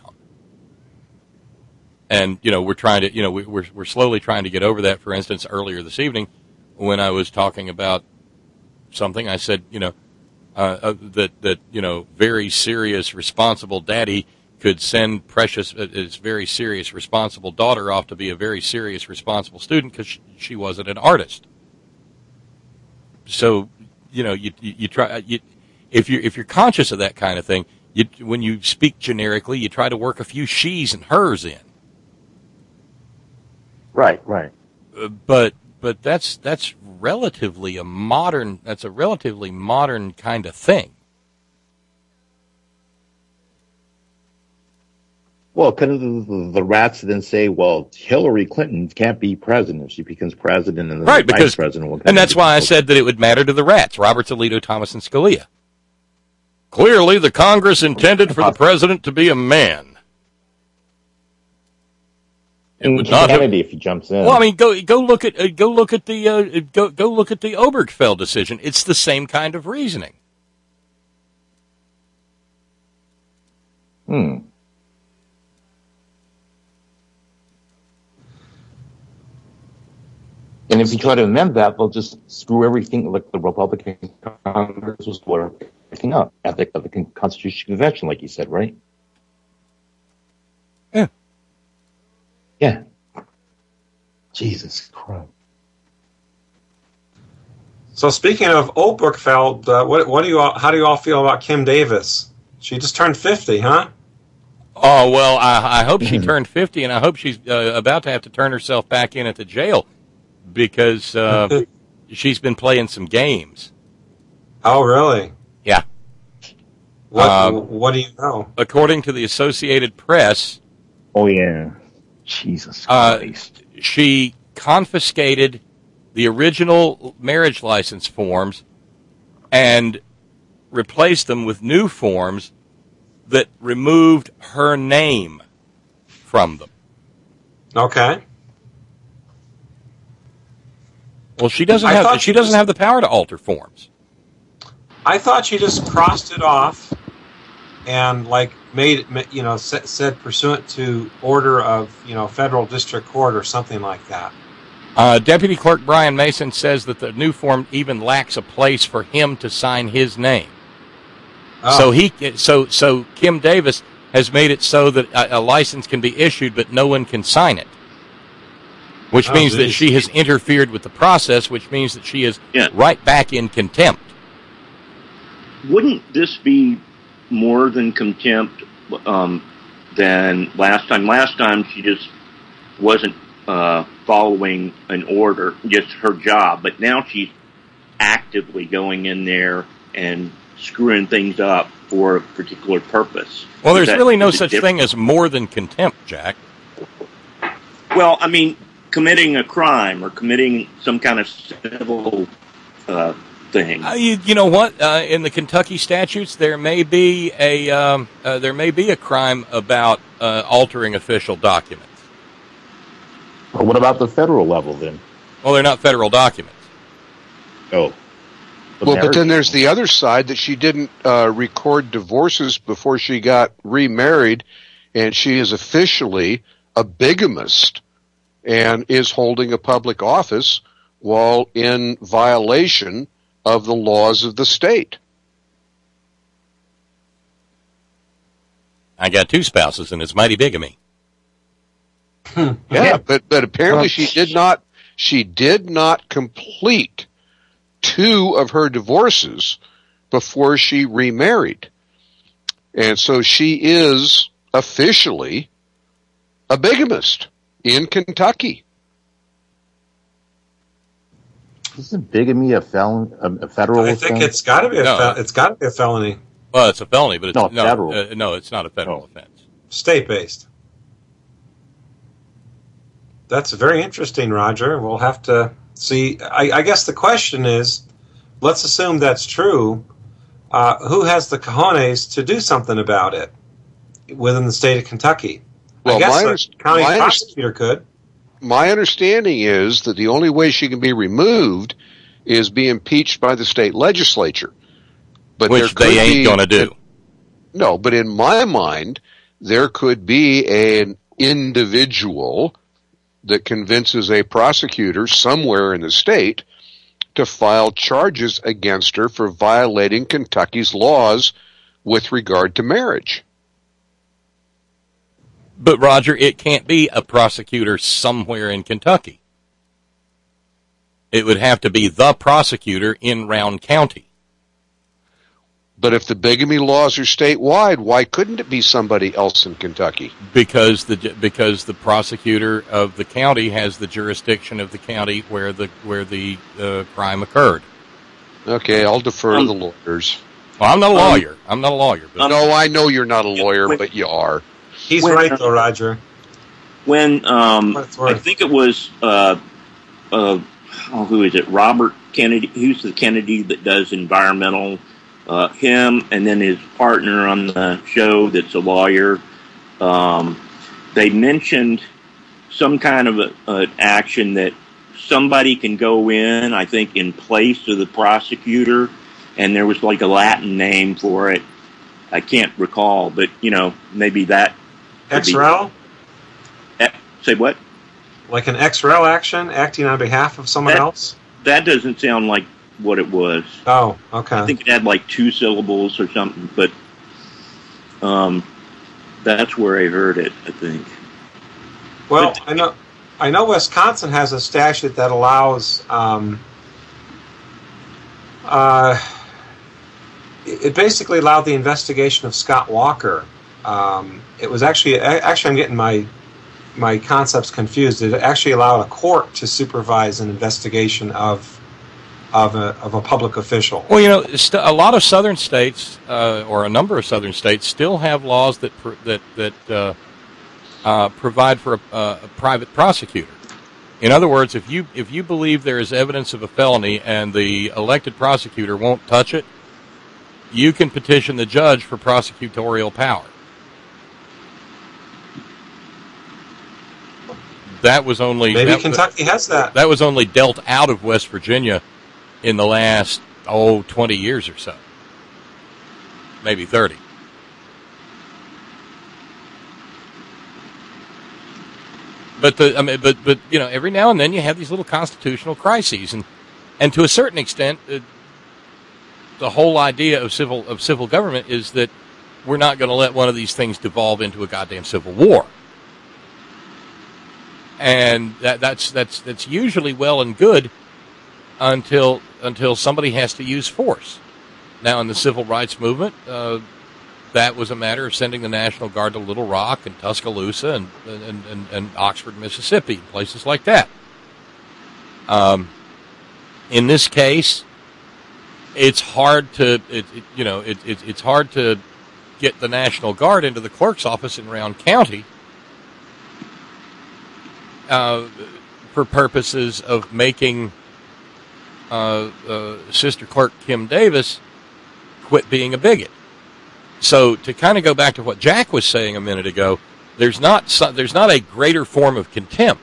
And you know, we're trying to, you know, we, we're we're slowly trying to get over that. For instance, earlier this evening, when I was talking about something, I said, you know, uh, uh, that that you know, very serious, responsible daddy could send precious, uh, his very serious, responsible daughter off to be a very serious, responsible student because she, she wasn't an artist. So, you know, you you, you try you, if you if you're conscious of that kind of thing, you when you speak generically, you try to work a few she's and hers in. right, right. Uh, but but that's that's relatively a modern that's a relatively modern kind of thing. Well, couldn't the, the rats then say, well, Hillary Clinton can't be president if she becomes president, and the right, vice because, president will and that's why I said that it would matter to the rats, Roberts, Alito, Thomas, and Scalia. Clearly, the Congress intended for the president to be a man. It would not have, if he jumps in. well, I mean, go go look at uh, go look at the uh, go go look at the Obergefell decision. It's the same kind of reasoning. Hmm. And if you try to amend that, they'll just screw everything, like the Republican Congress will screw everything up at the, at the Constitutional Convention, like you said, right? Yeah. Yeah. Jesus Christ. So speaking of Obergefell, uh, what, what do you all, how do you all feel about Kim Davis? She just turned fifty, huh? Oh, well, I, I hope she turned fifty, and I hope she's uh, about to have to turn herself back in at the jail because uh, she's been playing some games. Oh, really? Yeah. What, Um, what do you know? According to the Associated Press, Oh, yeah. Jesus uh, Christ. she confiscated the original marriage license forms and replaced them with new forms that removed her name from them. Okay. Well, she doesn't I have thought she she doesn't just- have the power to alter forms. I thought she just crossed it off and, like, made it, you know, sa- said pursuant to order of, you know, federal district court or something like that. Uh, Deputy Clerk Brian Mason says that the new form even lacks a place for him to sign his name. Oh. So he so so Kim Davis has made it so that a, a license can be issued, but no one can sign it. Which Oh, means that geez. she has interfered with the process, which means that she is Yeah. right back in contempt. Wouldn't this be more than contempt um, than last time? Last time she just wasn't uh, following an order, just her job. But now she's actively going in there and screwing things up for a particular purpose. Well, Is there's that- really no is it such different? thing as more than contempt, Jack. Well, I mean, committing a crime or committing some kind of civil uh, thing. Uh, you, you know what? Uh, in the Kentucky statutes, there may be a um, uh, there may be a crime about uh, altering official documents. But what about the federal level then? Well, they're not federal documents. Oh. The Well, but marriage- then there's the other side that she didn't uh, record divorces before she got remarried, and she is officially a bigamist and is holding a public office while in violation of the laws of the state. I got two spouses, and it's mighty bigamy. Yeah, but but apparently she did not she did not complete two of her divorces before she remarried. And so she is officially a bigamist in Kentucky. Isn't bigamy a felon, a, a federal I think offense? it's got to be a No. fel- it's got to be a felony, Well, it's a felony, but it's No, no, federal. uh, no, it's not a federal No. offense. state based. That's very interesting, Roger. We'll have to see. I, I guess the question is, let's assume that's true. Uh, who has the cojones to do something about it within the state of Kentucky? Well, I guess my the underst- county my underst- prosecutor could. My understanding is that the only way she can be removed is be impeached by the state legislature. But there Which could they ain't be- going to do. No, but in my mind, there could be an individual that convinces a prosecutor somewhere in the state to file charges against her for violating Kentucky's laws with regard to marriage. But, Roger, it can't be a prosecutor somewhere in Kentucky. It would have to be the prosecutor in Round County. But if the bigamy laws are statewide, why couldn't it be somebody else in Kentucky? Because the because the prosecutor of the county has the jurisdiction of the county where the where the uh, crime occurred. Okay, I'll defer Um, to the lawyers. Well, I'm not a Um, lawyer. I'm not a lawyer. But um, No, I know you're not a lawyer, wait. but you are. He's when, right, uh, though, Roger. When um, What it's worth. I think it was, uh, uh, oh, who is it? Robert Kennedy. Who's the Kennedy that does environmental? Uh, him and then his partner on the show that's a lawyer. Um, they mentioned some kind of a, an action that somebody can go in, I think, in place of the prosecutor, and there was like a Latin name for it. I can't recall, but, you know, maybe that... X R L? Be, say what? Like an X R L action, acting on behalf of someone that, else? That doesn't sound like what it was. Oh, okay. I think it had like two syllables or something, but um, that's where I heard it, I think. Well, but, I know I know Wisconsin has a statute that allows... Um, uh, it basically allowed the investigation of Scott Walker. Um, it was actually... Actually, I'm getting my... my concepts confused. It actually allowed a court to supervise an investigation of of a, of a public official. Well, you know, st- a lot of southern states, uh, or a number of southern states, still have laws that pr- that that uh, uh, provide for a, uh, a private prosecutor. In other words, if you if you believe there is evidence of a felony and the elected prosecutor won't touch it, you can petition the judge for prosecutorial power. That was only maybe that, Kentucky has that. That was only dealt out of West Virginia in the last oh twenty years or so, maybe thirty. But the I mean, but but you know, every now and then you have these little constitutional crises, and and to a certain extent, uh, the whole idea of civil of civil government is that we're not going to let one of these things devolve into a goddamn civil war. And that, that's that's that's usually well and good until until somebody has to use force. Now, in the civil rights movement, uh, that was a matter of sending the National Guard to Little Rock and Tuscaloosa and and, and, and Oxford, Mississippi, and places like that. Um, in this case, it's hard to it, it, you know it, it, it's hard to get the National Guard into the clerk's office in Round County. Uh, for purposes of making uh, uh, Sister Clerk Kim Davis quit being a bigot. So to kind of go back to what Jack was saying a minute ago, there's not so, there's not a greater form of contempt.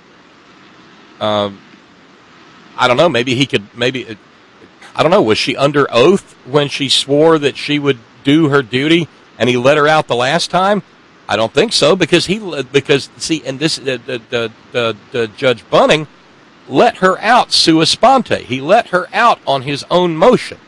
Um, I don't know. Maybe he could. Maybe I don't know. Was she under oath when she swore that she would do her duty, and he let her out the last time? I don't think so, because he because see, and this the the, the, the, the Judge Bunning let her out sua sponte. He let her out on his own motion.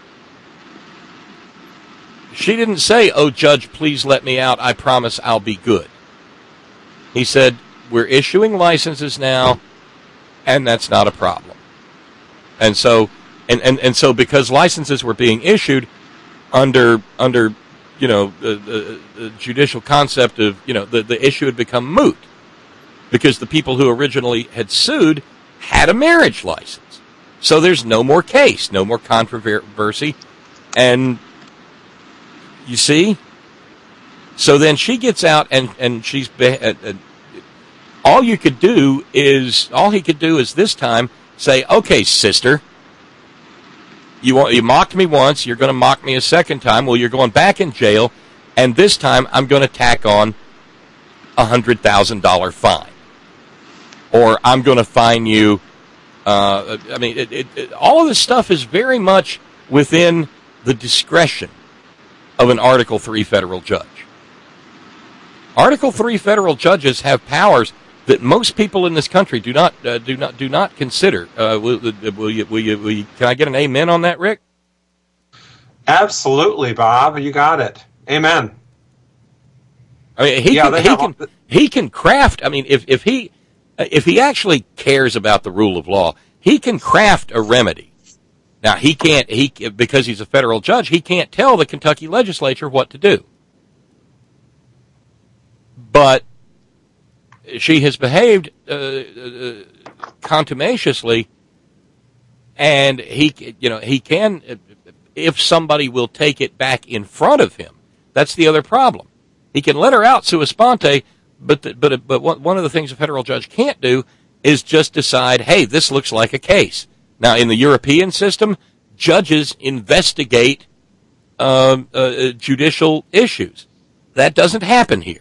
She didn't say, "Oh, Judge, please let me out. I promise I'll be good." He said, "We're issuing licenses now, and that's not a problem." And so, and and, and so, because licenses were being issued under under. you know, the, the, the judicial concept of, you know, the, the issue had become moot because the people who originally had sued had a marriage license. So there's no more case, no more controversy. And you see, so then she gets out and, and she's, be- uh, uh, all you could do is, all he could do is this time say, "Okay, sister, You, you mocked me once, you're going to mock me a second time. Well, you're going back in jail, and this time I'm going to tack on a one hundred thousand dollars fine. Or I'm going to fine you. Uh, I mean, it, it, it, all of this stuff is very much within the discretion of an Article three federal judge. Article three federal judges have powers that most people in this country do not uh, do not do not consider. Uh, will, will, you, will, you, will you? Can I get an amen on that, Rick? Absolutely, Bob. You got it. Amen. I mean, he yeah, can he can the- he can craft. I mean, if if he if he actually cares about the rule of law, he can craft a remedy. Now, he can't. He because he's a federal judge, he can't tell the Kentucky legislature what to do. But she has behaved uh, uh, contumaciously, and he, you know, he can, if somebody will take it back in front of him. That's the other problem. He can let her out sua sponte, but the, but but one of the things a federal judge can't do is just decide, hey, this looks like a case. Now, in the European system, judges investigate uh, uh, judicial issues. That doesn't happen here.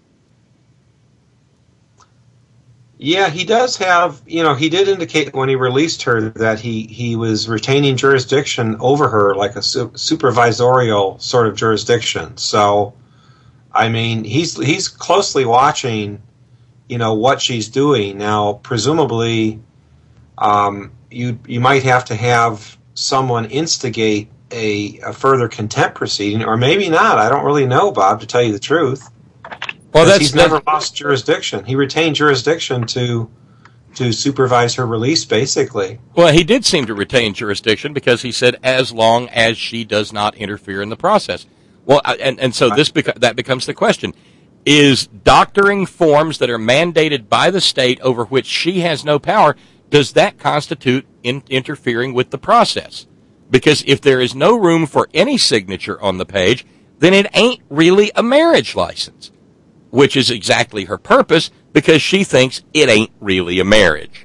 Yeah, he does have, you know, he did indicate when he released her that he, he was retaining jurisdiction over her, like a su- supervisorial sort of jurisdiction. So, I mean, he's he's closely watching, you know, what she's doing. Now, presumably, um, you you might have to have someone instigate a, a further contempt proceeding, or maybe not. I don't really know, Bob, to tell you the truth. Well, that's, he's never that's, lost jurisdiction. He retained jurisdiction to to supervise her release, basically. Well, he did seem to retain jurisdiction because he said, as long as she does not interfere in the process. Well, and, and so this beca- that becomes the question. Is doctoring forms that are mandated by the state over which she has no power, does that constitute in, interfering with the process? Because if there is no room for any signature on the page, then it ain't really a marriage license, which is exactly her purpose, because she thinks it ain't really a marriage.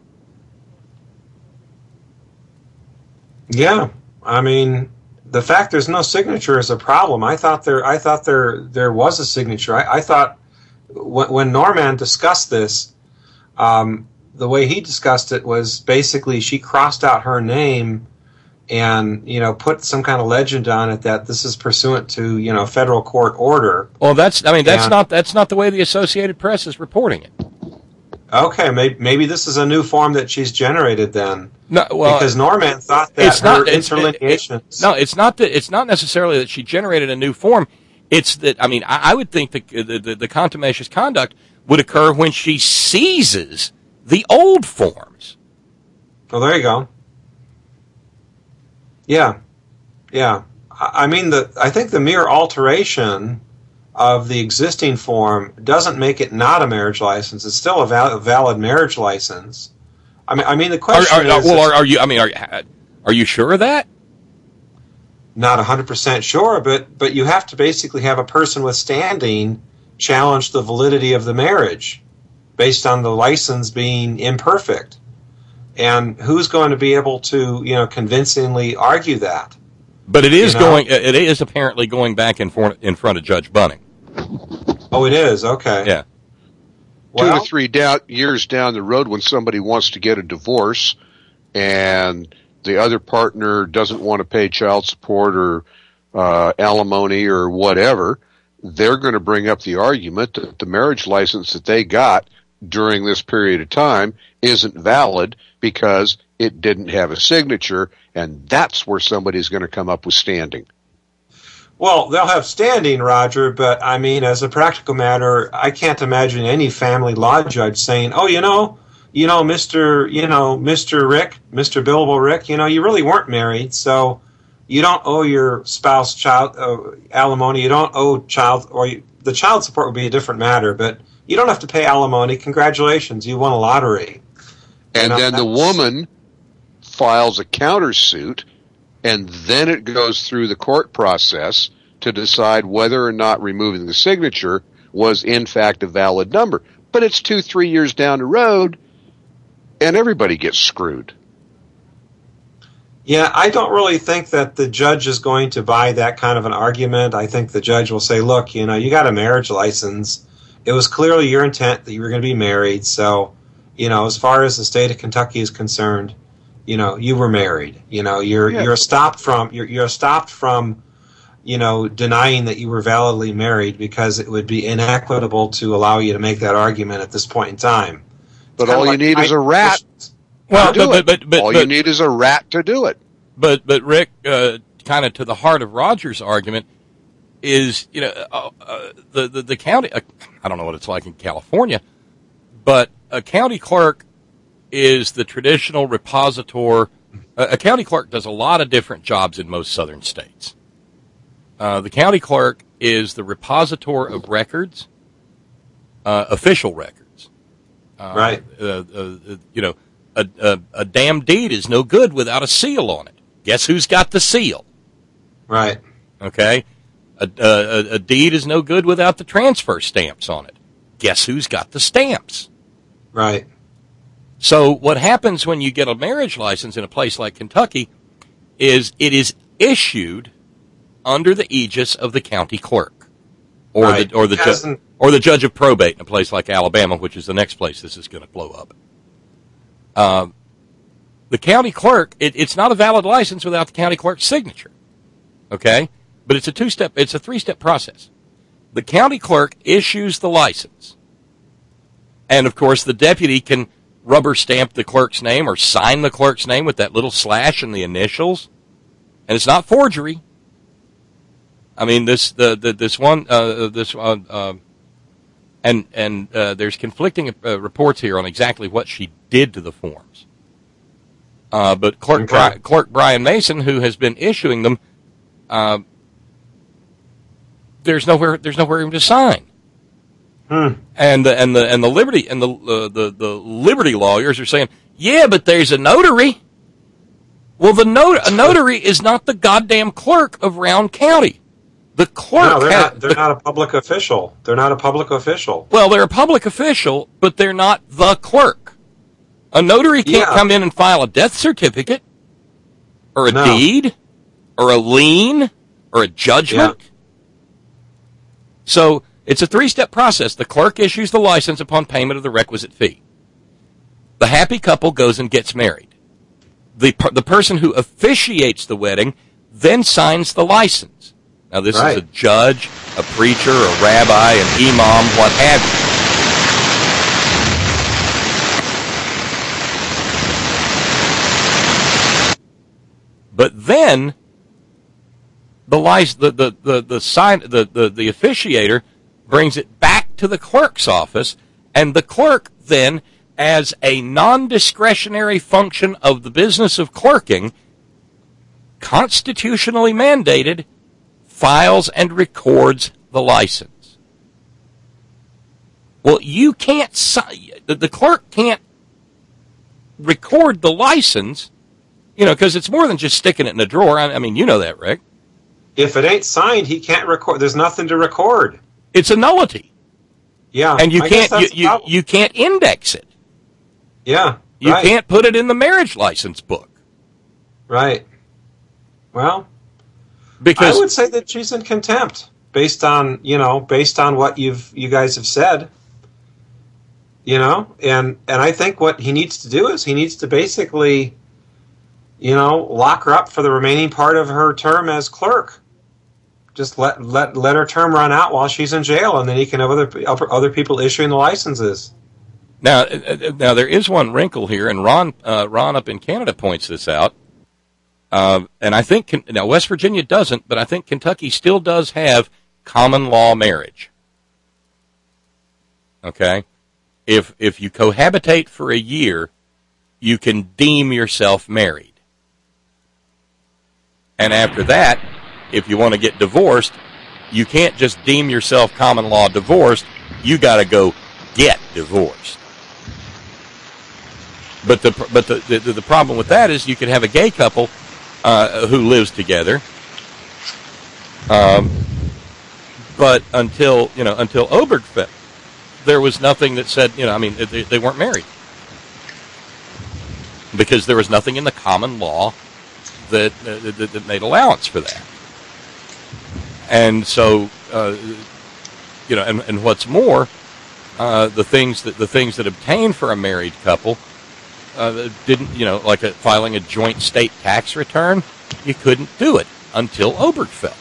Yeah, I mean, the fact there's no signature is a problem. I thought there, I thought there, there was a signature. I, I thought when, when Norman discussed this, um, the way he discussed it was basically she crossed out her name and, you know, put some kind of legend on it that this is pursuant to, you know, federal court order. Well, that's, I mean, that's and, not, that's not the way the Associated Press is reporting it. Okay, maybe, maybe this is a new form that she's generated then. No, well, because Norman thought that it's her not, it's, interlineations. It, it, no, it's not that, it's not necessarily that she generated a new form. It's that, I mean, I, I would think the, the, the, the contumacious conduct would occur when she seizes the old forms. Oh, there you go. Yeah, yeah. I mean, the I think the mere alteration of the existing form doesn't make it not a marriage license. It's still a, val- a valid marriage license. I mean, I mean, the question are, are, is, well, are, are you? I mean, are are you sure of that? Not a hundred percent sure, but but you have to basically have a person with standing challenge the validity of the marriage based on the license being imperfect. And who's going to be able to, you know, convincingly argue that? But it is you know? going. It is apparently going back in front in front of Judge Bunning. Oh, it is. Okay. Yeah. Well, Two to three down, years down the road, when somebody wants to get a divorce, and the other partner doesn't want to pay child support or uh, alimony or whatever, they're going to bring up the argument that the marriage license that they got during this period of time isn't valid because it didn't have a signature, and that's where somebody's going to come up with standing. Well, they'll have standing, Roger, but I mean, as a practical matter, I can't imagine any family law judge saying, "Oh, you know, you know, Mister, you know, Mister Rick, Mister Billable Rick, you know, you really weren't married, so you don't owe your spouse child uh, alimony. You don't owe child, or you, the child support would be a different matter, but you don't have to pay alimony. Congratulations, you won a lottery." And you know, then the woman files a countersuit, and then it goes through the court process to decide whether or not removing the signature was in fact a valid number. But it's two, three years down the road, and everybody gets screwed. Yeah, I don't really think that the judge is going to buy that kind of an argument. I think the judge will say, look, you know, you got a marriage license. It was clearly your intent that you were going to be married, so, you know, as far as the state of Kentucky is concerned, you know, you were married. You know, you're yeah. you're stopped from you're you're stopped from, you know, denying that you were validly married because it would be inequitable to allow you to make that argument at this point in time. But all you like need is a rat. Well, but, but, but, but all but, you need is a rat to do it. But but Rick, uh, kind of to the heart of Roger's argument is, you know, uh, uh, the, the the county. Uh, I don't know what it's like in California, but a county clerk is the traditional repositor. Uh, a county clerk does a lot of different jobs in most southern states. Uh, the county clerk is the repositor of records, uh, official records. Uh, right. Uh, uh, you know, a, a, a damn deed is no good without a seal on it. Guess who's got the seal? Right. Okay. A, a, a deed is no good without the transfer stamps on it. Guess who's got the stamps? Right. So what happens when you get a marriage license in a place like Kentucky is it is issued under the aegis of the county clerk, or right. the or the ju- or the judge of probate in a place like Alabama, which is the next place this is going to blow up. Um, the county clerk, it, it's not a valid license without the county clerk's signature. Okay, but it's a two-step, it's a three-step process. The county clerk issues the license, and of course the deputy can rubber stamp the clerk's name or sign the clerk's name with that little slash and the initials, and it's not forgery. I mean, this the, the this one uh, this uh, uh, and and uh, there's conflicting uh, reports here on exactly what she did to the forms. Uh, but clerk okay. Bri- clerk Brian Mason, who has been issuing them, uh, there's nowhere there's nowhere even to sign. Hmm. And the and the and the Liberty and the uh, the the Liberty lawyers are saying, yeah, but there's a notary. Well, the not- a notary is not the goddamn clerk of Round County. The clerk. No, they're, had, not, they're the, not a public official. They're not a public official. Well, they're a public official, but they're not the clerk. A notary can't Yeah. come in and file a death certificate, or a No. deed, or a lien, or a judgment. Yeah. So it's a three-step process. The clerk issues the license upon payment of the requisite fee. The happy couple goes and gets married. The the person who officiates the wedding then signs the license. Now, this Right. is a judge, a preacher, a rabbi, an imam, what have you. But then the license, the the the the, sign, the the the officiator brings it back to the clerk's office, and the clerk then, as a non-discretionary function of the business of clerking, constitutionally mandated, files and records the license. Well, you can't si- the, the clerk can't record the license, you know, because it's more than just sticking it in a drawer. I, I mean, you know that, Rick. If it ain't signed, he can't record. There's nothing to record. It's a nullity. Yeah, And you I guess can't you, that's the you, problem. you can't index it. Yeah, You right, can't put it in the marriage license book. right. Well, Because I would say that she's in contempt based on you know based on what you've you guys have said. You know, and and I think what he needs to do is he needs to basically, you know, lock her up for the remaining part of her term as clerk. Just let let let her term run out while she's in jail, and then he can have other other people issuing the licenses. Now, uh, now there is one wrinkle here, and Ron, uh, Ron up in Canada points this out. Uh, and I think now West Virginia doesn't, but I think Kentucky still does have common law marriage. Okay, if if you cohabitate for a year, you can deem yourself married, and after that, if you want to get divorced, you can't just deem yourself common law divorced. You got to go get divorced. But the but the, the the problem with that is you could have a gay couple uh, who lives together, um, but until you know until Obergefell, there was nothing that said you know I mean they, they weren't married because there was nothing in the common law that uh, that, that made allowance for that, and so uh, you know and, and what's more, uh, the things that the things that obtain for a married couple. Uh, didn't you know like a, filing a joint state tax return? You couldn't do it until Obergefell.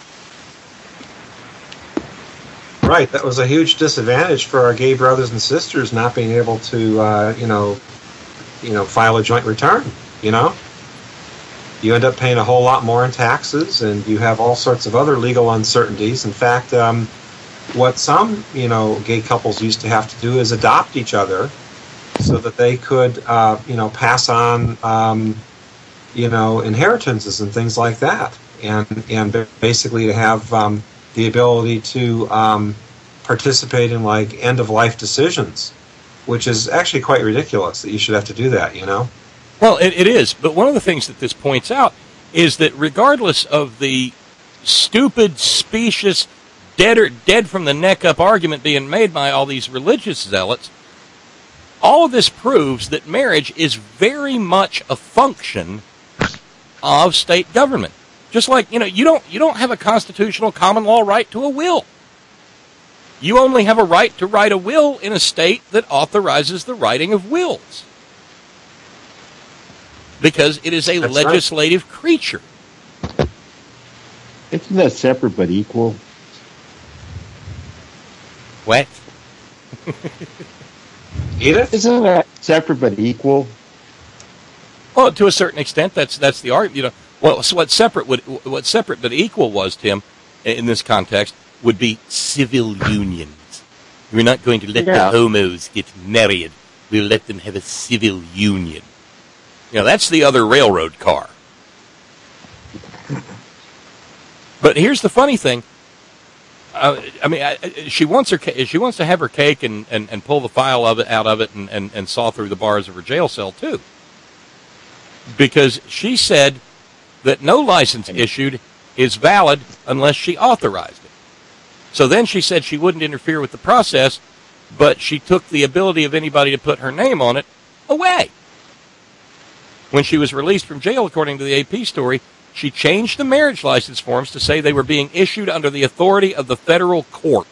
Right, that was a huge disadvantage for our gay brothers and sisters not being able to, uh, you know, you know, file a joint return. You know, you end up paying a whole lot more in taxes, and you have all sorts of other legal uncertainties. In fact, um, what some you know gay couples used to have to do is adopt each other, so that they could, uh, you know, pass on, um, you know, inheritances and things like that, and and basically to have um, the ability to um, participate in like end of life decisions, which is actually quite ridiculous that you should have to do that. You know. Well, it, it is, but one of the things that this points out is that regardless of the stupid, specious, dead or dead from the neck up argument being made by all these religious zealots. All of this proves that marriage is very much a function of state government. Just like, you know, you don't you don't have a constitutional common law right to a will. You only have a right to write a will in a state that authorizes the writing of wills. Because it is a That's legislative right. creature. Isn't that separate but equal? What? Edith? Isn't that separate but equal? Well, to a certain extent, that's that's the argument. You know, well, so what separate would what separate but equal was, Tim, in this context, would be civil unions. We're not going to let yeah. the homos get married. We'll let them have a civil union. You know, that's the other railroad car. But here's the funny thing. Uh, I mean, I, she wants her she wants to have her cake and, and, and pull the file of it out of it and, and, and saw through the bars of her jail cell too. Because she said that no license issued is valid unless she authorized it. So then she said she wouldn't interfere with the process, but she took the ability of anybody to put her name on it away. When she was released from jail, according to the A P story, she changed the marriage license forms to say they were being issued under the authority of the federal court.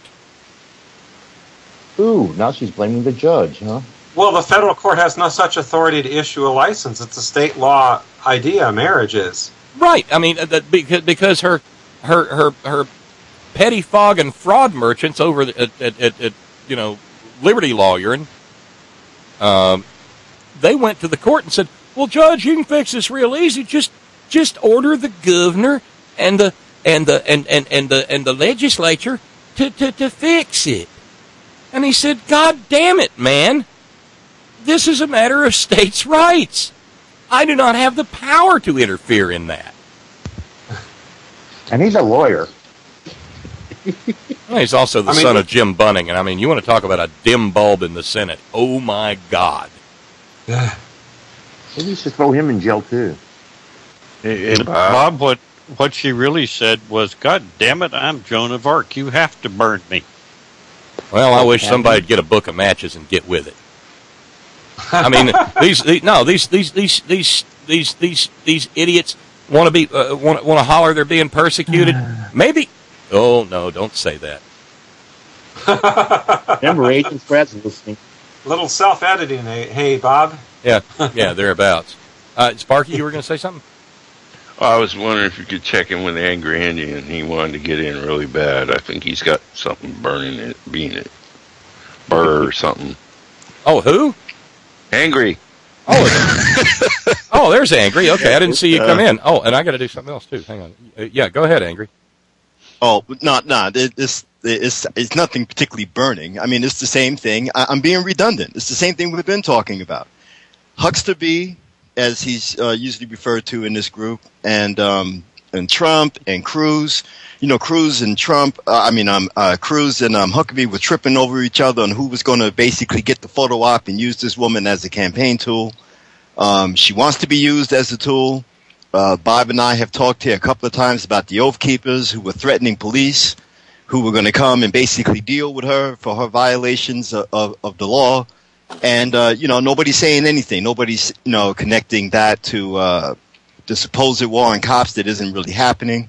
Ooh, now she's blaming the judge, huh? Well, the federal court has no such authority to issue a license. It's a state law idea, marriage is. Right. I mean, that because, because her, her, her, her petty fog and fraud merchants over at, at, at, at you know, Liberty Lawyering, um, they went to the court and said, well, Judge, you can fix this real easy. Just just order the governor and the and the and, and, and the and the legislature to, to, to fix it. And he said, God damn it, man. This is a matter of states' rights. I do not have the power to interfere in that. And he's a lawyer. Well, he's also the I mean, son of Jim Bunning. And I mean, you want to talk about a dim bulb in the Senate. Oh, my God. Yeah. Maybe you should throw him in jail, too. And Bob, what, what she really said was, God damn it, I'm Joan of Arc. You have to burn me. Well, I wish somebody'd get a book of matches and get with it. I mean, these, these no, these these these these these these these idiots want to be uh, want want to holler they're being persecuted. Maybe. Oh no, don't say that. Remember, Agent Brad's listening. Little self-editing, hey, Bob. Yeah, yeah, thereabouts. Uh, Sparky, you were going to say something? I was wondering if you could check in with Angry Andy, and he wanted to get in really bad. I think he's got something burning it, being it, burr or something. Oh, who? Angry. Oh, oh, there's Angry. Okay, I didn't see you come in. Oh, and I got to do something else too. Hang on. Uh, yeah, go ahead, Angry. Oh, not not. It, it's it's it's nothing particularly burning. I mean, it's the same thing. I, I'm being redundant. It's the same thing we've been talking about. Hucksterby, as he's uh, usually referred to in this group, and um, and Trump and Cruz. You know, Cruz and Trump. Uh, I mean, um, uh, Cruz and um, Huckabee were tripping over each other on who was going to basically get the photo op and use this woman as a campaign tool. Um, she wants to be used as a tool. Uh, Bob and I have talked here a couple of times about the Oath Keepers who were threatening police, who were going to come and basically deal with her for her violations of, of, of the law. And, uh, you know, nobody's saying anything. Nobody's, you know, connecting that to uh, the supposed war on cops that isn't really happening.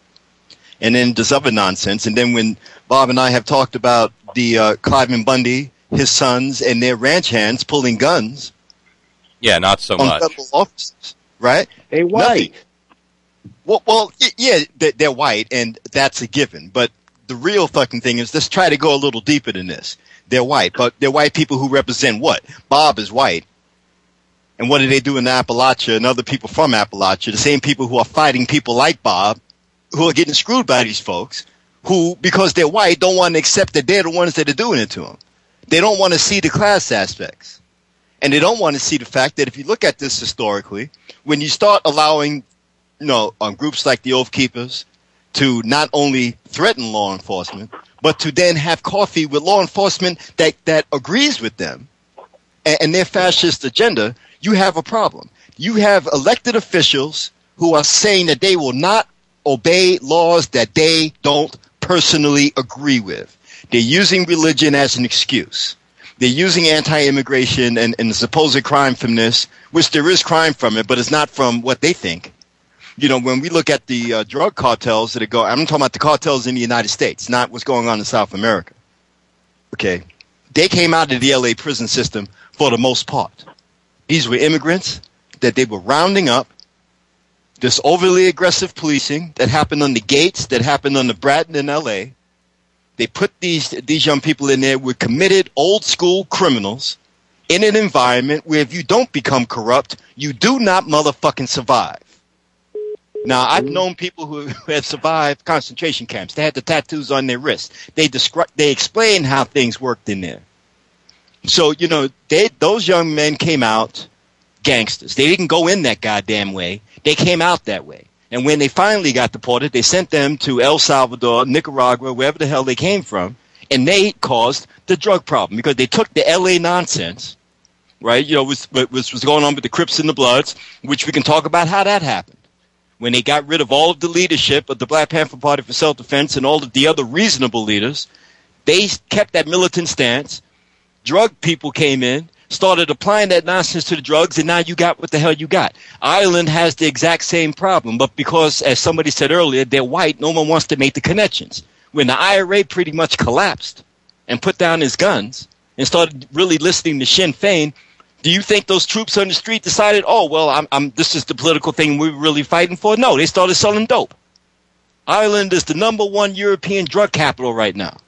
And then this other nonsense. And then when Bob and I have talked about the uh, Cliven Bundy, his sons, and their ranch hands pulling guns. Yeah, not so on much. Federal officers, right? They white. Well, well, yeah, they're white, and that's a given. But the real fucking thing is, let's try to go a little deeper than this. They're white, but they're white people who represent what? Bob is white. And what do they do in Appalachia and other people from Appalachia? The same people who are fighting people like Bob, who are getting screwed by these folks, who, because they're white, don't want to accept that they're the ones that are doing it to them. They don't want to see the class aspects. And they don't want to see the fact that if you look at this historically, when you start allowing, you know, um, groups like the Oath Keepers to not only threaten law enforcement, but to then have coffee with law enforcement that, that agrees with them and, and their fascist agenda, you have a problem. You have elected officials who are saying that they will not obey laws that they don't personally agree with. They're using religion as an excuse. They're using anti-immigration and, and the supposed crime from this, which there is crime from it, but it's not from what they think. You know, when we look at the uh, drug cartels that are going, I'm talking about the cartels in the United States, not what's going on in South America. Okay. They came out of the L A prison system for the most part. These were immigrants that they were rounding up. This overly aggressive policing that happened on the gates, that happened on the Bratton in L A. They put these these young people in there with committed old school criminals in an environment where if you don't become corrupt, you do not motherfucking survive. Now, I've known people who have survived concentration camps. They had the tattoos on their wrists. They descri- they explained how things worked in there. So, you know, they, those young men came out gangsters. They didn't go in that goddamn way. They came out that way. And when they finally got deported, they sent them to El Salvador, Nicaragua, wherever the hell they came from, and they caused the drug problem because they took the L A nonsense, right? You know, was was was going on with the Crips and the Bloods, which we can talk about how that happened. When they got rid of all of the leadership of the Black Panther Party for self-defense and all of the other reasonable leaders, they kept that militant stance. Drug people came in, started applying that nonsense to the drugs, and now you got what the hell you got. Ireland has the exact same problem, but because, as somebody said earlier, they're white, no one wants to make the connections. When the I R A pretty much collapsed and put down his guns and started really listening to Sinn Féin, do you think those troops on the street decided, oh, well, I'm, I'm, this is the political thing we're really fighting for? No, they started selling dope. Ireland is the number one European drug capital right now.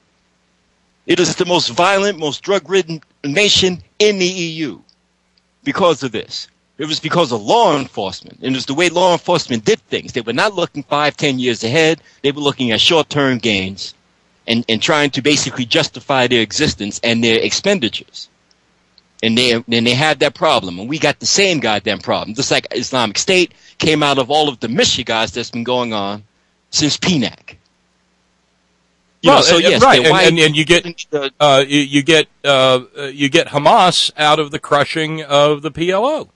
It is the most violent, most drug-ridden nation in the E U because of this. It was because of law enforcement. And it was the way law enforcement did things. They were not looking five, ten years ahead. They were looking at short-term gains and, and trying to basically justify their existence and their expenditures. And they, and they had that problem. And we got the same goddamn problem. Just like Islamic State came out of all of the mishigas that's been going on since P N A C. You well, know, so yes, right, and, white, and, and you get uh, you, you get uh, you get Hamas out of the crushing of the P L O.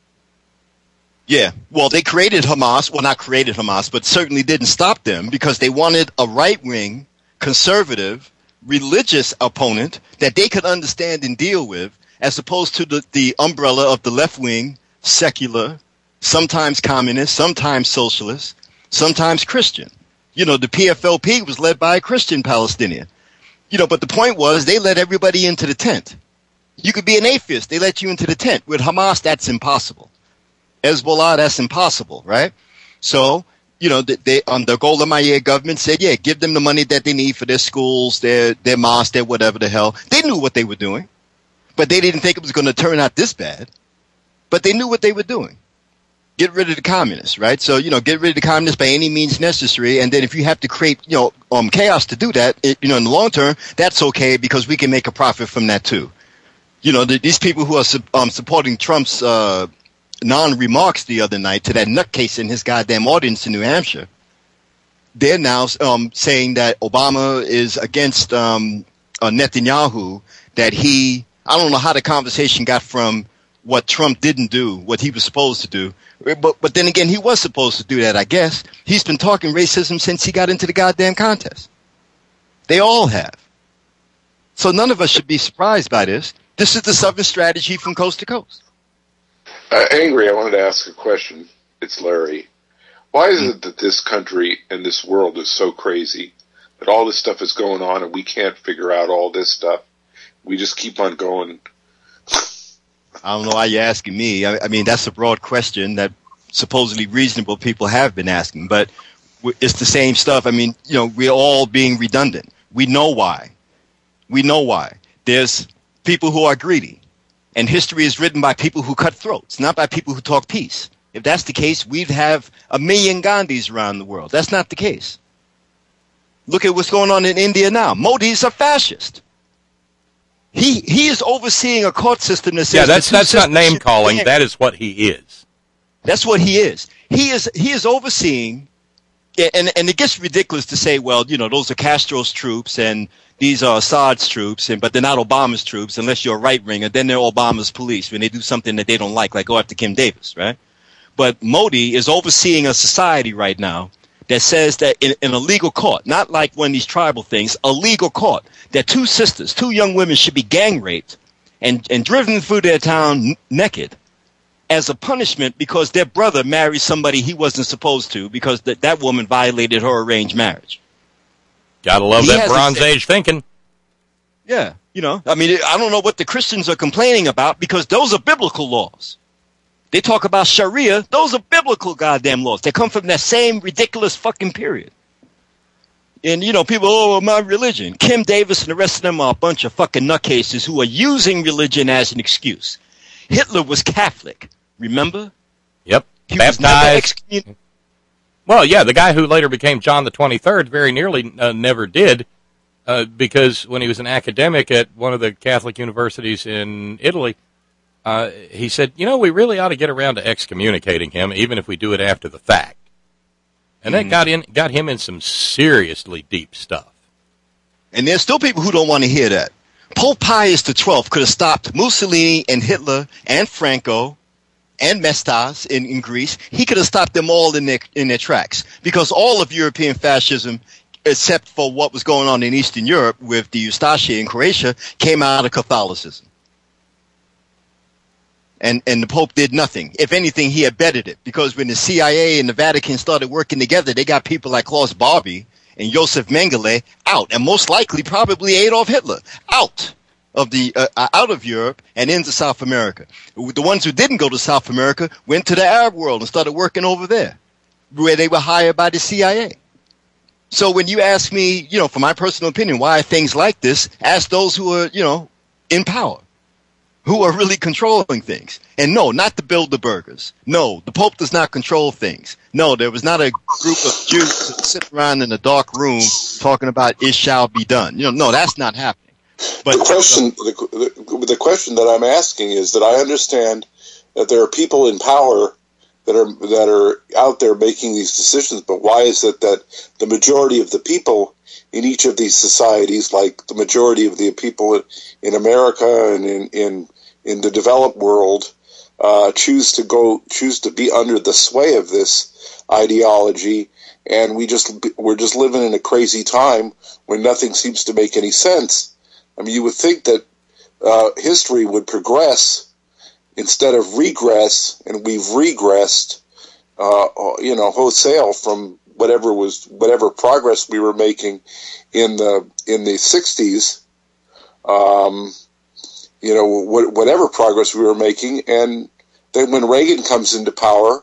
Yeah, well, they created Hamas. Well, not created Hamas, but certainly didn't stop them because they wanted a right-wing, conservative, religious opponent that they could understand and deal with, as opposed to the, the umbrella of the left-wing, secular, sometimes communist, sometimes socialist, sometimes Christian. You know, the P F L P was led by a Christian Palestinian. You know, but the point was they let everybody into the tent. You could be an atheist. They let you into the tent. With Hamas, that's impossible. Hezbollah, that's impossible, right? So, you know, they, they um, the Golda Meir government said, yeah, give them the money that they need for their schools, their, their mosques, their whatever the hell. They knew what they were doing, but they didn't think it was going to turn out this bad. But they knew what they were doing. Get rid of the communists, right? So, you know, get rid of the communists by any means necessary. And then if you have to create, you know, um, chaos to do that, it, you know, in the long term, that's okay because we can make a profit from that too. You know, the, these people who are su- um, supporting Trump's uh, non-remarks the other night to that nutcase in his goddamn audience in New Hampshire, they're now um, saying that Obama is against um, uh, Netanyahu, that he, I don't know how the conversation got from what Trump didn't do, what he was supposed to do. But but then again, he was supposed to do that, I guess. He's been talking racism since he got into the goddamn contest. They all have. So none of us should be surprised by this. This is the Southern strategy from coast to coast. Uh, Angry, I wanted to ask a question. It's Larry. Why is it that this country and this world is so crazy, that all this stuff is going on and we can't figure out all this stuff? We just keep on going. I don't know why you're asking me. I, I mean, that's a broad question that supposedly reasonable people have been asking, but it's the same stuff. I mean, you know, we're all being redundant. We know why. We know why. There's people who are greedy, and history is written by people who cut throats, not by people who talk peace. If that's the case, we'd have a million Gandhis around the world. That's not the case. Look at what's going on in India now. Modi's a fascist. He he is overseeing a court system that says yeah, that's that's not name calling. That is what he is. That's what he is. He is he is overseeing, and and it gets ridiculous to say, well, you know, those are Castro's troops and these are Assad's troops, and but they're not Obama's troops unless you're a right winger. Then they're Obama's police when they do something that they don't like, like go after Kim Davis, right? But Modi is overseeing a society right now that says that in, in a legal court, not like one of these tribal things, a legal court, that two sisters, two young women should be gang raped and, and driven through their town n- naked as a punishment because their brother married somebody he wasn't supposed to because th- that woman violated her arranged marriage. Gotta love He that hasn't Bronze said- Age thinking. Yeah, you know, I mean, I don't know what the Christians are complaining about because those are biblical laws. They talk about Sharia. Those are biblical goddamn laws. They come from that same ridiculous fucking period. And, you know, people, oh, my religion. Kim Davis and the rest of them are a bunch of fucking nutcases who are using religion as an excuse. Hitler was Catholic, remember? Yep. He was never Baptized. excommunicated. Well, yeah, the guy who later became John the twenty-third very nearly uh, never did uh, because when he was an academic at one of the Catholic universities in Italy, Uh, he said, you know, we really ought to get around to excommunicating him, even if we do it after the fact. And Mm-hmm. that got in, got him in some seriously deep stuff. And there's still people who don't want to hear that. Pope Pius the twelfth could have stopped Mussolini and Hitler and Franco and Mestas in, in Greece. He could have stopped them all in their, in their tracks because all of European fascism, except for what was going on in Eastern Europe with the Ustashi in Croatia, came out of Catholicism. And and the Pope did nothing. If anything, he abetted it. Because when the C I A and the Vatican started working together, they got people like Klaus Barbie and Josef Mengele out. And most likely, probably Adolf Hitler out of the uh, out of Europe and into South America. The ones who didn't go to South America went to the Arab world and started working over there, where they were hired by the C I A. So when you ask me, you know, for my personal opinion, why are things like this, ask those who are, you know, in power, who are really controlling things. And no, not the Bilderbergers. No, the Pope does not control things. No, there was not a group of Jews sitting around in a dark room talking about it shall be done. You know, no, that's not happening. But the question, the, the, the question that I'm asking is that I understand that there are people in power that are that are out there making these decisions, but why is it that the majority of the people in each of these societies, like the majority of the people in America and in in, in the developed world, uh, choose to go choose to be under the sway of this ideology, and we just we're just living in a crazy time where nothing seems to make any sense. I mean, you would think that uh, history would progress instead of regress, and we've regressed, uh, you know, wholesale from whatever was whatever progress we were making in the in the sixties, um, you know, wh- whatever progress we were making, and then when Reagan comes into power,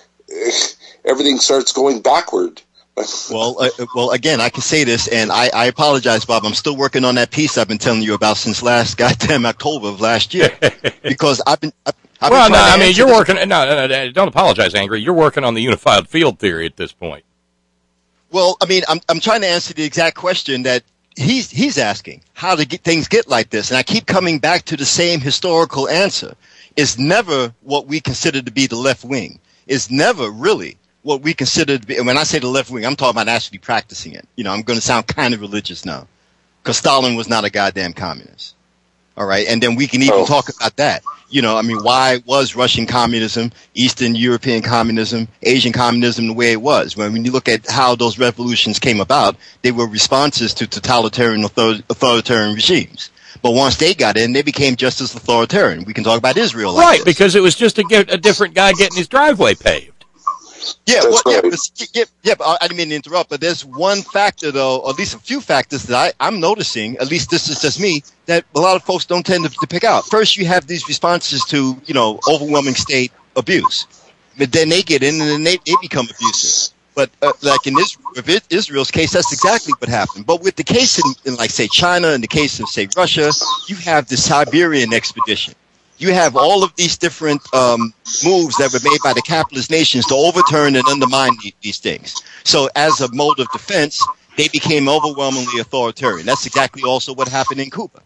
everything starts going backward. Well, uh, well, again, I can say this, and I, I apologize, Bob. I'm still working on that piece I've been telling you about since last goddamn October of last year, because I've been. I've, I've well, been no, trying to I mean, answer you're this- working. No, no, no, don't apologize, Angry. You're working on the unified field theory at this point. Well, I mean, I'm I'm trying to answer the exact question that he's he's asking. How do get, things get like this? And I keep coming back to the same historical answer. It's never what we consider to be the left wing. It's never really what we consider to be, and when I say the left wing, I'm talking about actually practicing it. You know, I'm going to sound kind of religious now, because Stalin was not a goddamn communist. All right, and then we can even Oh. talk about that. You know, I mean, why was Russian communism, Eastern European communism, Asian communism the way it was? When, when you look at how those revolutions came about, they were responses to totalitarian author- authoritarian regimes. But once they got in, they became just as authoritarian. We can talk about Israel like Right, this. because it was just a, get- a different guy getting his driveway paved. Yeah, That's well, yeah, right. but, yeah, yeah, but I I didn't mean to interrupt, but there's one factor, though, or at least a few factors that I, I'm noticing, at least this is just me, that a lot of folks don't tend to, to pick out. First, you have these responses to, you know, overwhelming state abuse. But then they get in and then they, they become abusive. But uh, like in this, with it, Israel's case, that's exactly what happened. But with the case in, in, like, say, China, and the case of, say, Russia, you have the Siberian expedition. You have all of these different um, moves that were made by the capitalist nations to overturn and undermine the, these things. So as a mode of defense, they became overwhelmingly authoritarian. That's exactly also what happened in Cuba.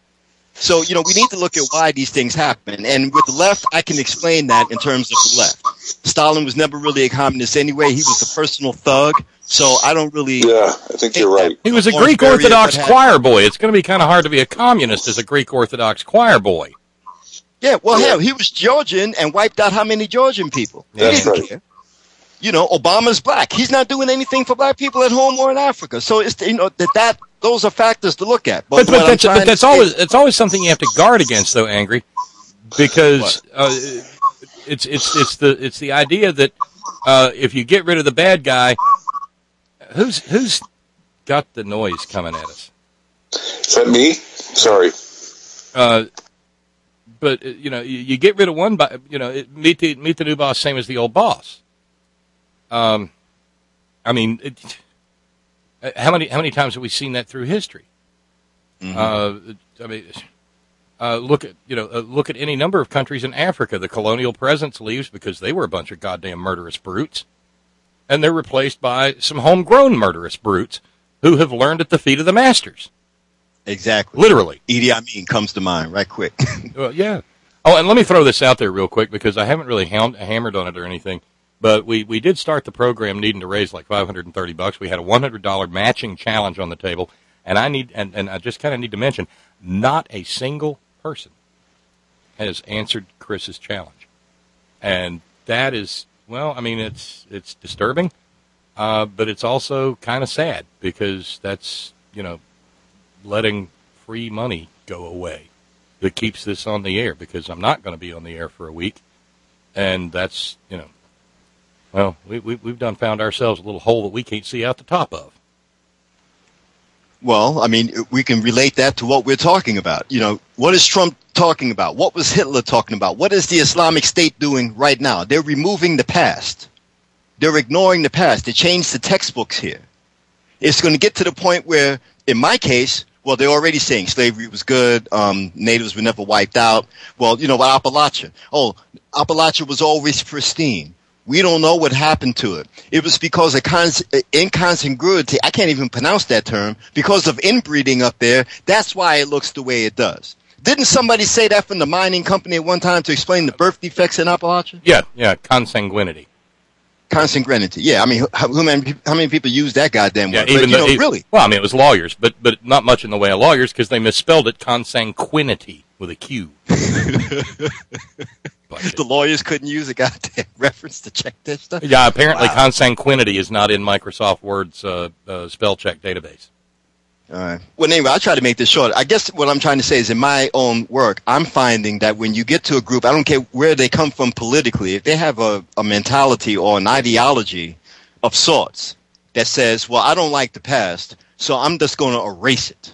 So, you know, we need to look at why these things happen. And with the left, I can explain that in terms of the left. Stalin was never really a communist anyway. He was a personal thug. So I don't really... Yeah, I think you're right. He was a Orange Greek Barrier Orthodox that had- choir boy. It's going to be kind of hard to be a communist as a Greek Orthodox choir boy. Yeah, well, Yeah. hell, he was Georgian and wiped out how many Georgian people? He That's didn't right. care. You know, Obama's black. He's not doing anything for black people at home or in Africa. So it's, you know, that, that those are factors to look at. But, but, but that's, but that's always, it's always something you have to guard against, though, Angry, because, uh, it's, it's, it's the, it's the idea that, uh, if you get rid of the bad guy, who's, who's got the noise coming at us? Is that me? Sorry. Uh, but, you know, you, you get rid of one, you know, it, meet the, meet the new boss, same as the old boss. Um, I mean, it, how many, how many times have we seen that through history? Mm-hmm. Uh, I mean, uh, look at, you know, uh, look at any number of countries in Africa. The colonial presence leaves because they were a bunch of goddamn murderous brutes. And they're replaced by some homegrown murderous brutes who have learned at the feet of the masters. Exactly. Literally. Idi Amin comes to mind right quick. Well, yeah. Oh, and let me throw this out there real quick because I haven't really ham- hammered on it or anything. But we, we did start the program needing to raise like five hundred thirty bucks. We had a one hundred dollars matching challenge on the table. And I need, and, and I just kind of need to mention, not a single person has answered Chris's challenge. And that is, well, I mean, it's, it's disturbing. Uh, but it's also kind of sad because that's, you know, letting free money go away that keeps this on the air, because I'm not going to be on the air for a week. And that's, you know, well, we, we, we've done found ourselves a little hole that we can't see out the top of. Well, I mean, we can relate that to what we're talking about. You know, what is Trump talking about? What was Hitler talking about? What is the Islamic State doing right now? They're removing the past. They're ignoring the past. They changed the textbooks here. It's going to get to the point where, in my case, well, they're already saying slavery was good. Um, natives were never wiped out. Well, you know, about Appalachia. Oh, Appalachia was always pristine. We don't know what happened to it. It was because of cons- incongruity. I can't even pronounce that term. Because of inbreeding up there, that's why it looks the way it does. Didn't somebody say that from the mining company at one time to explain the birth defects in Appalachia? Yeah, yeah, consanguinity. Consanguinity, yeah. I mean, how, how, many, how many people use that goddamn word? Yeah, even but, you though, know, it, really. Well, I mean, it was lawyers, but but not much in the way of lawyers because they misspelled it consanguinity with a Q. The lawyers couldn't use a goddamn reference to check this stuff? Yeah, apparently wow. Consanguinity is not in Microsoft Word's uh, uh, spell check database. All right. Well, anyway, I'll try to make this short. I guess what I'm trying to say is in my own work, I'm finding that when you get to a group, I don't care where they come from politically, if they have a, a mentality or an ideology of sorts that says, well, I don't like the past, so I'm just going to erase it.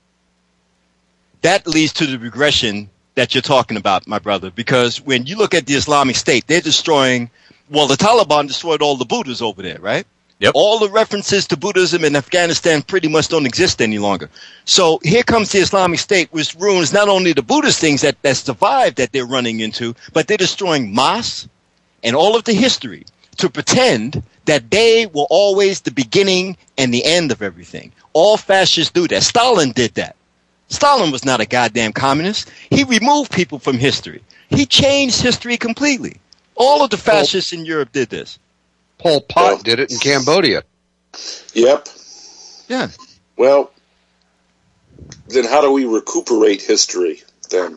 That leads to the regression that you're talking about, my brother, because when you look at the Islamic State, they're destroying, well, the Taliban destroyed all the Buddhas over there, right? Yep. All the references to Buddhism in Afghanistan pretty much don't exist any longer. So here comes the Islamic State, which ruins not only the Buddhist things that, that survived that they're running into, but they're destroying mosques and all of the history to pretend that they were always the beginning and the end of everything. All fascists do that. Stalin did that. Stalin was not a goddamn communist. He removed people from history. He changed history completely. All of the fascists in Europe did this. Pol Pot well, did it in Cambodia. Yep. Yeah. Well, then how do we recuperate history then?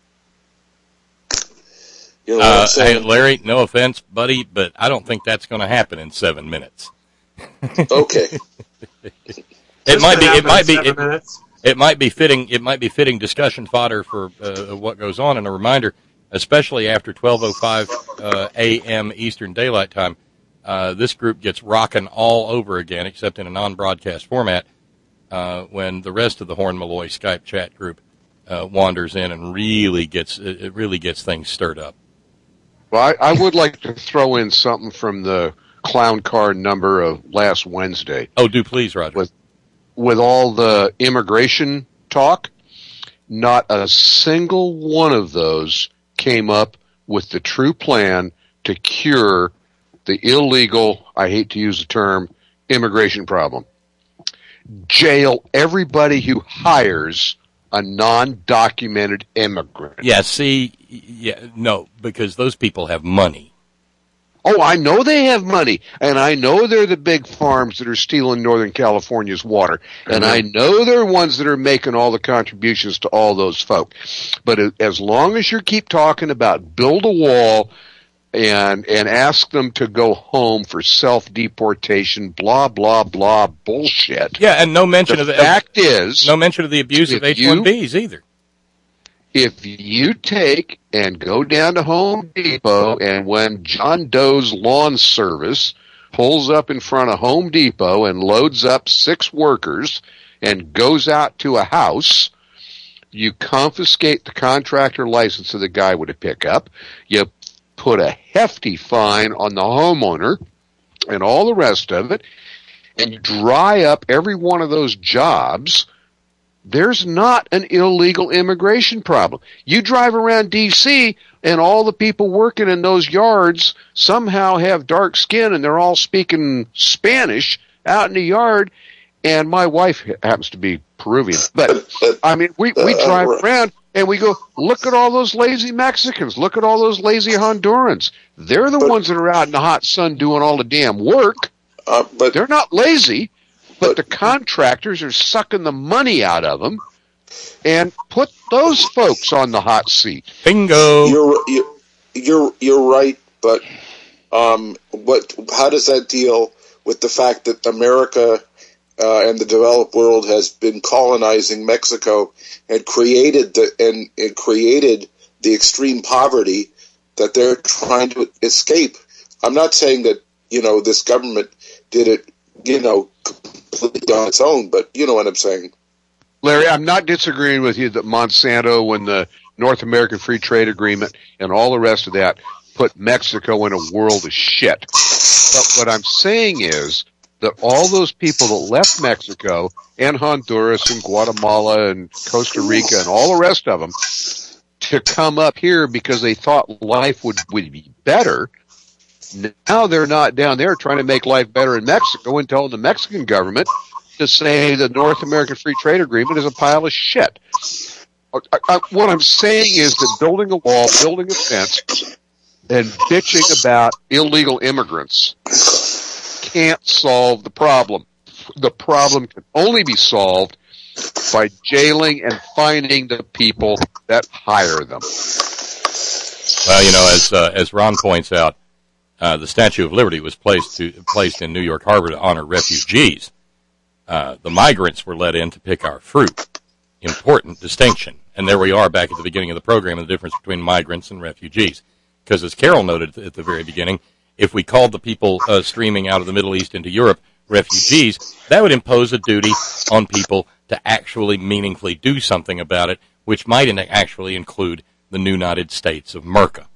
You know what uh, I'm saying? Hey, Larry, no offense, buddy, but I don't think that's going to happen in seven minutes. Okay. it might be. It might be. It, it might be fitting. It might be fitting discussion fodder for uh, what goes on, and a reminder, especially after twelve oh five uh, a m Eastern Daylight Time. Uh, this group gets rocking all over again, except in a non-broadcast format, uh, when the rest of the Horn Malloy Skype chat group uh, wanders in and really gets it really gets things stirred up. Well, I, I would like to throw in something from the clown car number of last Wednesday. Oh, do please, Roger. With, with all the immigration talk, not a single one of those came up with the true plan to cure the illegal, I hate to use the term, immigration problem. Jail everybody who hires a non-documented immigrant. Yeah, see, yeah, no, because those people have money. Oh, I know they have money, and I know they're the big farms that are stealing Northern California's water, and mm-hmm. I know they're ones that are making all the contributions to all those folk. But as long as you keep talking about build a wall, and and ask them to go home for self-deportation, blah, blah, blah, bullshit. Yeah, and no mention the of the fact is, no mention of the abuse of H one Bs either. If you take and go down to Home Depot, and when John Doe's lawn service pulls up in front of Home Depot and loads up six workers and goes out to a house, you confiscate the contractor license of the guy with a pickup, you put a hefty fine on the homeowner and all the rest of it, and you dry up every one of those jobs. There's not an illegal immigration problem. You drive around D C and all the people working in those yards somehow have dark skin and they're all speaking Spanish out in the yard. And my wife happens to be Peruvian. But, I mean, we, we drive around and we go, look at all those lazy Mexicans. Look at all those lazy Hondurans. They're the ones that are out in the hot sun doing all the damn work. Uh, but they're not lazy. But the contractors are sucking the money out of them, and put those folks on the hot seat. Bingo. You're you're you're, you're right, but um, what? How does that deal with the fact that America uh, and the developed world has been colonizing Mexico and created the and it created the extreme poverty that they're trying to escape? I'm not saying that you know this government did it, you know. completely on its own, but you know what I'm saying. Larry, I'm not disagreeing with you that Monsanto and the North American Free Trade Agreement and all the rest of that put Mexico in a world of shit. But what I'm saying is that all those people that left Mexico and Honduras and Guatemala and Costa Rica and all the rest of them to come up here because they thought life would, would be better. Now they're not down there trying to make life better in Mexico and telling the Mexican government to say the North American Free Trade Agreement is a pile of shit. I, I, what I'm saying is that building a wall, building a fence, and bitching about illegal immigrants can't solve the problem. The problem can only be solved by jailing and fining the people that hire them. Well, you know, as uh, as Ron points out, Uh, the Statue of Liberty was placed to, placed in New York Harbor to honor refugees. Uh, the migrants were let in to pick our fruit. Important distinction. And there we are back at the beginning of the program, the difference between migrants and refugees. Because as Carol noted at the very beginning, if we called the people uh, streaming out of the Middle East into Europe refugees, that would impose a duty on people to actually meaningfully do something about it, which might in- actually include the United States of America.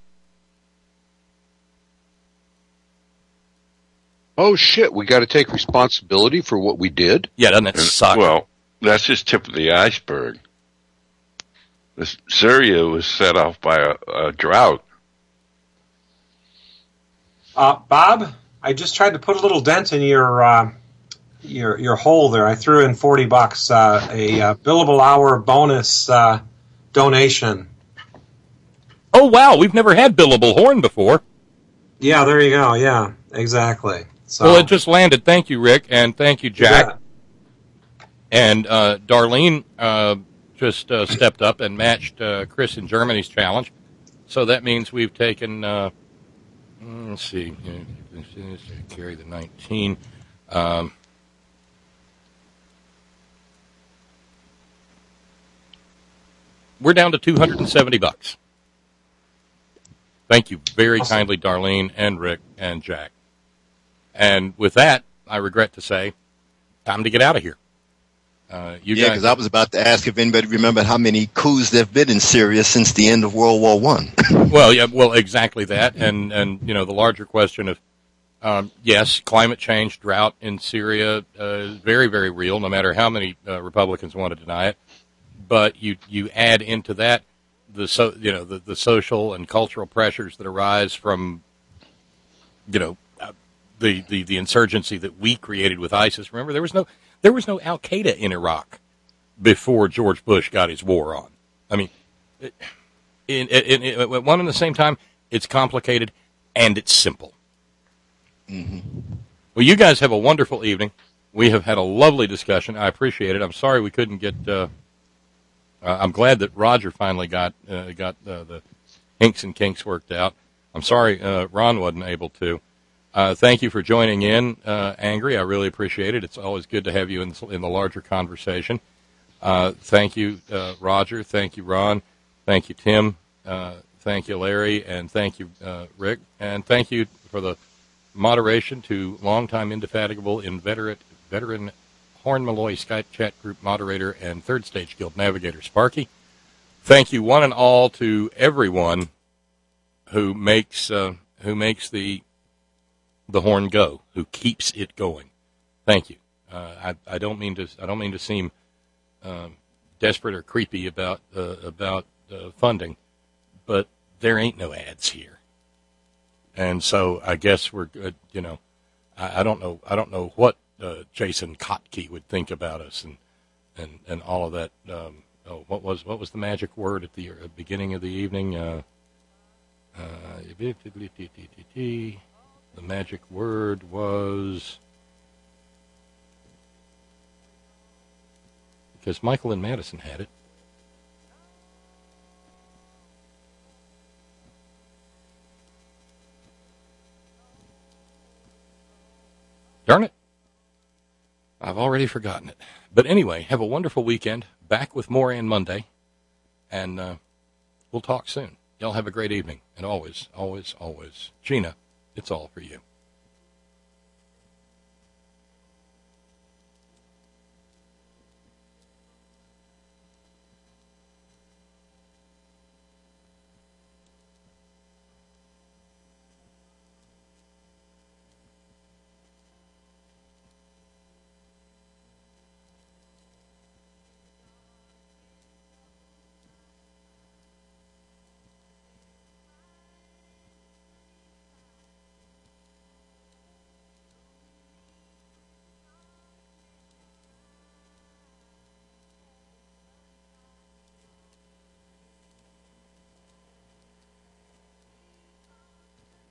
Oh, shit, we got to take responsibility for what we did? Yeah, doesn't that suck? Well, that's just tip of the iceberg. This, Syria was set off by a, a drought. Uh, Bob, I just tried to put a little dent in your uh, your your hole there. I threw in forty bucks, uh, a uh, billable hour bonus uh, donation. Oh, wow, we've never had billable horn before. Yeah, there you go. Yeah, exactly. So, well, it just landed. Thank you, Rick, and thank you, Jack. Yeah. And uh, Darlene uh, just uh, stepped up and matched uh, Chris in Germany's challenge. So that means we've taken, uh, let's see, carry the nineteen. Um, we're down to two hundred seventy bucks. Thank you very awesome. kindly, Darlene and Rick and Jack. And with that, I regret to say, time to get out of here. Uh, you yeah, because I was about to ask if anybody remembered how many coups there have been in Syria since the end of World War One. well, yeah, well, exactly that, and and you know the larger question of um, yes, climate change, drought in Syria uh, is very very real. No matter how many uh, Republicans want to deny it, but you you add into that the so you know the, the social and cultural pressures that arise from you know uh, the, the the insurgency that we created with ISIS. Remember, there was no. There was no Al Qaeda in Iraq before George Bush got his war on. I mean, in, in, in, in one and the same time, it's complicated and it's simple. Mm-hmm. Well, you guys have a wonderful evening. We have had a lovely discussion. I appreciate it. I'm sorry we couldn't get. Uh, uh, I'm glad that Roger finally got uh, got uh, the hinks and kinks worked out. I'm sorry uh, Ron wasn't able to. Uh, thank you for joining in, uh, Angry. I really appreciate it. It's always good to have you in, in the larger conversation. Uh, thank you, uh, Roger. Thank you, Ron. Thank you, Tim. Uh, thank you, Larry. And thank you, uh, Rick. And thank you for the moderation to longtime indefatigable inveterate veteran Horn Malloy Skype chat group moderator and Third Stage Guild navigator Sparky. Thank you, one and all, to everyone who makes uh, who makes the the horn go, who keeps it going. Thank you. Uh, I, I don't mean to I don't mean to seem um, desperate or creepy about uh, about uh, funding, but there ain't no ads here, and so I guess we're good. You know, I, I don't know I don't know what uh, Jason Kotke would think about us and and, and all of that. Um, oh, what was what was the magic word at the uh, beginning of the evening? Uh, uh, The magic word was, because Michael and Madison had it. Darn it. I've already forgotten it. But anyway, have a wonderful weekend. Back with more on Monday. And uh, we'll talk soon. Y'all have a great evening. And always, always, always, Gina, it's all for you.